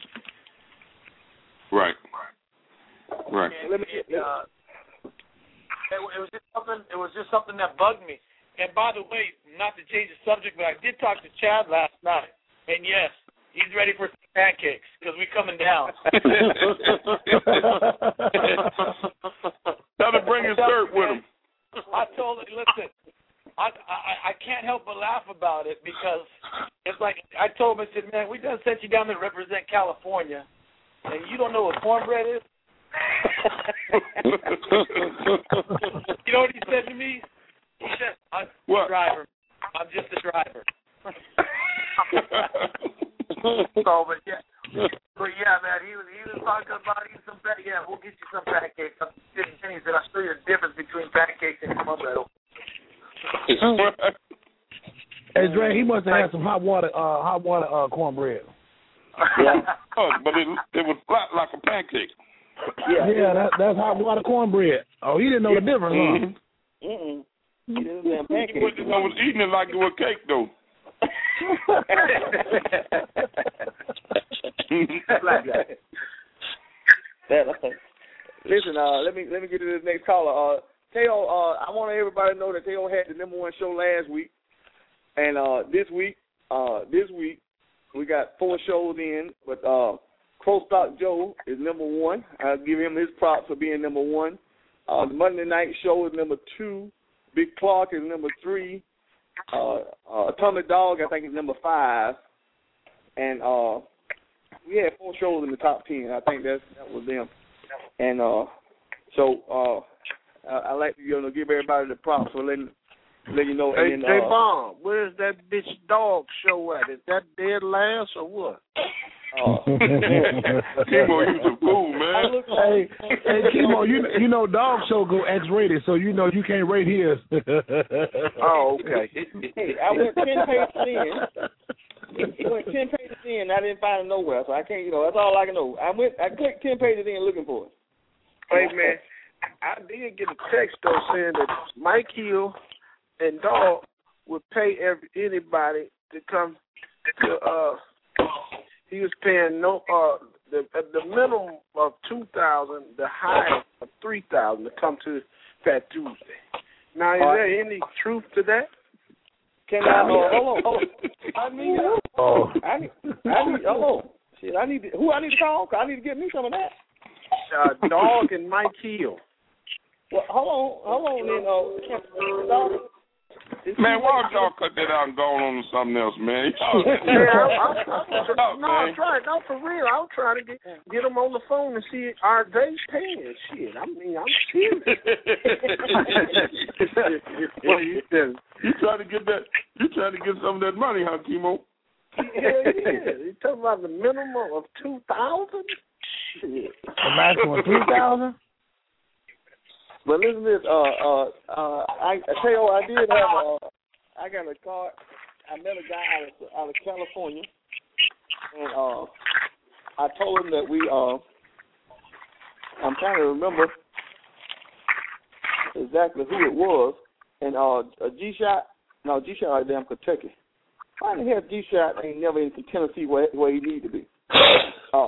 Right. Right. And it, uh, it, it was just something. It was just something that bugged me. And by the way, not to change the subject, but I did talk to Chad last night, and yes, he's ready for some pancakes because we're coming down. Tell him to bring his shirt with him. I told him, listen, I, I I can't help but laugh about it, because it's like I told him, I said, man, we done sent you down there to represent California, and you don't know what cornbread is? You know what he said to me? He said, I'm what? a driver. I'm just a driver. So, but yeah, but yeah, man, he was he was talking about eating some pancakes. Yeah, we'll get you some pancakes. He said, I'll show you the difference between pancakes and cornbread. Hey, Dre, he must have had some hot water, uh, hot water uh, cornbread. Yeah, oh, but it it was flat like a pancake. Yeah, yeah, that, that's hot water cornbread. Oh, he didn't know the difference, mm-hmm. huh? Mm-mm. He didn't know pancake. He was eating it like it was cake, though. Listen, uh, let me let me get to this next caller. Uh, Teo, uh, I want everybody to know that Teo had the number one show last week, and uh, this week, uh, this week we got four shows in, but uh, Crowstock Joe is number one. I'll give him his props for being number one. Uh, the Monday night show is number two. Big Clark is number three. Uh, uh, Atomic Dog, I think, is number five. And uh, we had four shows in the top ten. I think that's, that was them. And uh, so uh, I, I like to you know, give everybody the props for letting, letting you know. Hey, and, J uh, Bomb, where's that bitch dog show at? Is that dead last or what? Uh, Kimo, you a fool, man. Hey, hey, Kimo, you you know dog show go X rated, so you know you can't rate his. Oh, okay. Hey, I went ten pages in. I went ten pages in. And I didn't find it nowhere, so I can't. You know, that's all I can know. I went. I clicked ten pages in looking for it. Hey man, I did get a text though saying that Mike Hill and Dog would pay every anybody to come to. uh He was paying no. Uh, the the minimum of two thousand, the highest of three thousand to come to Fat Tuesday. Now, is there any truth to that? Can I? Uh, hold on, hold on. I need. Oh. I need. I need. Hold on. Shit, I need. To, who I need to call? Cause I need to get me some of that. Uh, Dog and Mike Hill. Well, hold on, hold on, then. Uh, Dog. Man, why don't y'all cut that out and go on to something else, man? yeah, I'm, I'm, I'm, no, I'm trying. I'm for real. I'm trying to get get them on the phone and see are they paying shit. I mean, I'm serious. Well, you, you trying to get that? You trying to get some of that money, huh, Kimo? Yeah, yeah. You talking about the minimum of two thousand? Shit. The maximum two thousand. But listen to this, uh, uh, uh, I, I tell you what, I did have a, I got a card, I met a guy out of, out of California, and uh, I told him that we, uh, I'm trying to remember exactly who it was, and uh, a G-Shot, no, G-Shot right there in Kentucky. Why the hell G-Shot ain't never in Tennessee where, where he need to be? Uh,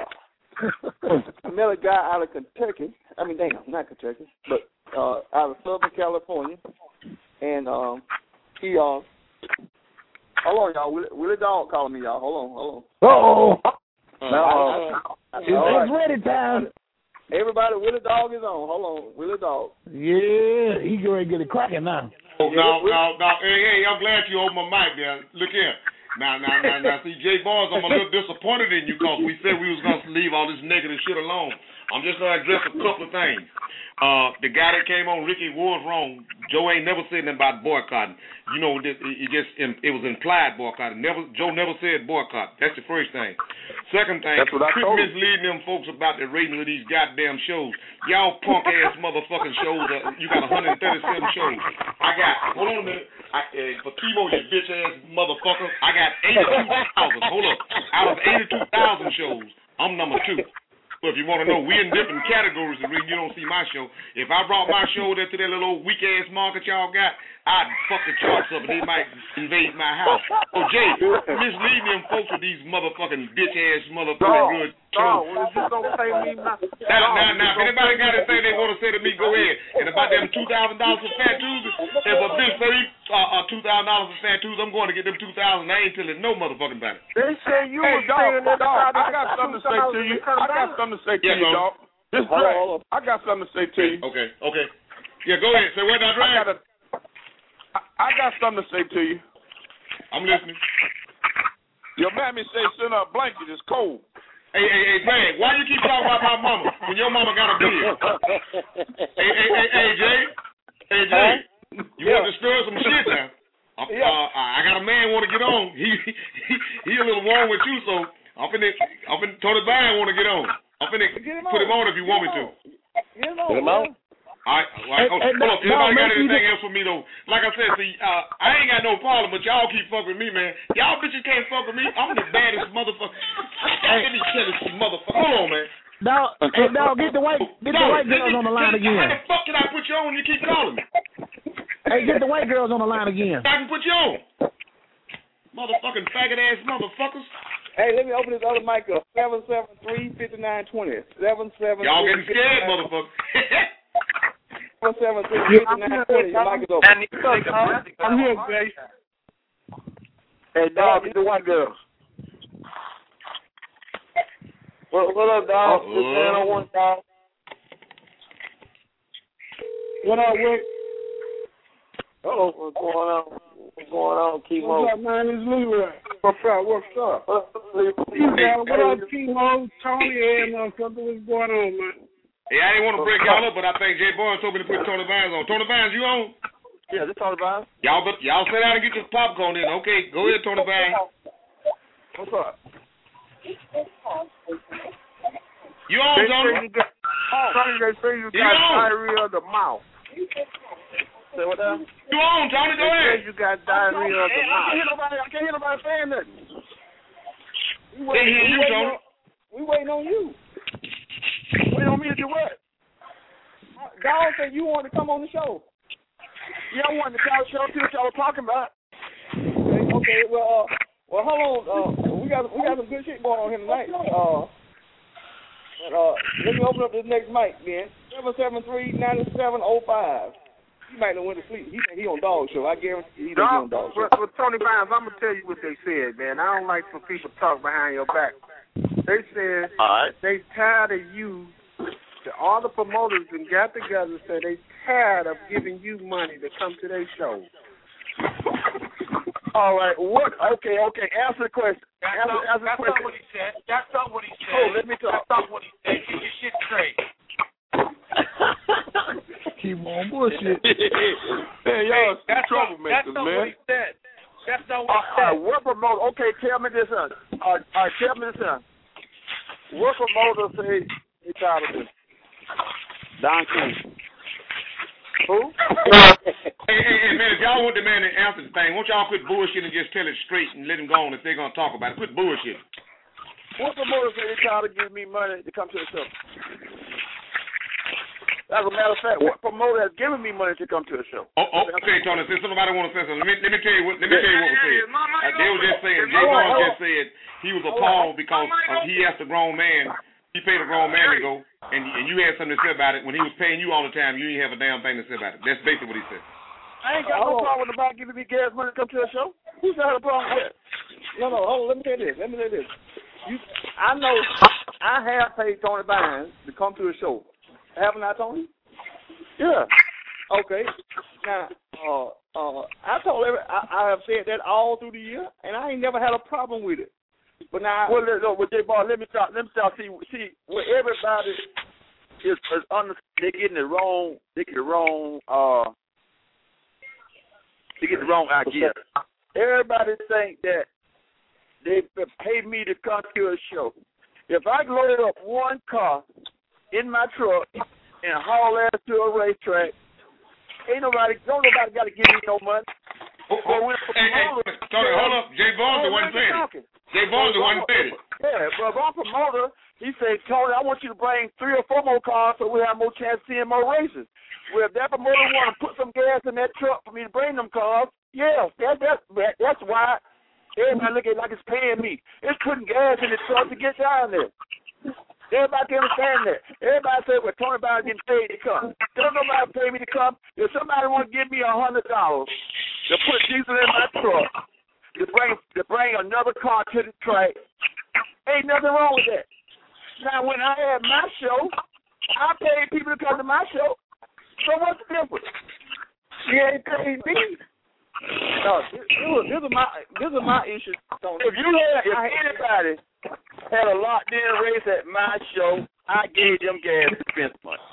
I met a guy out of Kentucky, I mean, damn, not Kentucky, but Uh, out of Southern California, and um, he, uh, hold on, y'all. Willie, Willie Dog calling me, y'all. Hold on, hold on. Uh-oh. Uh, no. I, I, I, it's right. ready time. Everybody, Willie Dog is on. Hold on, Willie Dog. Yeah, he going to get it cracking now. Oh, no, no, no. Hey, hey, I'm glad you opened my mic there. Look here. Now, now, now, now, see, Jay Barnes, I'm a little disappointed in you because we said we was going to leave all this negative shit alone. I'm just going to address a couple of things. Uh, the guy that came on, Ricky, was wrong. Joe ain't never said nothing about boycotting. You know, it, it just it was implied boycotting. Never, Joe never said boycott. That's the first thing. Second thing, quit misleading them folks about the ratings of these goddamn shows. Y'all punk ass motherfucking shows. Uh, you got one hundred thirty-seven shows. I got. Hold on a minute. I, uh, for Kimo, you bitch ass motherfucker, I got eighty-two thousand. Hold up. Out of eighty-two thousand shows, I'm number two. So if you want to know, we in different categories. The reason you don't see my show. If I brought my show there to that little old weak ass market y'all got, I'd fuck the charts up and they might invade my house. So Jay, misleading them folks with these motherfucking bitch ass motherfucking good shows. No, you don't pay me my. Now, now, now, if anybody got anything they want to say to me, go ahead. And about them two thousand dollars for Fat Tuesday, if a bitch say uh, uh, two thousand dollars for Fat Tuesday, I'm going to get them two thousand. I ain't telling no motherfucking about it. They say you hey, were dog, saying that. Dog, I got something to say to you. I got something to say to yeah, you, dog. This Drag, I got something to say to you. Okay, okay. Yeah, go ahead. Say what now, Drag? I got, a, I, I got something to say to you. I'm listening. Your mammy say send her a blanket. It's cold. Hey, hey, hey, Drag, why you keep talking about my mama when your mama got a bed? hey, hey, hey, hey, Jay. Hey, Jay. You yeah. want to stir some shit now? I'm, yeah. uh, I got a man want to get on. He, he he a little warm with you, so I'm finna, I'm finna, Tony Byrne want to get on. I'm finna him put him on if you want me to. Get him on. Get him on. All right, all right. Hold, hold up. Anybody got anything else for me, though? Like I said, see, uh, I ain't got no problem, but y'all keep fucking with me, man. Y'all bitches can't fuck with me. I'm the baddest motherfucker. Let me tell you, motherfucker. Hold on, man. Dog, hey, dog, get the white, get the white girls on the line again. How the fuck can I put you on when you keep calling me? Hey, get the white girls on the line again. I can put you on. Motherfucking faggot-ass motherfuckers. Hey, let me open this other mic up. seven seven three, five nine two zero. seven seven three, y'all getting scared, motherfucker. seven seven three, five nine two zero. Your mic is open. I'm here, Jay. Hey, dog, get the white girls. What, what up, dog? Uh-oh. This man on one, dog. What up, Rick? Uh-oh, what's going on? What's going on, Kimo? What's up, man? It's Leroy. What's up? What's up? What's up, Leroy? Hey, what up, Kimo? Tony and uh, something. What's going on, man? Hey, I didn't want to break y'all up, but I think Jay Barnes told me to put Tony Vines on. Tony Vines, you on? Yeah, this Tony Vines. Y'all, but y'all sit down and get your popcorn in. Okay, go ahead, Tony Vines. What's up? You on, they Tony? Say you got, Tony, they say you got diarrhea of the mouth. Say what now? You on, Tony? Go ahead. You got diarrhea of the I mouth. can't hear nobody. I can't hear nobody saying nothing. We waiting, they hear you, we Tony. On, we waiting on you. Waiting on me to do what? Dog said you wanted to come on the show. Yeah, I wanted to tell show see what y'all were talking about. Okay, okay. Well, uh, well, hold on. Uh, we got we got some good shit going on here tonight. Uh, But, uh, let me open up this next mic, man. seven seven three, nine seven oh five. He might have went to sleep. He he on Dog Show. I guarantee he don't be on Dog Show. But, but Tony Bynes, I'm going to tell you what they said, man. I don't like for people to talk behind your back. They said all right. they tired of you. All the promoters and got together and said they tired of giving you money to come to their show. All right. What? Okay, okay. Answer the question. That's, answer, not, answer that's the question. not what he said. That's not what he said. Oh, let me talk. That's not what he said. Get your shit straight. Keep on bullshit. Man, y'all hey, that's troublemakers, not, that's not man. what he said. That's not what Uh, he said. uh, what promoter? Okay, tell me this, son. Uh, all right, tell me this, son. What promoter say he tired of this? Don King. Who? hey, hey, hey, man, if y'all want the man to answer the thing, won't y'all quit bullshitting and just tell it straight and let him go on if they're going to talk about it? Quit bullshitting. What promoter say they tired of giving me money to come to the show? As a matter of fact, what promoter has given me money to come to a show? Oh, oh okay, Tony. Since somebody want to say something, let me let me tell you what let me tell you what was said. Uh, they were just saying. Jay Vaughn just said he was appalled because uh, he asked a grown man. He paid a grown man to go, and and you had something to say about it. When he was paying you all the time, you didn't have a damn thing to say about it. That's basically what he said. I ain't got no problem with about giving me gas money to come to a show. Who's got a problem with that? No, no, hold on. Let me say this. Let me say this. You, I know I have paid Tony Bynes to come to a show. Haven't I, Tony? Yeah. Okay. Now, uh, uh, I told every, I, I have said that all through the year, and I ain't never had a problem with it. But now, well, no, with J Ball, let me start. Let me start. See, see, where everybody is, is under, they getting the wrong. They get the wrong. Uh, they get the wrong idea. Everybody think that they pay me to come to a show. If I load up one car in my truck and haul ass to a racetrack, ain't nobody, don't nobody got to give me no money. Oh, oh, hey, hey, Tony, hold up. Jay Vaughn the one said it. Jay Vaughn the one said it. Yeah, but if I'm a promoter, he said, Tony, I want you to bring three or four more cars so we have more chance of seeing more races. Well, if that promoter want to put some gas in that truck for me to bring them cars, yeah, that, that, that, that's why everybody look at it like it's paying me. It's putting gas in the truck to get down there. Everybody can understand that. Everybody say, well, Tony Bynes getting paid to come. Don't nobody pay me to come. If somebody want to give me a hundred dollars to put diesel in my truck to bring to bring another car to the track, ain't nothing wrong with that. Now, when I had my show, I paid people to come to my show. So what's the difference? She ain't paid me. No, this, this is my this is my issue. Tony. If you had, if anybody had a locked in race at my show, I gave them gas expense money.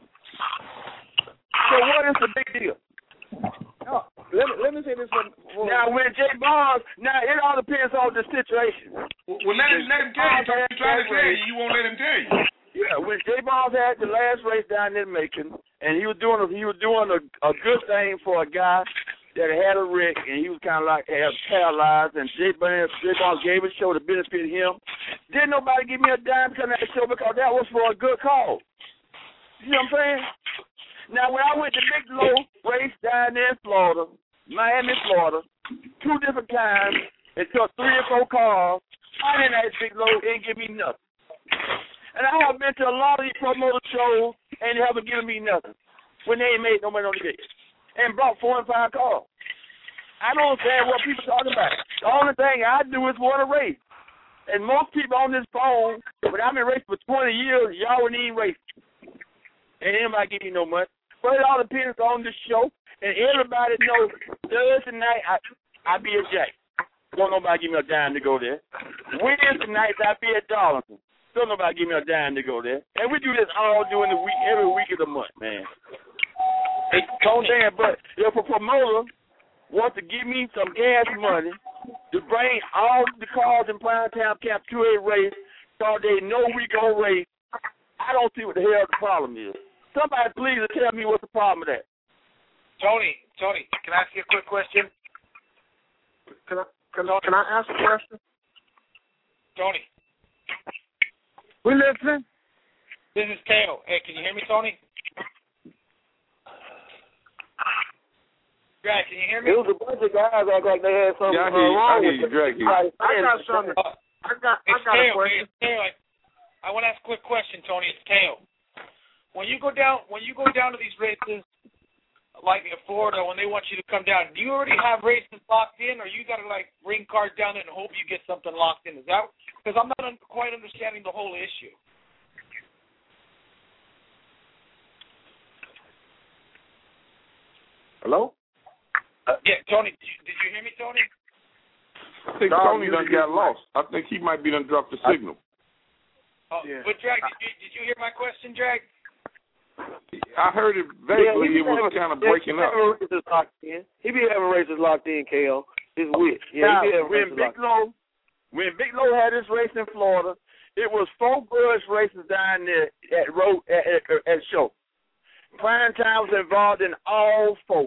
So what is the big deal? No, let me let me say this. For, for now, when Jay Barnes, now it all depends on the situation. Well, well let him let him tell you. He's trying to tell you. You won't let him tell you. Yeah, when Jay Barnes had the last race down in Macon, and he was doing a, he was doing a, a good thing for a guy that had a wreck, and he was kind of like had paralyzed, and Jay Barnes, Jay Barnes gave a show to benefit him. Didn't nobody give me a dime to come to that show because that was for a good cause. You know what I'm saying? Now, when I went to Big Low race down there in Florida, Miami, Florida, two different times, and took three or four cars, I didn't ask Big Low, didn't give me nothing. And I have been to a lot of these promoter shows, and they haven't given me nothing when they ain't made no money on the gate. And brought four and five cars. I don't understand what people are talking about. The only thing I do is want to race. And most people on this phone, when I've been racing for twenty years, y'all wouldn't even race. And anybody give you no money. But it all depends on the show. And everybody knows Thursday night, I I be a Jack. Don't nobody give me a dime to go there. Wednesday nights, I be at Darlington. Don't nobody give me a dime to go there. And we do this all during the week, every week of the month, man. Hey, Tony, but if a promoter wants to give me some gas money to bring all the cars in Pinetown Camp to a race so they know we go race, I don't see what the hell the problem is. Somebody please tell me what's the problem with that. Tony, Tony, can I ask you a quick question? Can I can I, can I ask a question? Tony. We listening? This is Teo. Hey, can you hear me, Tony? Greg, can you hear me? It was a bunch of guys act like they had something yeah, uh, wrong I with you, it. Greg. I got something. I got I got a question. I want to ask a quick question, Tony. It's Teo. When you go down, when you go down to these races, like in Florida, when they want you to come down, do you already have races locked in, or you got to like bring cars down and hope you get something locked in? Is that because I'm not un- quite understanding the whole issue? Hello? Uh, yeah, Tony. Did you, did you hear me, Tony? I think No, Tony you- done you- got lost. I think he might be done dropped the signal. Oh, but Drag, did you, did you hear my question, Drag? I heard it vaguely. Yeah, it was kind of breaking he up. Be races locked in. He be having races locked in, K O. His wit. Yeah, Now, he be having when races Big locked Low, when Big Low had his race in Florida, it was four grudge races down there at road at, at, at show. Prime Time was involved in all four.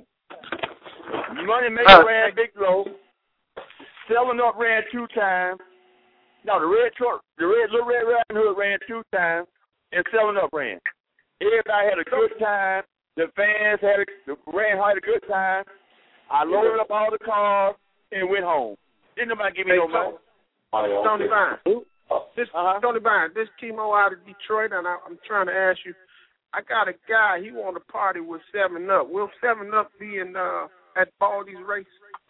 Money Maker Uh, ran Big Low. Selling Up ran two times. No, the red truck, the red little red Riding Hood ran two times, and Selling Up ran. Everybody had a good time. The fans had a, the ran had a good time. I loaded up all the cars and went home. Didn't nobody give me no money. Tony Vine. This Tony Vine. This Kimo out of Detroit, and I, I'm trying to ask you. I got a guy. He want to party with Seven Up. Will Seven Up be in uh, at Baldy's race?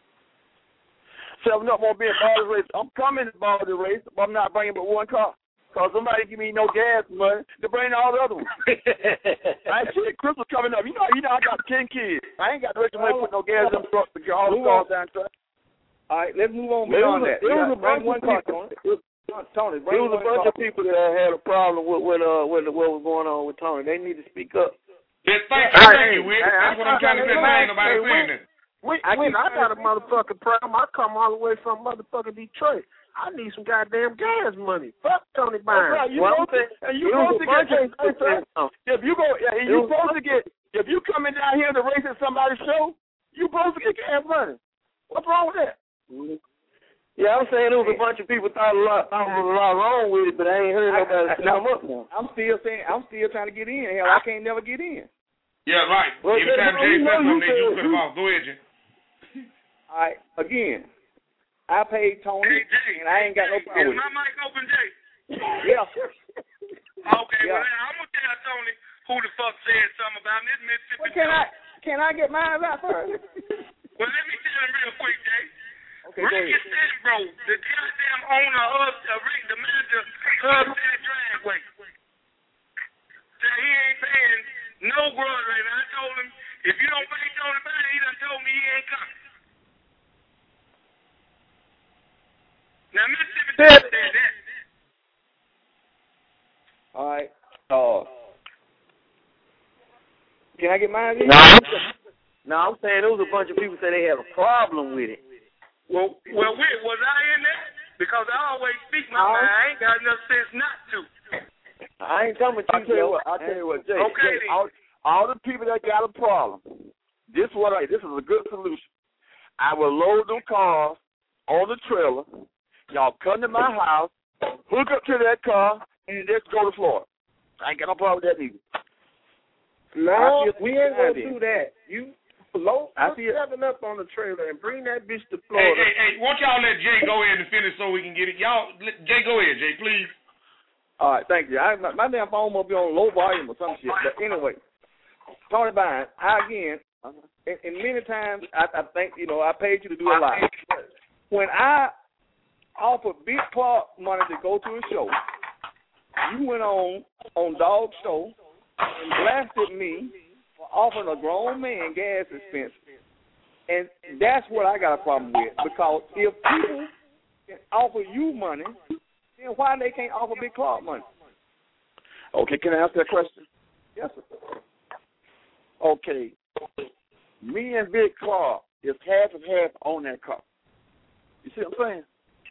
Seven Up won't be in Baldy race. I'm coming to Baldy race, but I'm not bringing but one car. Because somebody give me no gas money to bring all the other ones. I shit, Christmas coming up. You know, you know, I got ten kids. I ain't got the rich money to put no gas in the truck to get all the cars down track. All right, let's move on It beyond was a- that. it was a Bring bunch one of car, people. Tony. Tony, There bring was a one bunch car. of people that had a problem with with uh with what was going on with Tony. They need to speak up. Yeah, thank you, Hey, thank you, Will. hey, That's what I'm trying to say. There ain't nobody Hey, saying Will. that. Wait, I wait, keep- I got a motherfucking problem. I come all the way from motherfucking Detroit. I need some goddamn gas money. Fuck Tony That's Bynes. right. You Well, supposed to, and you it was supposed to a bunch get. of people Hey, that- if you go, yeah, and It you was- supposed to get. If you coming down here to race at somebody's show, you supposed to get gas money. What's wrong with that? Yeah, I'm saying there was a bunch of people thought a lot, thought there was a lot wrong with it, but I ain't heard I- nobody I- say no, come up now. I'm still saying, I'm still trying to get in. Hell, I can't never get in. Yeah, right. Well, Every time you Jay know says you something, they said- just cut him off. Go ahead, Jay. All right, again, I paid Tony, Hey, Jay, and I ain't got no Jay, problem is with my it. mic open, Jay? Yeah. Okay, Yeah. well, I'm going to tell Tony who the fuck said something about this Mississippi. Well, can I can I get mine out first? Well, let me tell him real quick, Jay. Okay, go Ricky ahead. Stenbro, the goddamn owner of uh, Rick, the manager of that dragway, said he ain't paying no grudge rate. I told him, if you don't pay Tony Bynum, he done told me he ain't coming. Now, Mississippi said that. All right. Uh, can I get mine in? No, I'm, no, I'm saying there was a bunch of people say they had a problem with it. Well, well, wait, was I in there? Because I always speak my mind. I ain't got enough sense not to. I ain't talking about I'll you, tell you Joe. what. I'll tell you what, Jay. Okay, Jay then. all, all the people that got a problem. This is what I. This is a good solution. I will load them cars on the trailer. Y'all come to my house, hook up to that car, and just go to Florida. I ain't got no problem with that either. No, I feel we ain't gonna bad. do that. You load I put feel- Seven Up on the trailer and bring that bitch to Hey, Florida. hey, hey, won't y'all let Jay go ahead and finish so we can get it? Y'all, let, Jay, go ahead, Jay, please. All right, thank you. I, my, my damn phone must be on low volume or some shit. But anyway, Tony Bynes, I again, and, and many times I, I think, you know, I paid you to do a lot. When I offered Big Clark money to go to a show, you went on on Dog Show and blasted me for offering a grown man gas expense. And that's what I got a problem with, because if people can offer you money, then why they can't offer Big Clark money? Okay, can I ask that question? Yes, sir. Okay. Me and Big Clark is half and half on that car. You see what I'm saying?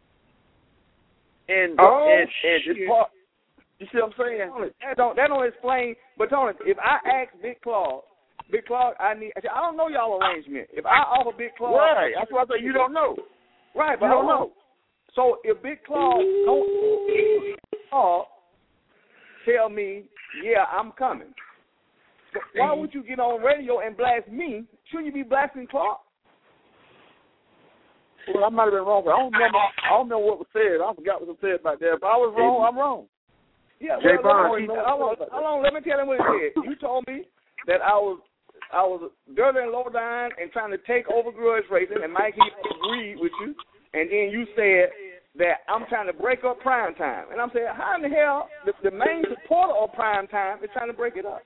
And Oh, and, and this shit. part, you see what I'm saying? That don't that don't explain. But Tony, if I ask Big Clark, Big Clark, I need. I don't know y'all arrangement. If I offer Big Clark, Right. That's what I say. You don't know. right? But You I don't don't know. know. So if Big Clark don't Big Clark tell me, yeah, I'm coming. So why would you get on radio and blast me? Shouldn't you be blasting Clark? Well, I might have been wrong, but I don't remember. I don't know what was said. I forgot what was said back there. If I was wrong, I'm wrong. Yeah, Jay well, Bond, hold on, hold on, hold on, let me tell him what he said. You told me that I was I was dirty and low down and trying to take over grudge racing, and Mike he agreed with you, and then you said that I'm trying to break up prime time. And I'm saying, how in the hell the, the main supporter of prime time is trying to break it up?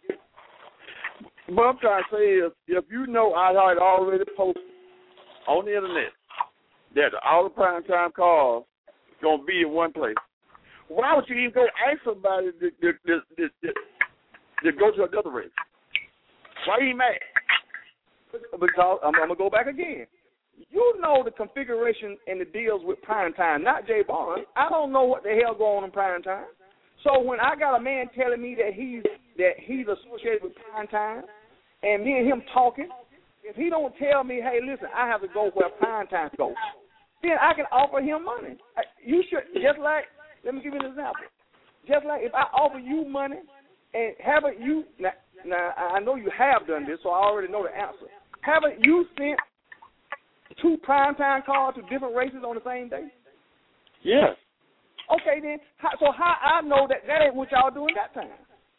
What I'm trying to say is, if you know I had already posted on the internet that all the prime time cars going to be in one place, why would you even go ask somebody to, to, to, to, to, to go to another race? Why are you mad? Because I'm, I'm going to go back again. You know the configuration and the deals with prime time, not Jay Bond. I don't know what the hell going on in prime time. So when I got a man telling me that he's that he's associated with prime time, and me and him talking, if he don't tell me, hey, listen, I have to go where prime time goes, then I can offer him money. You should, just like, let me give you an example. Just like if I offer you money and haven't you, now, now I know you have done this, so I already know the answer. Haven't you sent two primetime cars to different races on the same day? Yes. Okay, then, how, so how I know that that ain't what y'all doing that time?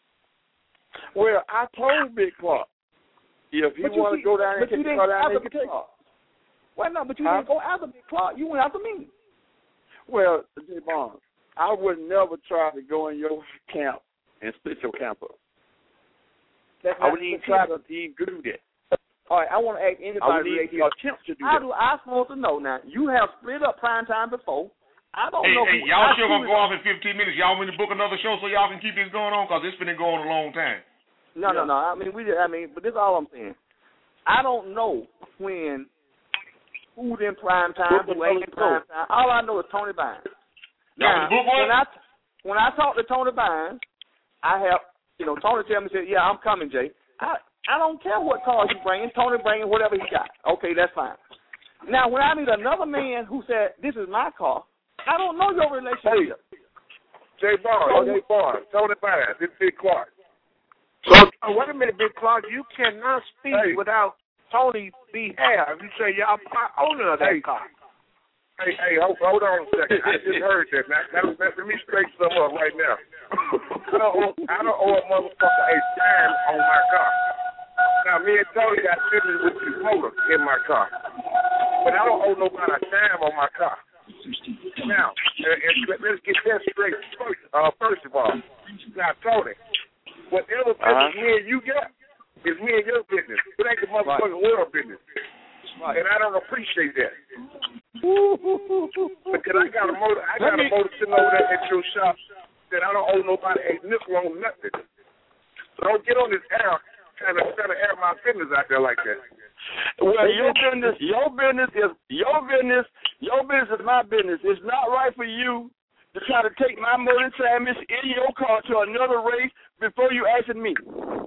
Well, I told Big Clark, if he want to go down and but you take didn't car go down after there, Big he can Clark. Well, no, but you Huh? didn't go after Big Clark. You went after me. Well, J. Bond, I would never try to go in your camp and split your camp up. That's I not wouldn't even the try case. to even do that. All right, I want to ask anybody I wouldn't right even here. attempt to do How that. do I supposed to know now? You have split up prime time before. I don't Hey, know. hey, who, y'all I sure gonna truly go off in fifteen minutes? Y'all want to book another show so y'all can keep this going on? Because it's been going a long time. No, no, no. I mean, we. I mean, but this is all I'm saying. I don't know when who's in prime time, who ain't in prime time. All I know is Tony Bynes. Now, when I when I talk to Tony Bynes, I have you know Tony tell me said, yeah, I'm coming, Jay. I I don't care what cars you bringing. Tony bringing whatever he got. Okay, that's fine. Now, when I meet another man who said, this is my car, I don't know your relationship. Jay Barnes, So- Jay Barnes, Tony Bynes, this Big Clark. So, oh, wait a minute, Big Clark. You cannot speak Hey. without Tony behalf. You say, yeah, I'm part owner of that Hey. car. Hey, hey, hold, hold on a second. I just heard that. Now, now, let, let me straighten something up right now. I don't owe, I don't owe a motherfucker a dime on my car. Now, me and Tony got business with the motor in my car. But I don't owe nobody a dime on my car. Now, uh, and let, let's get that straight first, uh, first of all. Now, Tony, whatever business Uh-huh. me and you got is me and your business. It ain't the motherfucking world business. Right. And I don't appreciate that. Because I got a motor, I got Let me- a motor sitting over there at your shop that I don't owe nobody a nickel on nothing. So don't get on this air trying to trying to air my business out there like that. Well, your business, your business is your business. Your business is my business. It's not right for you to try to take my motor transmission in your car to another race before you asking me.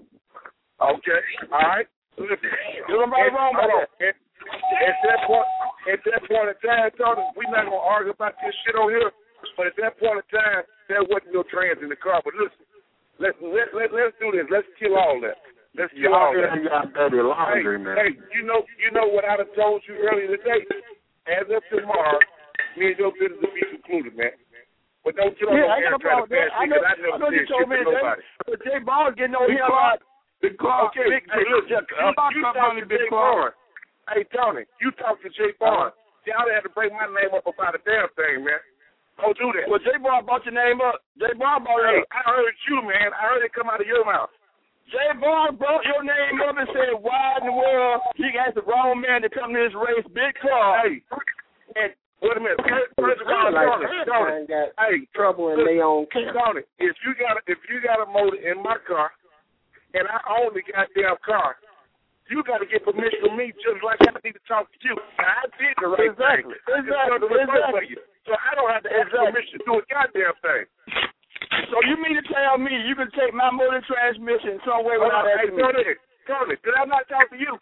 Okay, all right. Listen, There's nobody at, wrong about hold on. that. At, at that point, at that point in time, Tony, we're not gonna argue about this shit on here. But at that point in time, there wasn't no trans in the car. But listen, let's let let let's do this. Let's kill all that. Let's kill all that. You got dirty laundry, hey, man. hey, you know, you know what I'd have told you earlier today. As of tomorrow, me and your business will be concluded, man. But don't get on Yeah, the I air got no and try to problem with that. pass I me know, because I I never know you said told shit me to that. nobody. But Jay Ball getting on Big here Clark. about the car. Okay, Big, hey, look, Jay, you, you talk to Jay Barnes. Hey, Tony, you talk to Jay Barnes. Y'all had to bring my name up about a damn thing, man. Don't do that. Well, Jay Ball brought your name up. Jay Ball brought Hey, it up. I heard you, man. I heard it come out of your mouth. Jay Ball brought your name up and said, why in the world he asked the wrong man to come to this race, Big Car. Hey, and wait a minute. First, first of all, like Tony, the Tony, got hey, trouble in their own camp. Tony, if you got a, if you got a motor in my car, and I own the goddamn car, you got to get permission from me just like I need to talk to you. Now, I did the right Exactly. thing. I just Exactly. wanted to refer Exactly. for you. So I don't have to ask Exactly. permission to do a goddamn thing. So you mean to tell me you can take my motor transmission somewhere without Hey, asking me? Tony, Tony, did I not talk to you?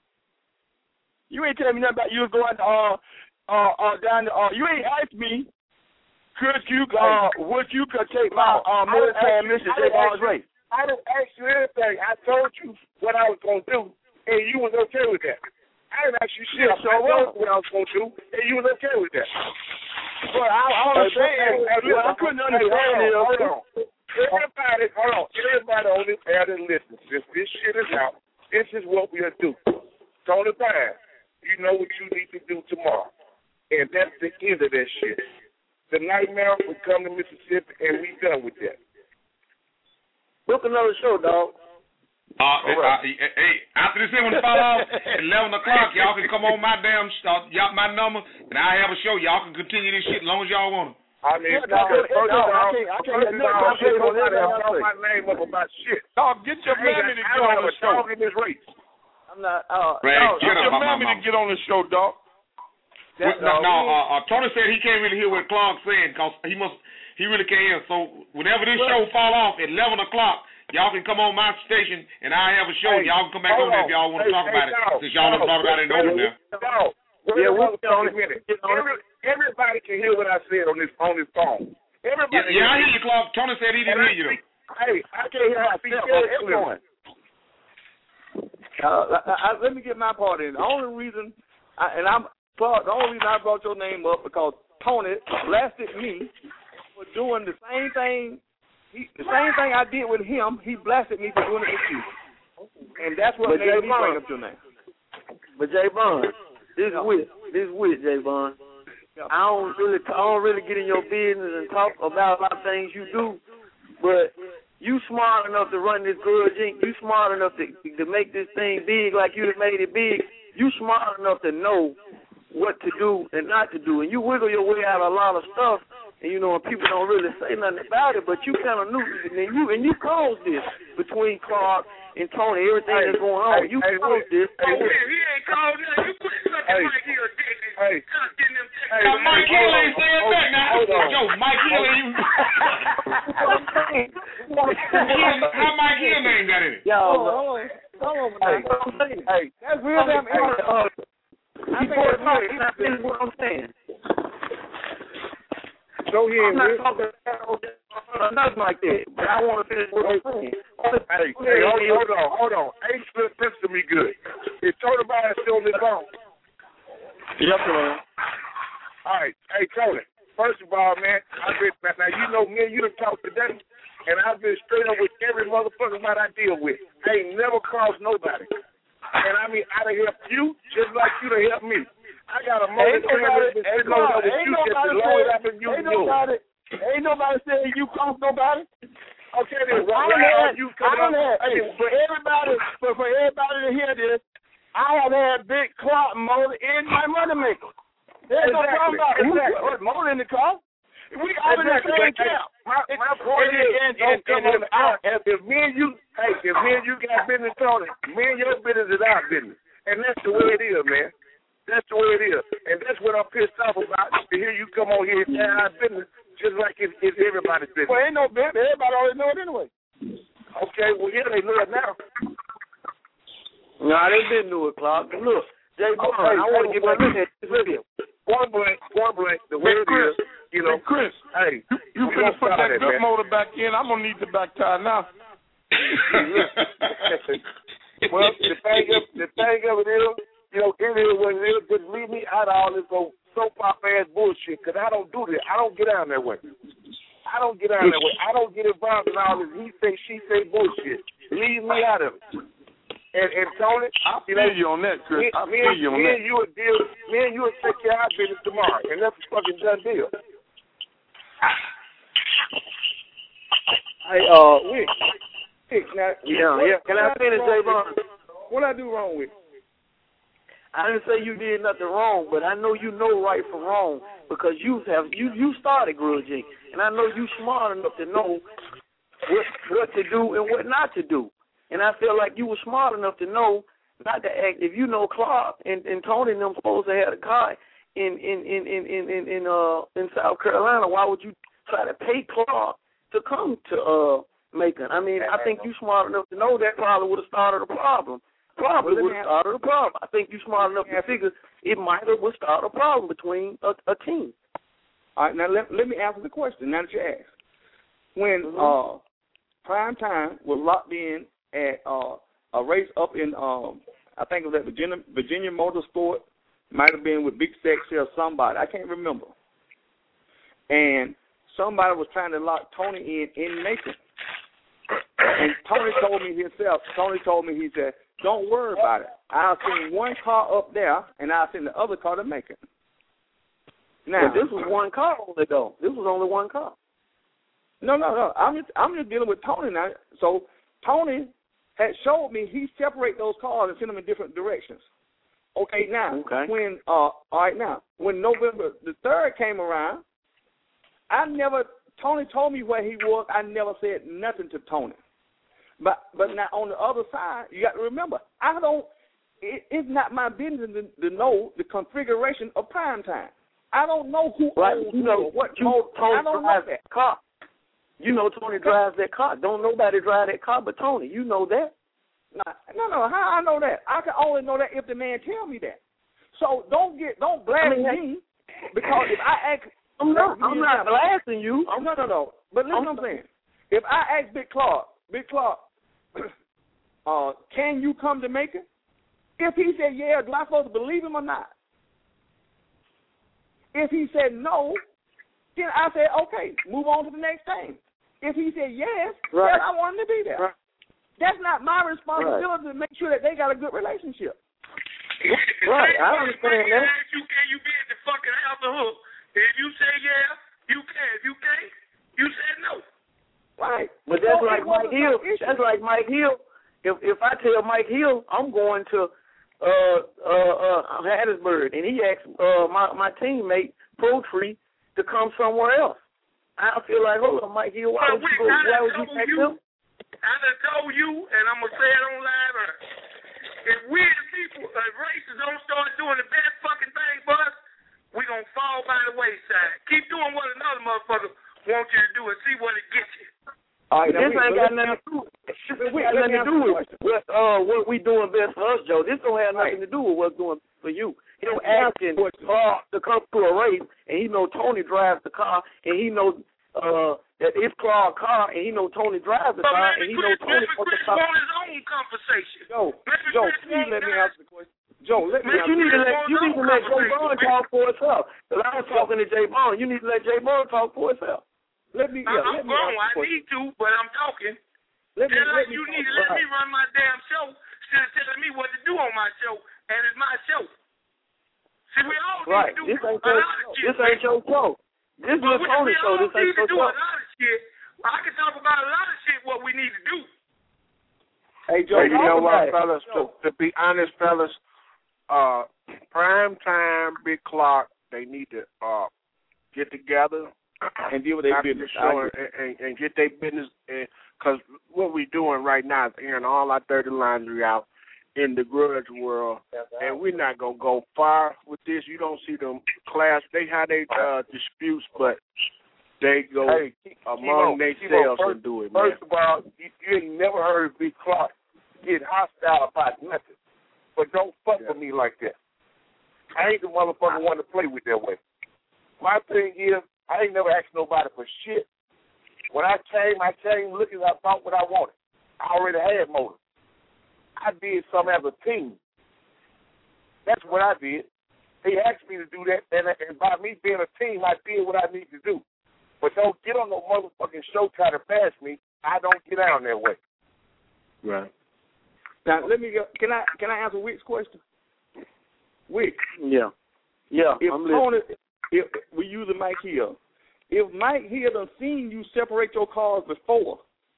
You ain't telling me nothing about you going uh uh uh down the uh you ain't asked me could you uh would you could take my uh motor transmission to Jay Ball's race. I didn't ask you anything. I told you what I was gonna do, and you was okay with that. I didn't ask you shit. Yeah, so I what? told you what I was gonna do, and you was okay with that. But I, I understand. Hey, What I couldn't understand hold is on, hold on. everybody, hold on, everybody on this air that listens, since this shit is out, this is what we'll do. Tony Pine, you know what you need to do tomorrow. And that's the end of that shit. The nightmare will come to Mississippi, and we done with that. Book another show, dog. Uh, right. uh, hey, after this here one fall off at eleven o'clock, y'all can come on my damn uh, y'all my number, and I have a show. Y'all can continue this shit as long as y'all want to. I mean, yeah, no, first of all, I can't, I can't let nobody call my name up about shit. Dog, get your mammy to get on the show. In this race. I'm not. Uh, Ray, dog, get your mammy to get on the show, dog. That, no, no uh, uh, Tony said he can't really hear what Clark saying because he must, he really can't hear. So whenever this show fall off at eleven o'clock. Y'all can come on my station, and I have a show. Hey, y'all can come back on there if y'all want to hey, talk hey, about no, it, since y'all don't no, talk about it in the open now. No, yeah, we'll get on it. Every, everybody can hear what I said on this on this phone. Everybody. Yeah, yeah I hear you, Clark. Tony said he didn't hear you, though. Hey, I can't hear how I speak everyone. Uh, I, I, let me get my part in. The only reason, I, and I'm Clark, the only reason I brought your name up because Tony blasted me for doing the same thing. He, the same thing I did with him, he blasted me for doing it with you. And that's what but made Jay me Bond. Bring up your name. But Jay Bond, this yeah. wit, this wit, Jay Bond. Yeah. I don't really, I don't really get in your business and talk about a lot of things you do, but you smart enough to run this Grudge Incorporated. You smart enough to to make this thing big like you have made it big. You smart enough to know what to do and not to do, and you wiggle your way out of a lot of stuff. And you know, and people don't really say nothing about it, but you kind of knew, and you and you caused this between Clark and Tony. Everything hey, that's going on, hey, you hey, caused hey, this. Hey, oh, man, he ain't caused that. You quit sucking hey, Mike Hill dick. Hey, hey, now Mike Hill ain't saying that now. Yo, Mike Hill ain't. How Mike Hill named that in it? Yo, hold on, hold on, hold on. Hey, that's real damn important. I think that's what I'm saying. No, he ain't. I'm not talking about nothing like that, but I want to finish what I'm saying. Hey, hey, hold, hold on, hold on. Hey, listen to me good. Is Tony Byers still on this phone? Yes, man. All right. Hey, Tony, first of all, man, I've been, now, you know me and you done talked today, and I've been straight up with every motherfucker that I deal with. I ain't never crossed nobody. And I mean, I done helped you just like you done helped me. I got a motor trailer that's sitting over with you just as long as I've been using yours. Ain't nobody saying you cross nobody. Okay, then why are you coming up? Hey, for everybody, for, for everybody to hear this, I have had big clock motor in my moneymaker. There's exactly. no problem about it. Exactly. Who's motor in the car? We all in the same camp. My, my point is, and, and, and, and, and, if me and you, hey, if me and you got business on it, me and your business is our business, and that's the way it is, man. That's the way it is, and that's what I'm pissed off about. To hear you come on here and tell our business just like it's, it's everybody's business. Well, ain't no business. Everybody already know it anyway. Okay, well, yeah, they know it now. No, nah, they didn't know it, Clark. Look, Jay Bond, okay, I want to give my business video. Point blank, point blank, the way hey, it is, you know. Hey, Chris, hey, you, you finna put that, that good man. motor back in. I'm gonna need the back tire now. Well, the thing of the thing of it is, you know, it is what it is. Just leave me out of all this old soap opera ass bullshit, because I don't do that. I don't get down that way. I don't get down that way. I don't get involved in all this he say, she say bullshit. Leave me out of it. And, and Tony, I feel you, know, you on that, Chris. Me, I me, feel you on me that. And you will deal. Me and you will take care of our business tomorrow, and that's a fucking done deal. Hey, uh, Wick. Wick, now, yeah, yeah. Can I finish, Jay Bond? What I do wrong with? I didn't say you did nothing wrong, but I know you know right from wrong because you have you you started Grudge Incorporated, and I know you smart enough to know what what to do and what not to do. And I feel like you were smart enough to know not to act. If you know Clark and, and Tony and them supposed to have a car in in in in in in, in uh in South Carolina, why would you try to pay Clark to come to uh Macon? I mean, I think you smart enough to know that probably would have started a problem. Probably would have started a problem. I think you smart enough to figure it might have would start a problem between a, a team. All right, now let let me answer the question. Now that you asked, when mm-hmm. uh prime time was locked in at uh, a race up in, um, I think it was at Virginia, Virginia Motorsport, might have been with Big Sexy or somebody. I can't remember. And somebody was trying to lock Tony in in Macon. And Tony told me himself, Tony told me, he said, don't worry about it. I'll send one car up there, and I'll send the other car to Macon. Now, but this was one car only, though. This was only one car. No, no, no. I'm just, I'm just dealing with Tony now. So Tony had showed me he separate those cars and send them in different directions. Okay, now, okay. when, uh, all right, now, when November the third came around, I never, Tony told me where he was. I never said nothing to Tony. But but now on the other side, you got to remember, I don't, it, it's not my business to, to know the configuration of prime time. I don't know who right. owns you know, what you, mode. Tony I don't drives know that. that car. You know Tony drives that car. Don't nobody drive that car but Tony. You know that. No, no, no. How I know that? I can only know that if the man tell me that. So don't get, don't blast I mean, me because if I ask, I'm not, I'm not blasting you. I'm, no, no, no. But listen, I'm, what I'm saying. If I ask Big Clark, Big Clark, uh, can you come to Macon? If he said yeah, do I supposed to believe him or not? If he said no, then I said okay, move on to the next thing. If he said yes, right. then I want him to be there. Right. That's not my responsibility right. to make sure that they got a good relationship. Right, I understand that. You can, you be at the fucking house of hook. If you say yeah, you can. If you can't, you said no. Right. But that's so like Mike Hill. That's like Mike Hill. If if I tell Mike Hill I'm going to uh uh uh Hattiesburg and he asks uh my my teammate Pro Tree to come somewhere else, I feel like hold on, Mike Hill, why would you go? Why would you take him? I done told you, and I'm gonna say it on live. Uh, if we the people, uh, races don't start doing the best fucking thing for us, we gonna fall by the wayside. Keep doing what another motherfucker wants you to do and see what it gets you. All right, this ain't got nothing to do. This ain't got nothing to do with what, uh, what we doing best for us, Joe. This don't have nothing to do with what's doing for you. Him asking uh, to come to a race, and he know Tony drives the car, and he know uh, that it's Clark's car, and he know Tony drives the car, and he know Tony wants the car. want his own conversation. Joe, Joe, please let me answer the question. Joe, let me Man, you need to let you need to let Jay Bond talk for itself. Because I was talking to Jay Bond. You need to let Jay Bond talk for itself. Let me. Yeah, I'm let me grown. I need to, but I'm talking. Let me, Just let like me you talk need to let about. me run my damn show instead of telling me what to do on my show, and it's my show. See, we all need right. to do this ain't a your, lot of shit. This ain't your show. This is but the Tony show. This ain't your show. We all need to do show. a lot of shit. I can talk about a lot of shit what we need to do. Hey, Joe, hey, you know what, it. fellas? To, to be honest, fellas, uh, Prime Time, Big Clark, they need to uh, get together and deal with their business, show and, and, and get their business. Because what we're doing right now is airing all our dirty laundry out in the grudge world, and we're not gonna go far with this. You don't see them class. They have their uh, disputes, but they go hey, among themselves and do it. Man. First of all, you, you ain't never heard Big Clark get hostile about nothing. But don't fuck yeah. with me like that. I ain't the motherfucker want to play with that way. My thing is, I ain't never asked nobody for shit. When I came, I came looking, I thought what I wanted. I already had motive. I did something as a team. That's what I did. He asked me to do that, and, and by me being a team, I did what I need to do. But don't get on no motherfucking show try to bash me. I don't get down that way. Right. Now let me go. Can I can I answer Wick's question? Wick. Yeah. Yeah. If I'm Tony, listening. if we use a Mike Hill, if Mike Hill done seen you separate your cars before,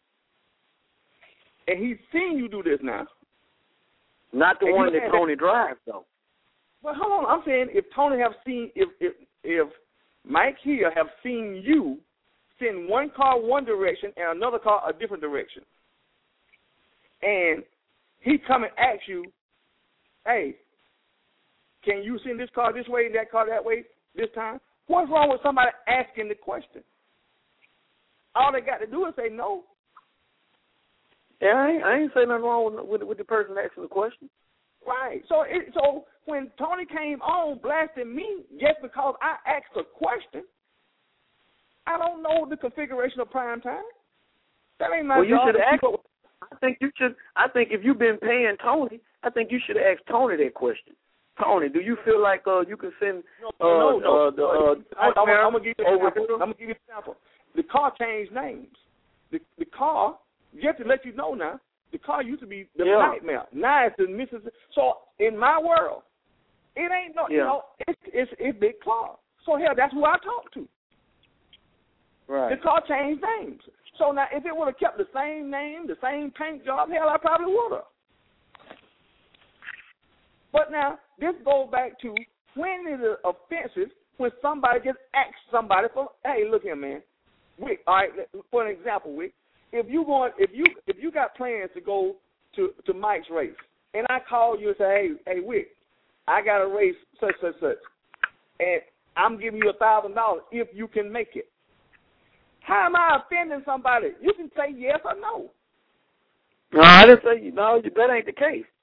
and he's seen you do this now. Not the one that Tony drives, though. But hold on, I'm saying if Tony have seen, if if if Mike Hill have seen you send one car one direction and another car a different direction, and he come and ask you, hey, can you send this car this way and that car that way this time? What's wrong with somebody asking the question? All they got to do is say no. Yeah, I ain't, I ain't saying nothing wrong with, with, with the person asking the question. Right. So it, so when Tony came on blasting me just because I asked a question, I don't know the configuration of prime time. That ain't my well, you job. should ask. I think you should. I think if you've been paying Tony, I think you should ask Tony that question. Tony, do you feel like uh, you can send uh, no, no, uh, the uh, I, I'm, I'm gonna give you an over example. I'm gonna give you an example. The car changed names. The the car, you have to let you know now. The car used to be the Yeah. Nightmare. Now it's the Mississippi. So in my world, it ain't no, you Yeah. know, it's it's it's Big Claw. So hell, that's who I talk to. Right. The car changed names. So now, if it would have kept the same name, the same paint job, hell, I probably would have. But now, this goes back to when is it offensive when somebody just asks somebody for, hey, look here, man, Wick. All right, for an example, Wick, if you going, if you if you got plans to go to to Mike's race, and I call you and say, hey, hey, Wick, I got a race such such such, and I'm giving you a thousand dollars if you can make it. How am I offending somebody? You can say yes or no. No, I didn't say no. That ain't the case.